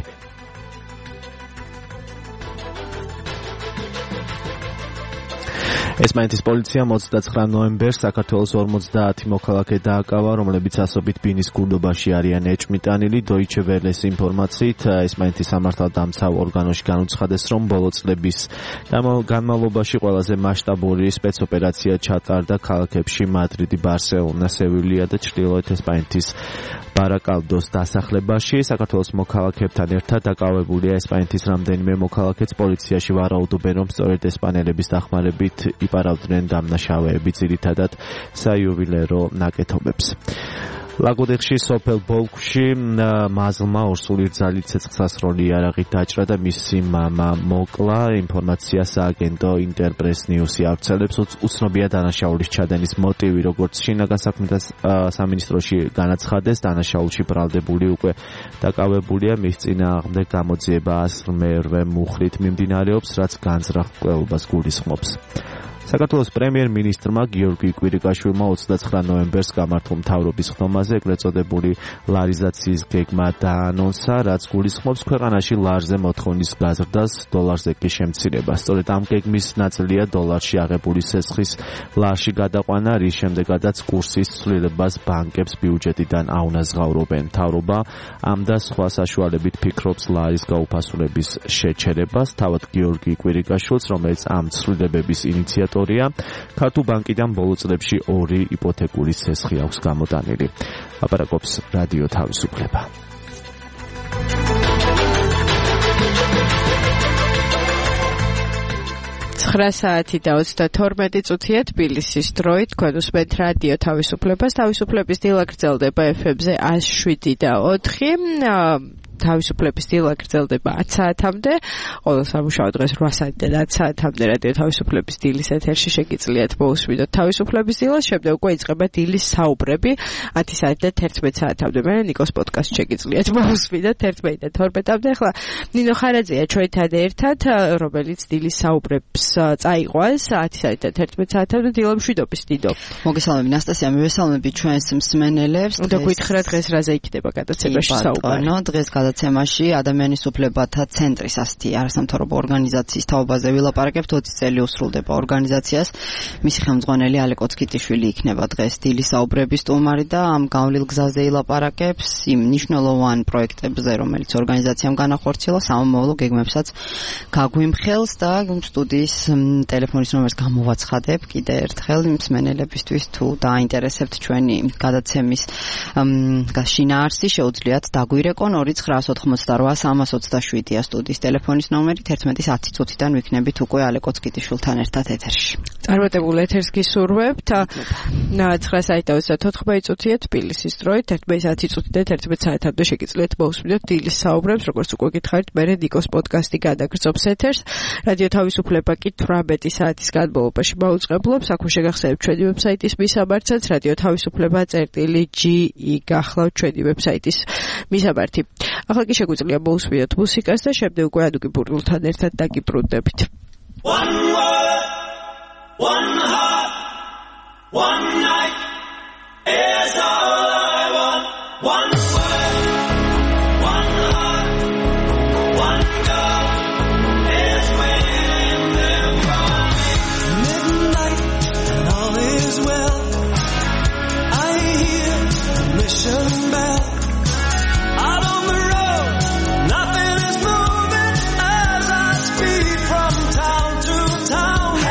ესპანეთის პოლიციამ 29 ნოემბერს საქართველოს 50 მოქალაქე დააკავა, რომლებიც ასობით ბინის გუნდობაში არიან ეჭვმიტანილი. Deutsche Welle-ს ინფორმაციით, ესპანეთის სამართალდამცავ ორგანოში განუცხადეს, რომ ბოლო წლების განმავლობაში ყველაზე მასშტაბური სპეცოპერაცია ჩატარდა ქალაქებში მადრიდი, ბარსელონა, სევილია და ჩრდილოეთ ესპანეთის ბარაკალდოს დასახლებაში. საქართველოს მოქალაქეებთან ერთად დაკავებულია ესპანეთის რამდენიმე მოქალაქეც. პოლიციაში ვარაუდობენ, რომ სწორედ ესპანელების დახმარებით იპარავდნენ დამნაშავეები ძირითადად საიუველირო ნაკეთობებს. ლაგოდეხში სოფელ ბოლქვში მაზლმა ორსული რძალით ცეცხლსასროლი იარაღით დაჭრა და მისი მამა მოკლა. ინფორმაციას სააგენტო ინტერპრეს ნიუსი ავრცელებს. უცნობია დანაშაულის ჩადენის მოტივი, როგორც შინაგან საქმეთა სამინისტროში განაცხადეს. დანაშაულში ბრალდებული უკვე დაკავებულია. მის წინააღმდეგ გამოძიება 108 მუხრით მიმდინარეობს, რაც განზრახ კვლევას გულისხმობს. საქართველოს პრემიერ-მინისტრმა გიორგი კვირიკაშვილმა 29 ნოემბერს გამართულ მთავრობის ხდომაზე ეგრეთ წოდებული ლარიზაციის გეგმა დაანონსა, რაც გულისხმობს ქვეყანაში ლარზე მოთხოვნის გაზრდას, დოლარზე კი შემცირებას. სწორედ ამ გეგმის ნაწილია დოლარში აღებული სესხის ლარში გადაყვანა, რის შემდეგაც კურსის ცვლილებას ბანკებს ბიუჯეტიდან აუნაზღაურებენ. მთავრობა ამ და სხვა საშუალებით ფიქრობს ლარის გაუფასულების შეჩერებას. თავად გიორგი კვირიკაშვილს, რომელიც ამ ცვლილებების ინიციატორია, ქართულ ბანკიდან ბოლო წლებში 2 იპოთეკური სესხი აქვს გამოტანილი. აპარაკობს რადიო თავისუფლება. საათი და 32 წუთია თბილისის დროით. თქვენ უსმენთ რადიო თავისუფლებას. თავისუფლების დილა გრძელდება FM-ზე 107.4. თავისუფლების დილა გრძელდება 10 საათამდე, ყოველ სამუშაო დღეს 8 საათიდან 10 საათამდე რადიო თავისუფლების დილის ეთერში შეგიძლიათ მოусმინოთ თავისუფლების დილას, შემდეგ უკვე იწყება დილის საუბრები 10 საათიდან 11 საათამდე. მე ნიკოს პოდკასტ შეგიძლიათ მოусმინოთ 11-დან 12-მდე. ახლა ნინო ხარაძეა ჩვენთან ერთად, რომელიც დილის საუბრებს წაიყვანს 10 საათიდან 11 საათამდე. დილა მშვიდობის დიდო. მოგესალმები ნასტასია, მივესალმები ჩვენს მსმენელებს. და გითხრა დღეს რაზე იქნება გადაცემაში საუბარი. დღეს გადაცემაში ადამიანის უფლებათა ცენტრის ასეთი არასამთავრობო ორგანიზაციის თაობაზე ვილაპარაკებთ. 20 წელი უსრულდება ორგანიზაციას. მისი ხელმძღვანელი ალე კოცკიტიშვილი იქნება დღეს დილის საუბრების სტუმარი და ამ გავლილ გზაზე ილაპარაკებს იმ მნიშვნელოვან პროექტებზე, რომელიც ორგანიზაციამ განახორციელა, სამომავლო გეგმებსაც გაგვიმხელს და სტუდიის ტელეფონის ნომერს გამოვაცხადებ კიდე ერთხელ მსმენელებისთვის, თუ დაინტერესებთ ჩვენი გადაცემის შინაარსი, შეუძლიათ დაგვირეკონ 2988327 სტუდიის ტელეფონის ნომერი. 11:10 წუთიდან ვიქნებით უკვე ალე კოცკიტიშვილთან ერთად ეთერში. წარმატებულ ეთერს გისურვებთ. 9:34 წუთია თბილისის დროით. 11:10 წუთიდან 11 საათამდე შეგიძლიათ მოусმინოთ დილის საუბრებს, როგორც უკვე გითხარით, მე ნიკოს პოდკასტი გადაგრძობს ეთერს. რადიო თავისუფლება კი 18 საათის განმავლობაში მაუწყებლობს. აქვე შეგახსენებთ ჩვენი ვებსაიტის მისამართსაც, რადიო თავისუფლება.gi გახლავთ ჩვენი ვებსაიტის მისამართი. ახლა კი შეგვიძლია მოусმინოთ მუსიკას და შემდეგ უკვე ადუგი ბურდულთან ერთად დაგიბრუნდებით. One word, one heart, one night is all I want. One word, one heart, one girl is waiting there for me. Midnight and all is well. I hear the mission bell. Out on the road, nothing is moving as I speed from town to town.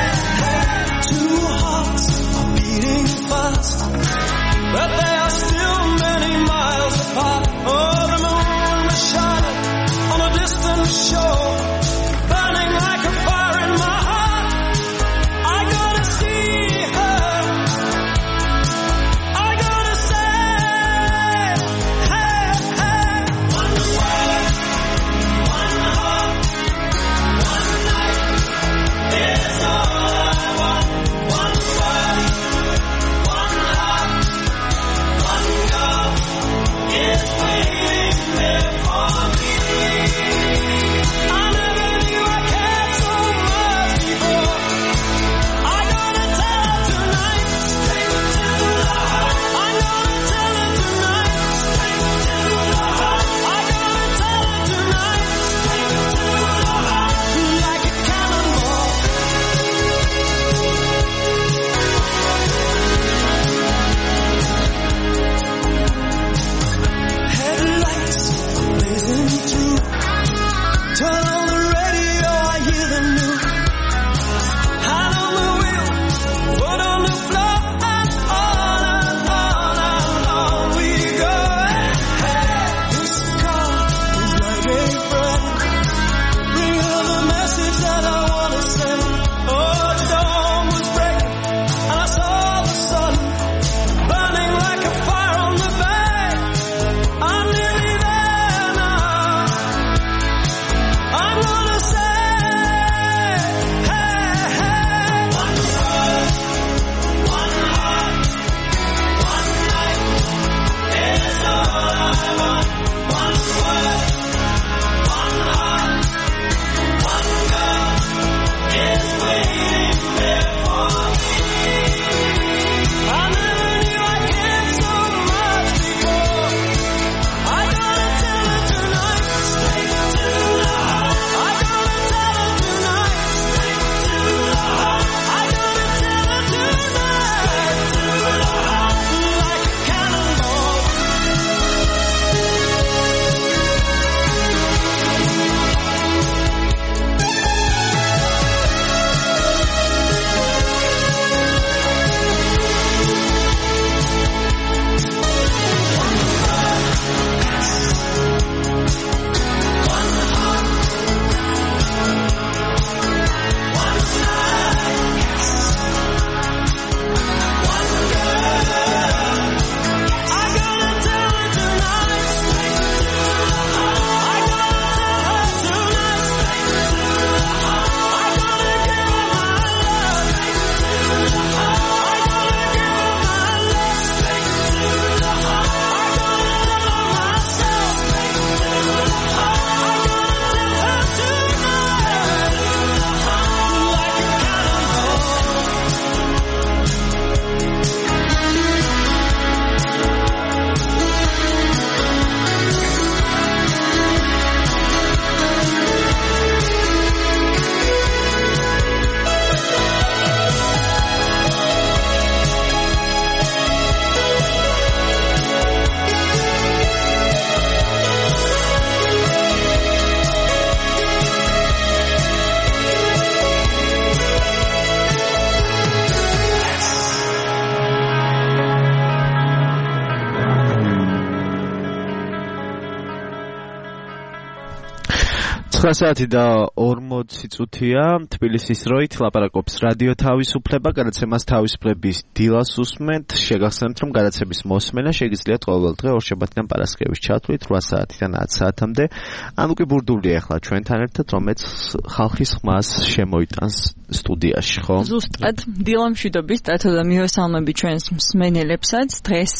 9 საათი და 40 წუთია თბილისის დროით ლაპარაკობს რადიო თავისუფლება, გადაცემას თავისუფლების დილას უსმენთ. შეგახსენებთ, რომ გადაცემის მოსმენა შეგიძლიათ ყოველ დღე ორშაბათიდან პარასკევის ჩათვლით 8 საათიდან 10 საათამდე. ამ უკვე ბურდულია ახლა ჩვენთან ერთად, რომელიც ხალხის ხმას შემოიტანს სტუდიაში, ხო? ზუსტად დილამშვიდობის დათო და მივესალმები ჩვენს მსმენელებსაც. დღეს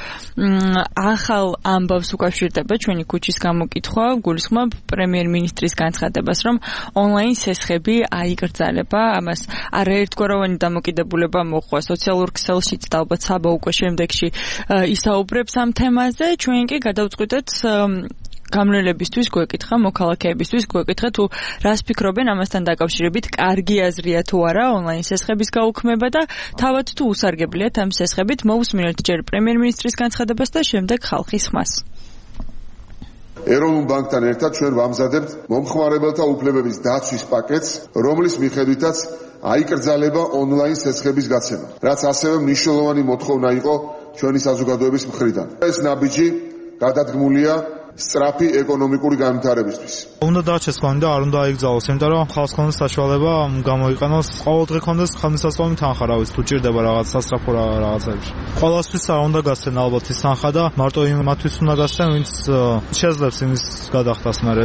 ახალ ამბავს უკავშირდება ჩვენი ქუჩის გამოკითხვა, გულისხმობ პრემიერ-მინისტრის განცხადებას, რომ ონლაინ სესხები აიკრძალება, ამას არაერთგვაროვანი დამოკიდებულება მოხდა სოციალურ ქსელშიც და ალბათ საბა უკვე შემდეგში ისაუბრებს ამ თემაზე. ჩვენ კი გადავწყვიტეთ გამრელებისთვის გვეკითხა, მოქალაქეებისთვის გვეკითხა თუ რას ფიქრობენ ამასთან დაკავშირებით, კარგი აზრია თუ არა ონლაინ სესხების გაუქმება და თავად თუ უსარგებლიათ ამ სესხებით. მოვუსმინოთ ჯერ პრემიერ-მინისტრის განცხადებას და შემდეგ ხალხის ხმას. ეროვნულ ბანკთან ერთად ჩვენ ვამზადებთ მომხმარებელთა უფლებების დაცვის პაკეტს, რომლის მიხედვითაც აიკრძალება ონლაინ სესხების გაცემა, რაც ასევე მნიშვნელოვანი მოთხოვნა იყო ჩვენი საზოგადოების მხრიდან. ეს ნაბიჯი გადადგმულია სწრაფი ეკონომიკური განვითარებისთვის. უნდა დაჩეს ხონი და არ უნდა აიგზავნოს, იმიტომ რომ ხალხს ქონდეს საშუალება გამოიყენოს, ყოველდღე ქონდეს ხელმისაწვდომი თანხა, რა ვიცი, თუ ჭირდება რაღაც სასწრაფო რაღაცებში. ყოველთვის არ უნდა გასცენ ალბათ ის თანხა და მარტო იმათთვის უნდა გასცენ, ვინც შეძლებს იმის გადახდას მერე.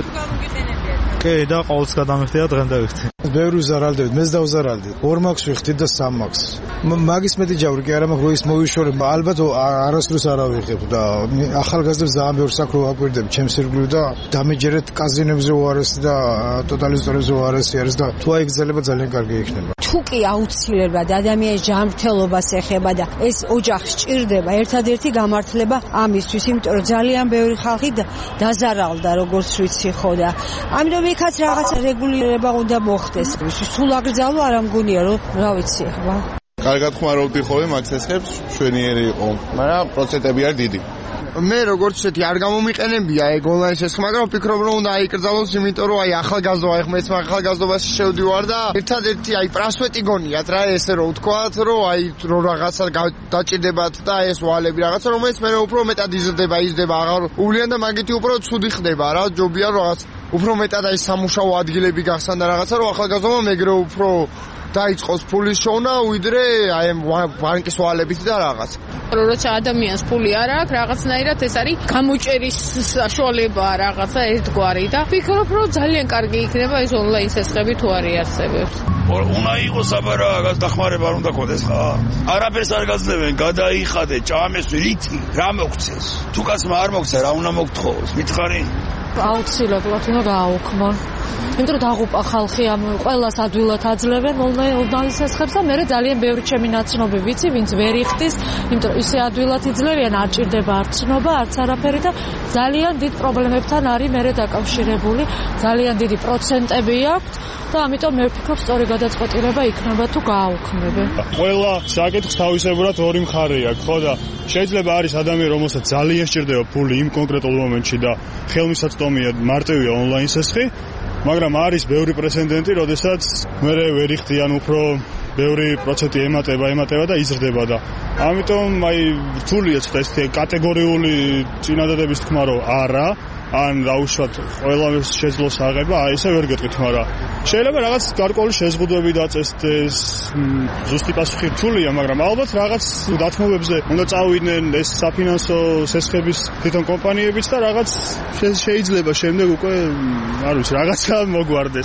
კი, და ყოველთვის გადამიხდია დღემდე ვიხდი. ბევრი უზარალდებით, მეც დავუზარალდი. 2 მაქვს ვიხდი და 3 მაქვს. მაგის მეტი ჯავრი კი არა მაქვს, რომ ის მოვიშორებ, ალბათ არასდროს არ ავიღებ და ახალგაზრდებს ძალიან ბევრი საქმე ვაკვირდებ, ჩემს ირგვლივ და დამეჯერეთ კაზინოებზე უარესი და ტოტალიზატორებზე უარესი არის და თუ აიგზელება ძალიან კარგი იქნება. თუ კი აუცილებლად ადამიანის ჯანმრთელობას ეხება და ეს ოჯახი სჭირდება, ერთადერთი გამართლება ამისთვის, იმიტომ რომ ძალიან ბევრი ხალხი დაზარალდა, როგორც ვიცი ხო და ამიტომ იქაც რაღაცა რეგულირება უნდა მოხდეს. სულ აკრძალო არ ამგონია რომ რა ვიცი ახლა. კარგად ხმარობდი ხოლმე მაგ სესხებს, შვენიერი იყო, მაგრამ პროცენტები არ დიდი. მე როგორც ისეთი არ გამომიყენებია ეგ ონლაინ სესხი, მაგრამ ვფიქრობ რომ უნდა აიკრძალოს, იმიტომ რომ აი ახალგაზრდა ხმ ეს ახალგაზრდობაში შევდივარ და ერთადერთი აი პრასვეტი გონიათ რა ესე რომ ვთქვათ, რომ აი რომ რაღაცა დაჭირდებათ და ეს ვალები რაღაცა, რომელიც მე უფრო მეტად იზრდება, იზრდება, აღარ უვლიან და მაგითი უფრო ცუდი ხდება რა, ჯობია რაღაც უფრო მეტად აი სამუშაო ადგილები გახსნა და რაღაცა, რომ ახალგაზრდობა მეგრე უფრო დაიწყოს ფულის შოვნა, ვიდრე აი ბანკის ვალებით და რაღაც. როცა ადამიანს ფული არ აქვს, რაღაცნაირად ეს არის გამოჭერის საშუალება რაღაცა ერთგვარი და ვფიქრობ, რომ ძალიან კარგი იქნება ეს ონლაინ სესხები თუ არ იარსებებს. უნდა იყოს აბა რაღაც დახმარება არ უნდა გქონდეს ხა? არაფერს არ გაძლევენ, გადაიხადე, ჭამეს რითი, რა მოგცეს? თუ კაცმა არ მოგცა, რა უნდა მოგთხოვოს? მითხარი? აუცილებლად უნდა გააუქმა. იმიტომ რომ დაღუპა ხალხი ამ ყველას ადვილად აძლევენ ონლაინ სესხებს და მე ძალიან ბევრი ჩემი ნაცნობი ვიცი, ვინც ვერ იხდის, იმიტომ რომ ისე ადვილად იძლევიან, არ ჭირდება არც ცნობა, არც არაფერი და ძალიან დიდ პრობლემებთან არის მე დაკავშირებული, ძალიან დიდი პროცენტები აქვს და ამიტომ მე ვფიქრობ, სწორი გადაწყვეტილება იქნება თუ გააუქმებენ. ყველა საკითხს თავისებურად ორი მხარე აქვს, ხო და შეიძლება არის ადამიანი, რომელსაც ძალიან სჭირდება ფული იმ კონკრეტულ მომენტში და ხელმისაწვდომია მარტივია ონლაინ სესხი, მაგრამ არის ბევრი პრეცედენტი, როდესაც მე ვერ იხდიან უფრო ბევრი პროცენტი ემატება და იზრდება და ამიტომ აი რთულია ცოტა ესეთი კატეგორიული წინადადების თქმა რომ არა, ან დაუშვათ ყველა შეძლოს აღება, აი ესე ვერ გეტყვით, მაგრამ შეიძლება რაღაც გარკვეული შეზღუდვები დაწესდეს, ზუსტი პასუხი რთულია, მაგრამ ალბათ რაღაც დათმობებზე უნდა წავიდნენ ეს საფინანსო სესხების თვითონ კომპანიებიც და რაღაც შეიძლება შემდეგ უკვე არ ვიცი, რაღაცა მოგვარდეს.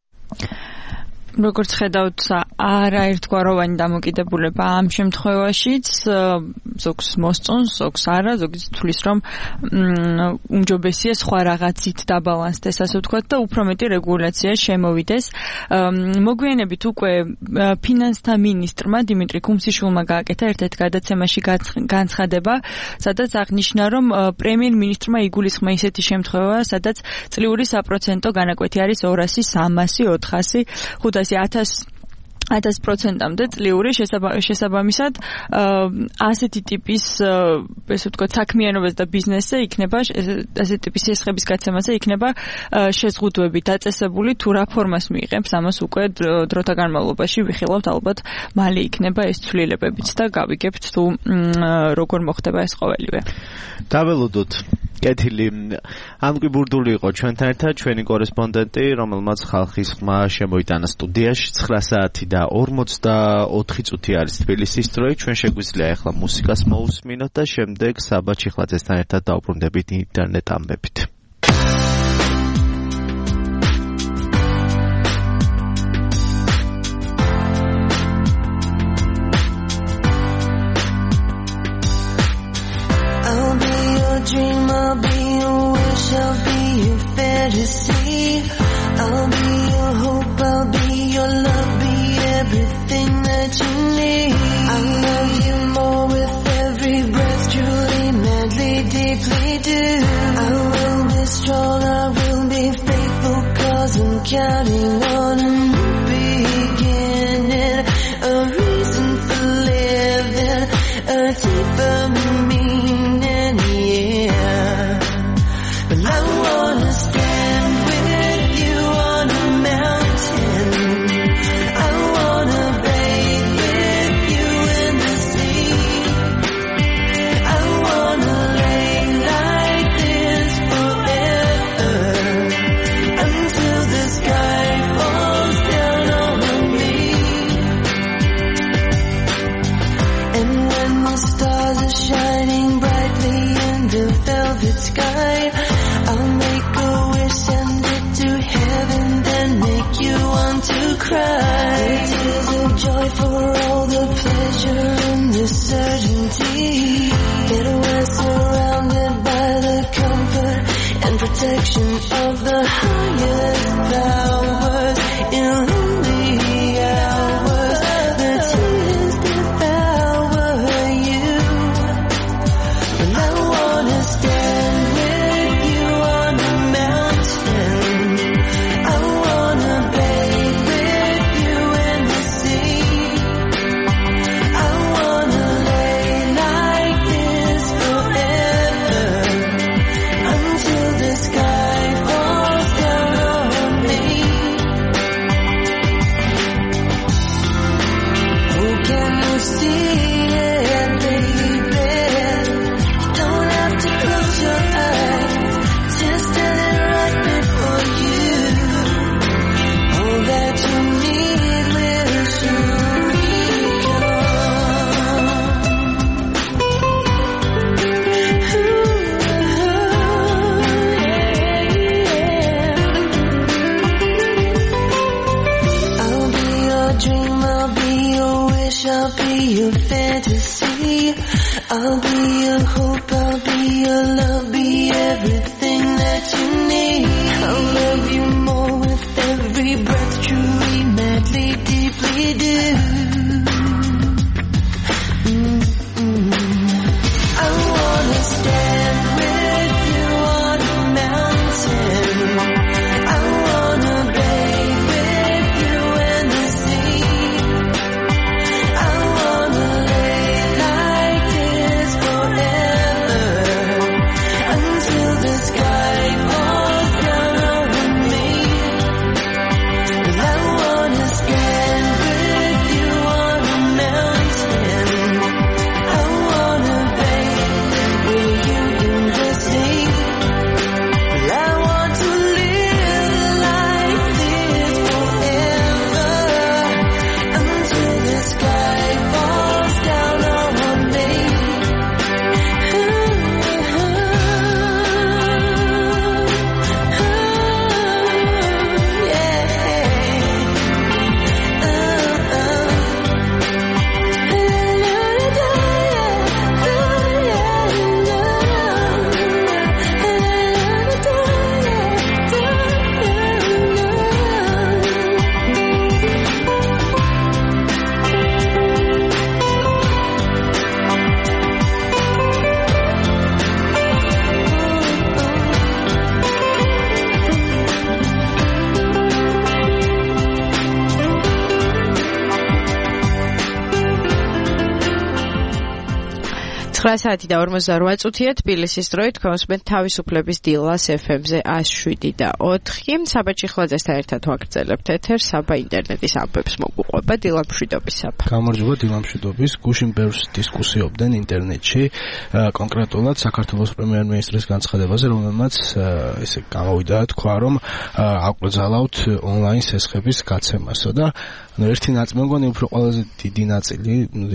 როგორც ხედავთ, არაერთგვაროვანი დამოკიდებულება ამ შემთხვევაშიც ზოგს მოსწონს, ზოგს არა, ზოგი თulis რომ უმჯობესია სხვა რაღაცით დაბალანსდეს, ასე ვთქვათ და უფრო მეტი რეგულაცია შემოვიდეს. მოგვიანებით უკვე ფინანსთა მინისტრმა დიმიტრი კუმსიშვილმა გააკეთა ერთ-ერთ გადაცემაში განცხადება, სადაც აღნიშნა, რომ პრემიერ-მინისტრმა იგულისხმა ისეთი შემთხვევა, სადაც წლიური საპროცენტო განაკვეთი არის 200, 300, 400, 500 1000%-მდე წლიური შესაბამისად ასეთი ტიპის ესე ვთქვათ საქმიანობას და ბიზნესზე იქნება ასეთი ტიპის სესხების გაცემაზე იქნება შეზღუდვები დაწესებული თუ რა ფორმას მიიღებს ამას უკვე დროთა განმავლობაში ვიხილავთ ალბათ მალე იქნება ეს ცვლილებებიც და გავიგებთ თუ როგორ მოხდება ეს ყოველივე. დაველოდოთ კეთილი. ამ გვიბურდული იყო ჩვენთან ერთად ჩვენი კორესპონდენტი, რომელმაც ხალხის ხმა შემოიტანა სტუდიაში 9 საათი და 44 წუთი არის თბილისის დროით. ჩვენ შეგვიძლია ახლა მუსიკას მოусმინოთ და შემდეგ საბა ჩიხლაძესთან ერთად დავბრუნდებით ინტერნეტ ამბებით. Dream, I'll be your wish, I'll be your fantasy. I'll be your hope, I'll be your love, be everything that you need. I love you more with every breath, truly, madly, deeply do. I will be strong, I will be faithful, 'cause I'm counting on a new beginning, a reason for living, a deeper meaning, yeah. But I wanna stand with you on a mountain. I wanna bathe with you in the sea. I wanna lay like this forever, until the sky falls down on me. And when the stars are shining brightly in the velvet sky, I'll make a wish, send it to heaven, then make you want to cry. Tears of joy for all the pleasure and the certainty that we're surrounded by the comfort and protection of the highest powers. In lonely hours, the tears devour you. But I wanna stand with you on a mountain. I wanna bathe with you in the sea. I wanna lay like this forever, until the sky falls down on me. Oh, can you see it, baby? Don't have to close your eyes, just standing right before you. All that you need will surely come. I'll be your dream, I'll be your wish, I'll be your fantasy. I'll be your hope, I'll be your love, be everything that you need. I'll love you more with every breath, truly, madly, deeply do. I wanna stand with you on a mountain. I wanna bathe with you in the sea. I wanna lay like this forever, until the 9 საათი და 48 წუთია თბილისის დროით კონსმენ თავისუფლების დილას FM-ზე 107 და 4. საბა ჩიხლაძესთან ერთად ვაგრძელებთ ეთერს, საბა ინტერნეტის ამბებს მოგუყვება დილა მშვიდობის საბა. გამარჯობა დილა მშვიდობის. გუშინ ბევრს დისკუსიობდნენ ინტერნეტში, კონკრეტულად საქართველოს პრემიერ-მინისტრის განცხადებაზე, რომელმაც ესე გამოვიდა თქვა, რომ აკრძალავთ ონლაინ სესხების გაცემასო და ერთი ნაწილი მგონი უფრო ყველაზე დიდი ნაწილი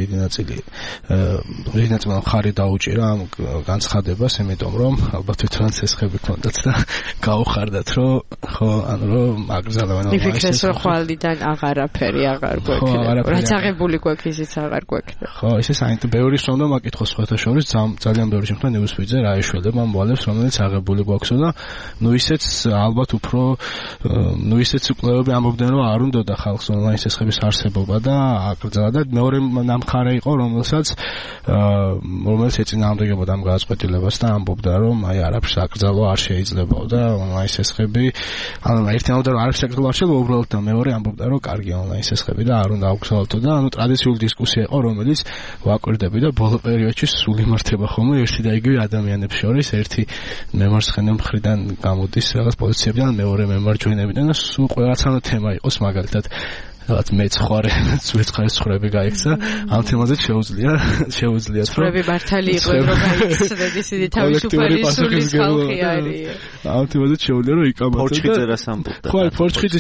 ხარი დაუჭირა ამ განცხადებას, იმიტომ რომ ალბათ თვითონ სესხები ქონდათ და გაუხარდათ, რომ ხო, ანუ რომ აკრძალავენ ონლაინ სესხებს. მიფიქრეს რომ ხვალიდან აღარაფერი აღარ გვექნება. რაც აღებული გვექ ისიც აღარ გვექნება. ხო, ესე საინტერესო ბევრი სწორდა მაკითხოს სხვათა შორის, ძალიან ბევრი შემთხვევა ნიუსფიდზე რა ეშველება ამ მოვალებს, რომელიც აღებული გვაქვსო და ნუ ისეც ალბათ უფრო ისეც კვლევები ამბობდნენ, რომ არ უნდოდა ხალხს ონლაინ სესხების არსებობა და აკრძალა და მეორე ნამხარე იყო, რომელიც ეწინააღმდეგებოდა ამ გადაწყვეტილებას და ამბობდა, რომ აი არაფერს აკრძალვა არ შეიძლება და ონლაინ სესხები, ანუ ერთი ამბობდა, რომ არაფერს აკრძალვა არ შეიძლება, უბრალოდ და მეორე ამბობდა, რომ კარგია ონლაინ სესხები და არ უნდა აკრძალავთო და ანუ ტრადიციული დისკუსია იყო, რომელიც ვაკვირდები და ბოლო პერიოდში სულ იმართება ხოლმე ერთი და იგივე ადამიანებს შორის, ერთი მემარცხენე მხრიდან გამოდის რაღაც პოზიციებიდან, მეორე მემარჯვენებიდან და სულ ყველაცანო თემა იყოს მაგალითად რაღაც მეცხვარე ცხრები გაიქცა ამ თემაზე შეუძლია ცხრები მართალი იყო რომ გაიქცნენ ისინი თავისუფალი სულის ხალხი არის ამ თემაზე შეუძლია რომ იკამათო პორჩხიძე რას ამბობდა ხო პორჩხიძე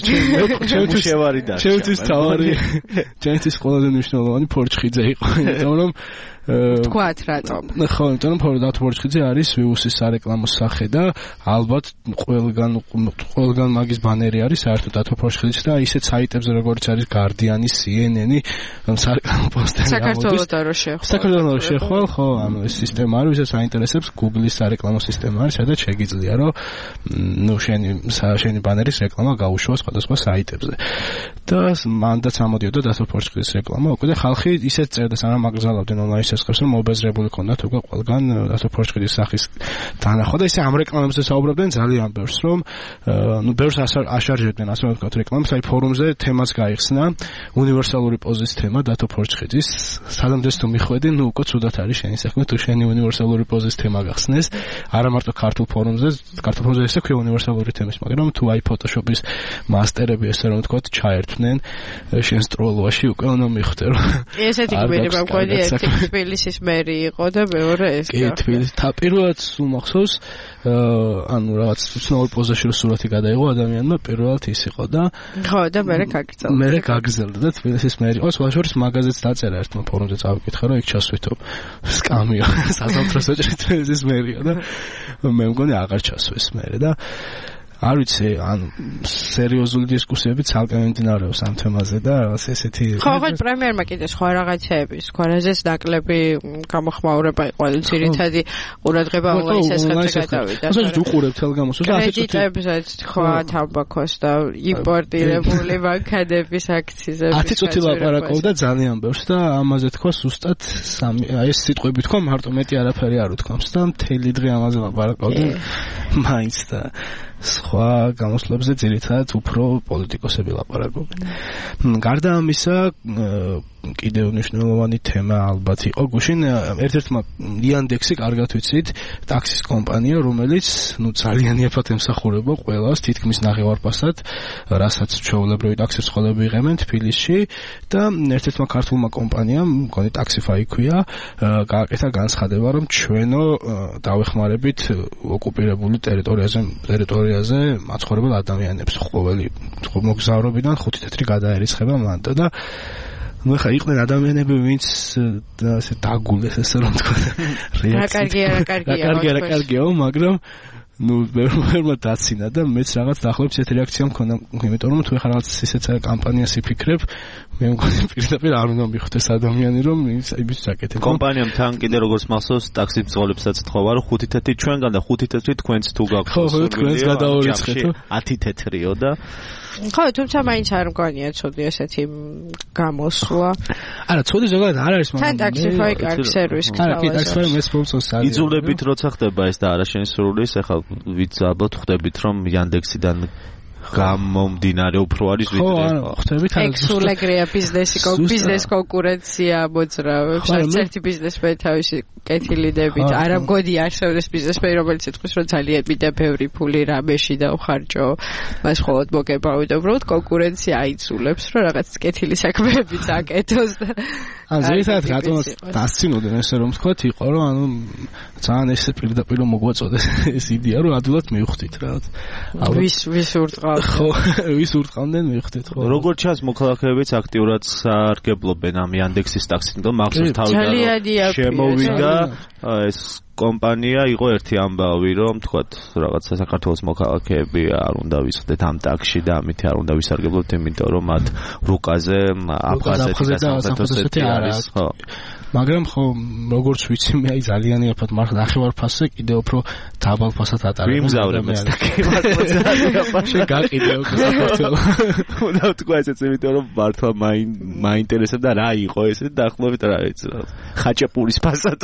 ჩემთვის ყველაზე მნიშვნელოვანი პორჩხიძე იყო იმიტომ რომ თქვათ რატომ? ხო, იმიტომ რომ დათო პორჩხიძე არის ვიუსის სარეკლამო სახე და ალბათ ყველგან მაგის ბანერი არის საერთოდ დათო პორჩხიძის და ისეთ საიტებზე როგორც არის Guardian-ი, CNN-ი, სარეკლამო პოსტერი საქართველოს საქართველოს შეხვალ, ხო, ანუ ეს სისტემა არის, ვისაც აინტერესებს Google-ის სარეკლამო სისტემა არის, სადაც შეგიძლია რომ ნუ შენი ბანერის რეკლამა გაუშვა სხვადასხვა საიტებზე. და მანდაც ამოდიოდა დათო პორჩხიძის რეკლამა, უკვე და ხალხი ისეთ წერდა, სანამ აკრძალავდნენ ონლაინ სესხებს, რომ მობეზრებული ქონდათ უკვე ყველგან დათო პორჩხიძის სახის დანახვა და ისე ამ რეკლამებზე საუბრობდნენ ძალიან ბევრს, რომ ნუ ბევრს აშარჟებდნენ, ასე ვთქვათ, რეკლამას, აი ფორუმზე თემას გაიხსნა, უნივერსალური პოზის თემა დათო პორჩხიძის, სადამდეც თუ მიხვედი, ნუ უკვე ცუდად არის შენი საქმე, თუ შენი უნივერსალური პოზის თემა გახსნეს, არა მარტო ქართულ ფორუმზე ესე ქვია უნივერსალური თემის, მაგრამ თუ აი ფოტოშოპის მასტერები ესე რომ ვთქვათ, ჩაერთვნენ შენს ტროლვაში, უკვე უნდა მიხვდე, რომ ესეთი გვერდება მგონი ერთი თბილისის მერი იყო და მეორე ეს. კი, თბილისის პირველად სულ მახსოვს, ანუ რაღაც ცნობილ პოზაში რო სურათი გადაიღო ადამიანმა, პირველად ის იყო და ხო, და მერე გაგრძელდა. მერე გაგრძელდა და თბილისის მერი იყო, სხვა შორის მაგაზეც დაწერა ერთმა ფორუმზე წავიკითხა, რომ იქ ჩასვითო. სკამია, საზამთროს ოჯახის თბილისის მერია და მე მგონი აღარ ჩასვეს მერე და არ ვიცი, ანუ სერიოზული დისკუსიები ცალკე მიმდინარეობს ამ თემაზე და რაღაც ესეთი ხო, პრემიერმა კიდე სხვა რაღაცეები, სხვა რაზეც ნაკლები გამოხმაურება იყო, ძირითადი ყურადღება ონლაინ სესხებზე გადავიდა. ასე უყურებთ თელგამოსს და ასე კრედიტებზეც თქვა თამბაქოს და იმპორტირებული მანქანების აქციზების 10 წუთი ლაპარაკობდა ძალიან ბევრს და ამაზე თქვა ზუსტად აი ეს სიტყვები თქვა, მარტო მეტი არაფერი არ უთქვამს და მთელი დღე ამაზე ლაპარაკობდა მაინც და სხვა გამოსვლებზე ძირითადად უფრო პოლიტიკოსები ლაპარაკობენ. გარდა ამისა, კიდევ მნიშვნელოვანი თემა ალბათ იყო გუშინ ერთ-ერთმა Yandex-ი კარგად ვიცით, ტაქსის კომპანია, რომელიც ძალიან იაფად ემსახურება ყველას თითქმის ნახევარფასად, რასაც ჩვეულებრივი ტაქსის ხოლები იღებენ თბილისში და ერთ-ერთმა ქართულმა კომპანიამ, მგონი Taxify ქვია, გააკეთა განცხადება, რომ ჩვენო დავეხმარებით ოკუპირებული ტერიტორიაზე მაცხოვრებელ ადამიანებს ყოველი მოგზაურობიდან 5 თეთრი გადაერიცხება მანდ და ნუ ხა იყვნენ ადამიანები, ვინც ასე დაგულეს, ესე რომ თქვა. კარგია, მაგრამ ნუ ვერმა დაცინა და მეც რაღაც დაახლოებით ეს რეაქცია მქონდა, იმიტომ რომ თუ ხა რაღაც ისეთ კამპანიას იფიქრებ, მე მგონი პირდაპირ არ უნდა მიხვდეს ადამიანი, რომ იმის საკეთებ. კომპანიამ თან კიდე როგორც მახსოვს, ტაქსის ბრძოლებსაც თქვა, რომ 5 თეთრი ჩვენგან და 5 თეთრი თქვენც თუ გაქვთ. ხო, თქვენც გადაურიცხეთო. 10 თეთრიო და ხო, თუმცა მაინც არ მგონია ცუდი ესეთი გამოსვლა. არა, ცუდი ზოგადად არ არის, მაგრამ Taxify კარგი სერვისი გქონდა. არა, Taxify მეც პროფესორს არის. იძულებით როცა ხდება ეს და არა შენი სურვილის, ახლა ვიც ალბათ ხვდებით, რომ Yandex-იდან გამომდინარე უფრო არის ვიდრე ექსულეგრია ბიზნეს კონკურენცია მოძრავებს ერთ ბიზნესმენი თავისი კეთილიდებით არა მგონი არსებობს ბიზნესმენი რომელიც ეთქვის რომ ძალიან მიდა ბევრი ფული რამეში დავხარჯო მას მხოლოდ მოგებავით უბრალოდ კონკურენცია აიცულებს რომ რაღაც კეთილი საქმეებიც აკეთოს და ზოგადად რატომაც დასცინოდნენ ესე რომ თქვა იყო რომ ანუ ძალიან ესე პირდაპირ მოგვაწოდეს ეს იდეა რომ ადვილად მივხვდით რაღაც ვის ურტყავ ხო ვის ურტყავდნენ მივხვდით ხო როგორც ჩანს მოქალაქეებიც აქტიურად საარგებლობენ ამ Yandex-ის ტაქსით რომ მახსოვს თავიდან შემოვიდა ეს კომპანია იყო ერთი ამბავი რომ თქვათ რაღაცა საქართველოს მოქალაქეები არ უნდა ვისხდეთ ამ ტაქსში და ამით არ უნდა ვისარგებლოთ იმიტომ რომ მათ რუკაზე აფხაზეთი და სამხრეთ-ოსეთი არის ხო მაგრამ ხო როგორც ვიცი მე აი ძალიან იაფად მართლა ნახევარფასზე კიდევ უფრო დაბალ ფასად ატარებ ვიმგზავრებთ და კი გაყიდე უკვე საქართველოს უნდა თქვა ესეც იმიტომ რომ მართლა მაინტერესებდა რა იყო ესე დაახლოებით რა იცი ხაჭაპურის ფასად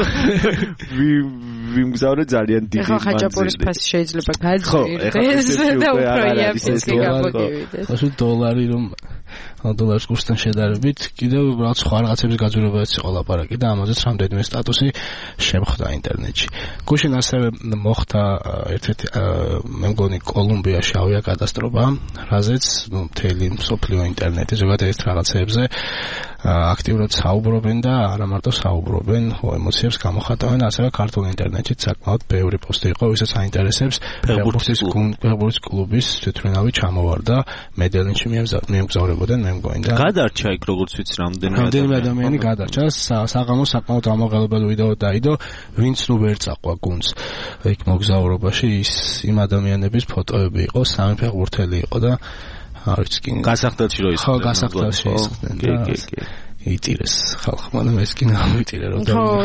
ვიმგზავრე ძალიან დიდი მანძილი. ხო, ხაჭაპურის ფასი შეიძლება გაძვირდეს და უფრო იაფტი გამოგივიდეს. ხო, დოლარი რომ დოლარის კურსთან შედარებით კიდევ რაღაც სხვა რაღაცების გაძვირებაც იყო ლაპარაკი და ამაზეც რამდენიმე სტატუსი შემხვდა ინტერნეტში. გუშინ ასევე მოხდა ერთ-ერთი მე მგონი კოლუმბიაში ავიაკატასტროფა, რაზეც მთელი მსოფლიო ინტერნეტი ზოგადად ერთ რაღაცებზე აქტიურად საუბრობენ და არა მარტო საუბრობენ, ემოციებს გამოხატავენ, ასევე ქართულ ინტერნეტში საკმაოდ ბევრი პოსტი იყო, ვისაც აინტერესებს ფეხბურთის კლუბის თვითმფრინავი ჩამოვარდა მედელინში მიემგზავრებოდნენ მე მგონი და გადარჩა იქ როგორც ვიცი რამდენიმე ადამიანი გადარჩა საღამოს საკმაოდ ამაღლებელ ვიდეო დაიდო ვინც ნუ ვერ წაყვა გუნდს იქ მოგზაურობაში იმ ადამიანების ფოტოები იყო სამი ფეხბურთელი იყო და არც კი გასახდელში რო ის ხო გასახდელში კი იტირეს ხალხმა და ეს კი ნამიტირე რომ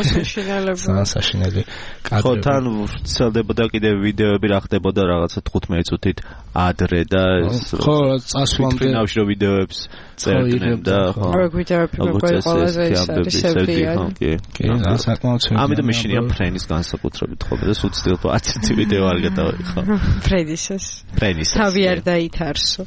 საშინელი ხო თან ვრცელდებოდა კიდე ვიდეოები რა ხდებოდა რაღაცა 15 წუთით ადრე და ხო წასვლამდე ნავში რო ვიდეოებს წერდნენ და ხო ვიდეოები მოგყვება ყველაზე ისეთი კი საკმაოდ ამიტომ მეშინია ფრენის განსაკუთრებით ხო და უცდილ 10 ვიდეო არ გადავიღე ხო ფრენის თავი არ დაითარსო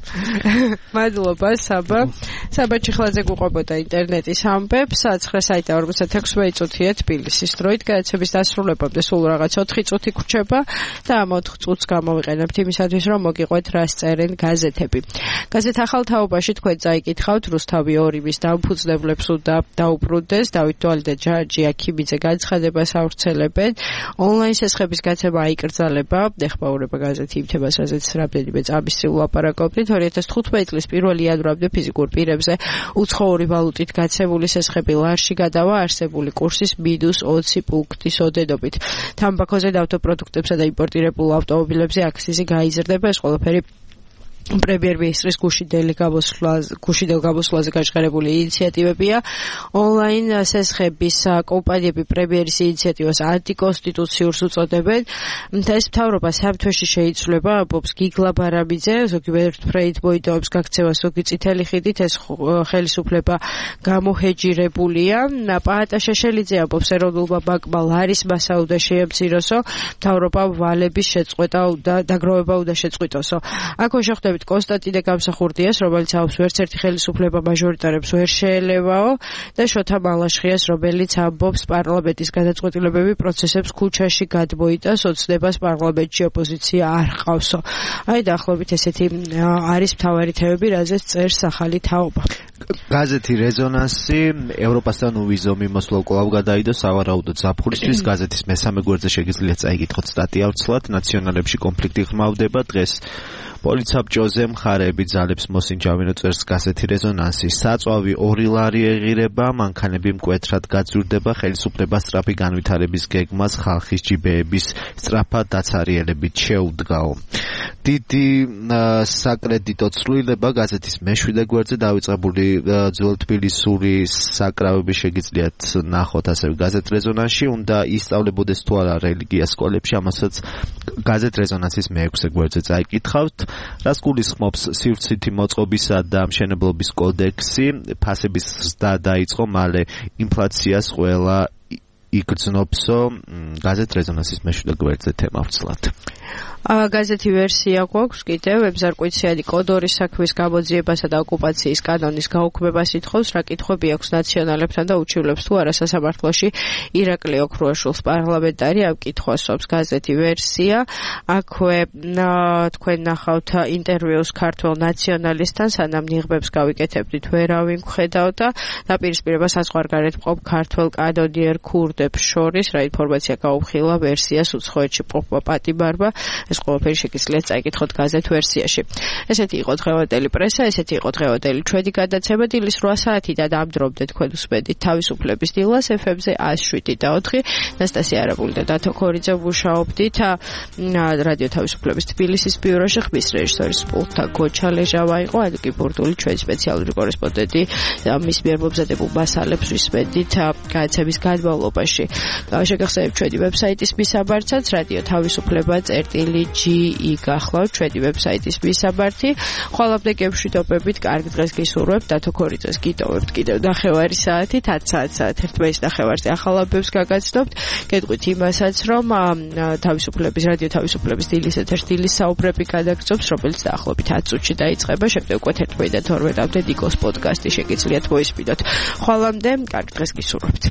მადლობა საბა ჩიხლაძე გუყვებოდა ინტერნეტის ამბებს 9 საიტა 56 წუთია თბილისის დროით გადაცემის დასრულებამდე სულ რაღაც 4 წუთი გრჩება და ამ 4 წუთს გამოვიყენებთ იმისათვის რომ მოგიყვეთ რას წერენ გაზეთები გაზეთ ახალ თაობაში თქვენ წაიკითხავთ რუსთავი 2-ის დამფუძნებლებს უნდა დაუბრუნდეს დავით დვალი და ჯარჯი აქიმიძე განცხადებას ავრცელებენ ონლაინ სესხების გაცემა აიკრძალება ეხმაურება გაზეთი იმ თემას რაზეც რამდენიმე წამის წინ ვლაპარაკობდით 2015 წლის 1 იანვრამდე ფიზიკურ პირებზე უცხოური ვალუტით გაცემული სესხები ლარში გადავა არსებული კურსის -20 პუნქტის ოდენობით თამბაქოზე და ავტოპროდუქტებსა და იმპორტირებულ ავტომობილებზე აქციზი გაიზრდება ეს ყველაფერი პრემიერ-მინისტრის გუშინდელ გამოსვლაზე გაჟღერებული ინიციატივებია ონლაინ სესხების კომპანიები პრემიერის ინიციატივას ანტიკონსტიტუციურს უწოდებენ და ეს მთავრობა სამთვეში შეიცვლება ამბობს გიგლა ბარამიძე ზოგიერთ ფრეიდ მოიტოვებს გაქცევას ზოგი წითელი ხიდით ეს ხელისუფლება გამოჰეჯირებულია პაატა შეშელიძე ამბობს ეროვნულმა ბანკმა ლარის მასა უნდა შეემციროსო მთავრობა ვალების შეწყვეტა და დაგროვება უნდა შეწყვიტოსო აქ შეხვდებით კონსტანტინე გამსახურდიას, რომელიც ამბობს ვერც ერთი ხელისუფლება მაჟორიტარებს ვერ შეელევაო და შოთა მალაშხიას, რომელიც ამბობს პარლამენტის გადაწყვეტილებები პროცესებს ქუჩაში გადმოიტანს, ოცნებას პარლამენტში ოპოზიცია არ ყავსო. აი დაახლოებით ესეთი არის მთავარი თემები, რაზეც წერს ახალი თაობა. გაზეთი რეზონანსი ევროპასთან უვიზო მიმოსვლა კვლავ გადაიდო სავარაუდოდ ზაფხულისთვის გაზეთის მესამე გვერდზე შეგიძლიათ წაიკითხოთ სტატია ვცლად ნაციონალებში კონფლიქტი ღრმავდება დღეს პოლიცაბჭოზე მხარეები ძალებს მოსინჯავინო წერს გაზეთი რეზონანსი საწვავი 2 ლარი ეღირება მანქანები მკვეთრად გაძვირდება ხელისუფლებას სწრაფი განვითარების გეგმას ხალხის ჯიბეების სწრაფად დაცარიელებით შეუდგაო დიდი საკრედიტო ცვლილება გაზეთის მე-7 გვერდზე დავიწყებული ძველთბილისური საკრავები შეგიძლიათ ნახოთ ასევე გაზეთ რეზონანსში უნდა ისწავლებოდეს თუ არა რელიგია სკოლებში ამასაც გაზეთ რეზონანსის მე-6 გვერდზე წაიკითხავთ რას გულისხმობს სივრცითი მოწყობისა და მშენებლობის კოდექსი ფასების ზრდა დაიწყო მალე ინფლაციას ყველა იგრძნობსო გაზეთ რეზონანსის მეშვიდე გვერდზე თემა ვცლად. გაზეთი ვერსია გვაქვს კიდევ ვებზარკვიციანი კოდორის საქმის გამოძიებასა და ოკუპაციის კანონის გაუქმებას ითხოვს, რა კითხვები აქვს ნაციონალებთან და უჩივლებს თუ არა სასამართლოში ირაკლი ოქრუაშვილს პარლამენტარი ამ კითხვას სვამს გაზეთი ვერსია. აქვე თქვენ ნახავთ ინტერვიუს ქართველ ნაციონალისტთან, სანამ ნიღბებს გავიკეთებდით ვერავინ გვხედავ და დაპირისპირება საზღვარგარეთ მყოფ ქართველ კანონიერ ქურდებს შორის, რა ინფორმაცია გაუხილა ვერსიას უცხოეთში მყოფმა პატიმარმა. ეს ყველაფერი შეგიძლიათ წაიკითხოთ გაზეთ ვერსიაში. ესეთი იყო დღევანდელი პრესა, ესეთი იყო დღევანდელი ჩვენი გადაცემა. დილის 8 საათიდან ამ დრომდე თქვენ უსმენთ თავისუფლების დილას FM-ზე 107.4. ნასტასია არაბული და დათო ქორიძე მუშაობდით რადიო თავისუფლების თბილისის ბიუროში. ხმის რეჟისორის პულტთან გოჩა ლეჟავა იყო, ანიკი ბურდული ჩვენი სპეციალური კორესპონდენტი. მის მიერ მომზადებულ მასალებს ვისმენთ გადაცემის განმავლობაში. შეგახსენებთ ჩვენი ვებსაიტის მისამართსაც რადიო თავისუფლება.gi გახლავთ ჩვენი ვებსაიტის მისამართი. ხვალამდე გემშვიდობებით, კარგ დღეს გისურვებთ. დათო ქორიძეს გიტოვებთ კიდევ ნახევარი საათი, 10 საათს 11 ნახევარზე ახალ ამბებს გაგაცნობთ. გეტყვით იმასაც, რომ თავისუფლების რადიო თავისუფლების დილის ეთერში დილის საუბრები გადაგწობს, რომელიც დაახლოებით 10 წუთში დაიწყება. შემდეგ უკვე 11-დან 12-მდე დიკოს პოდკასტი შეგიძლიათ მოისმინოთ. ხვალამდე კარგ დღეს გისურვებთ.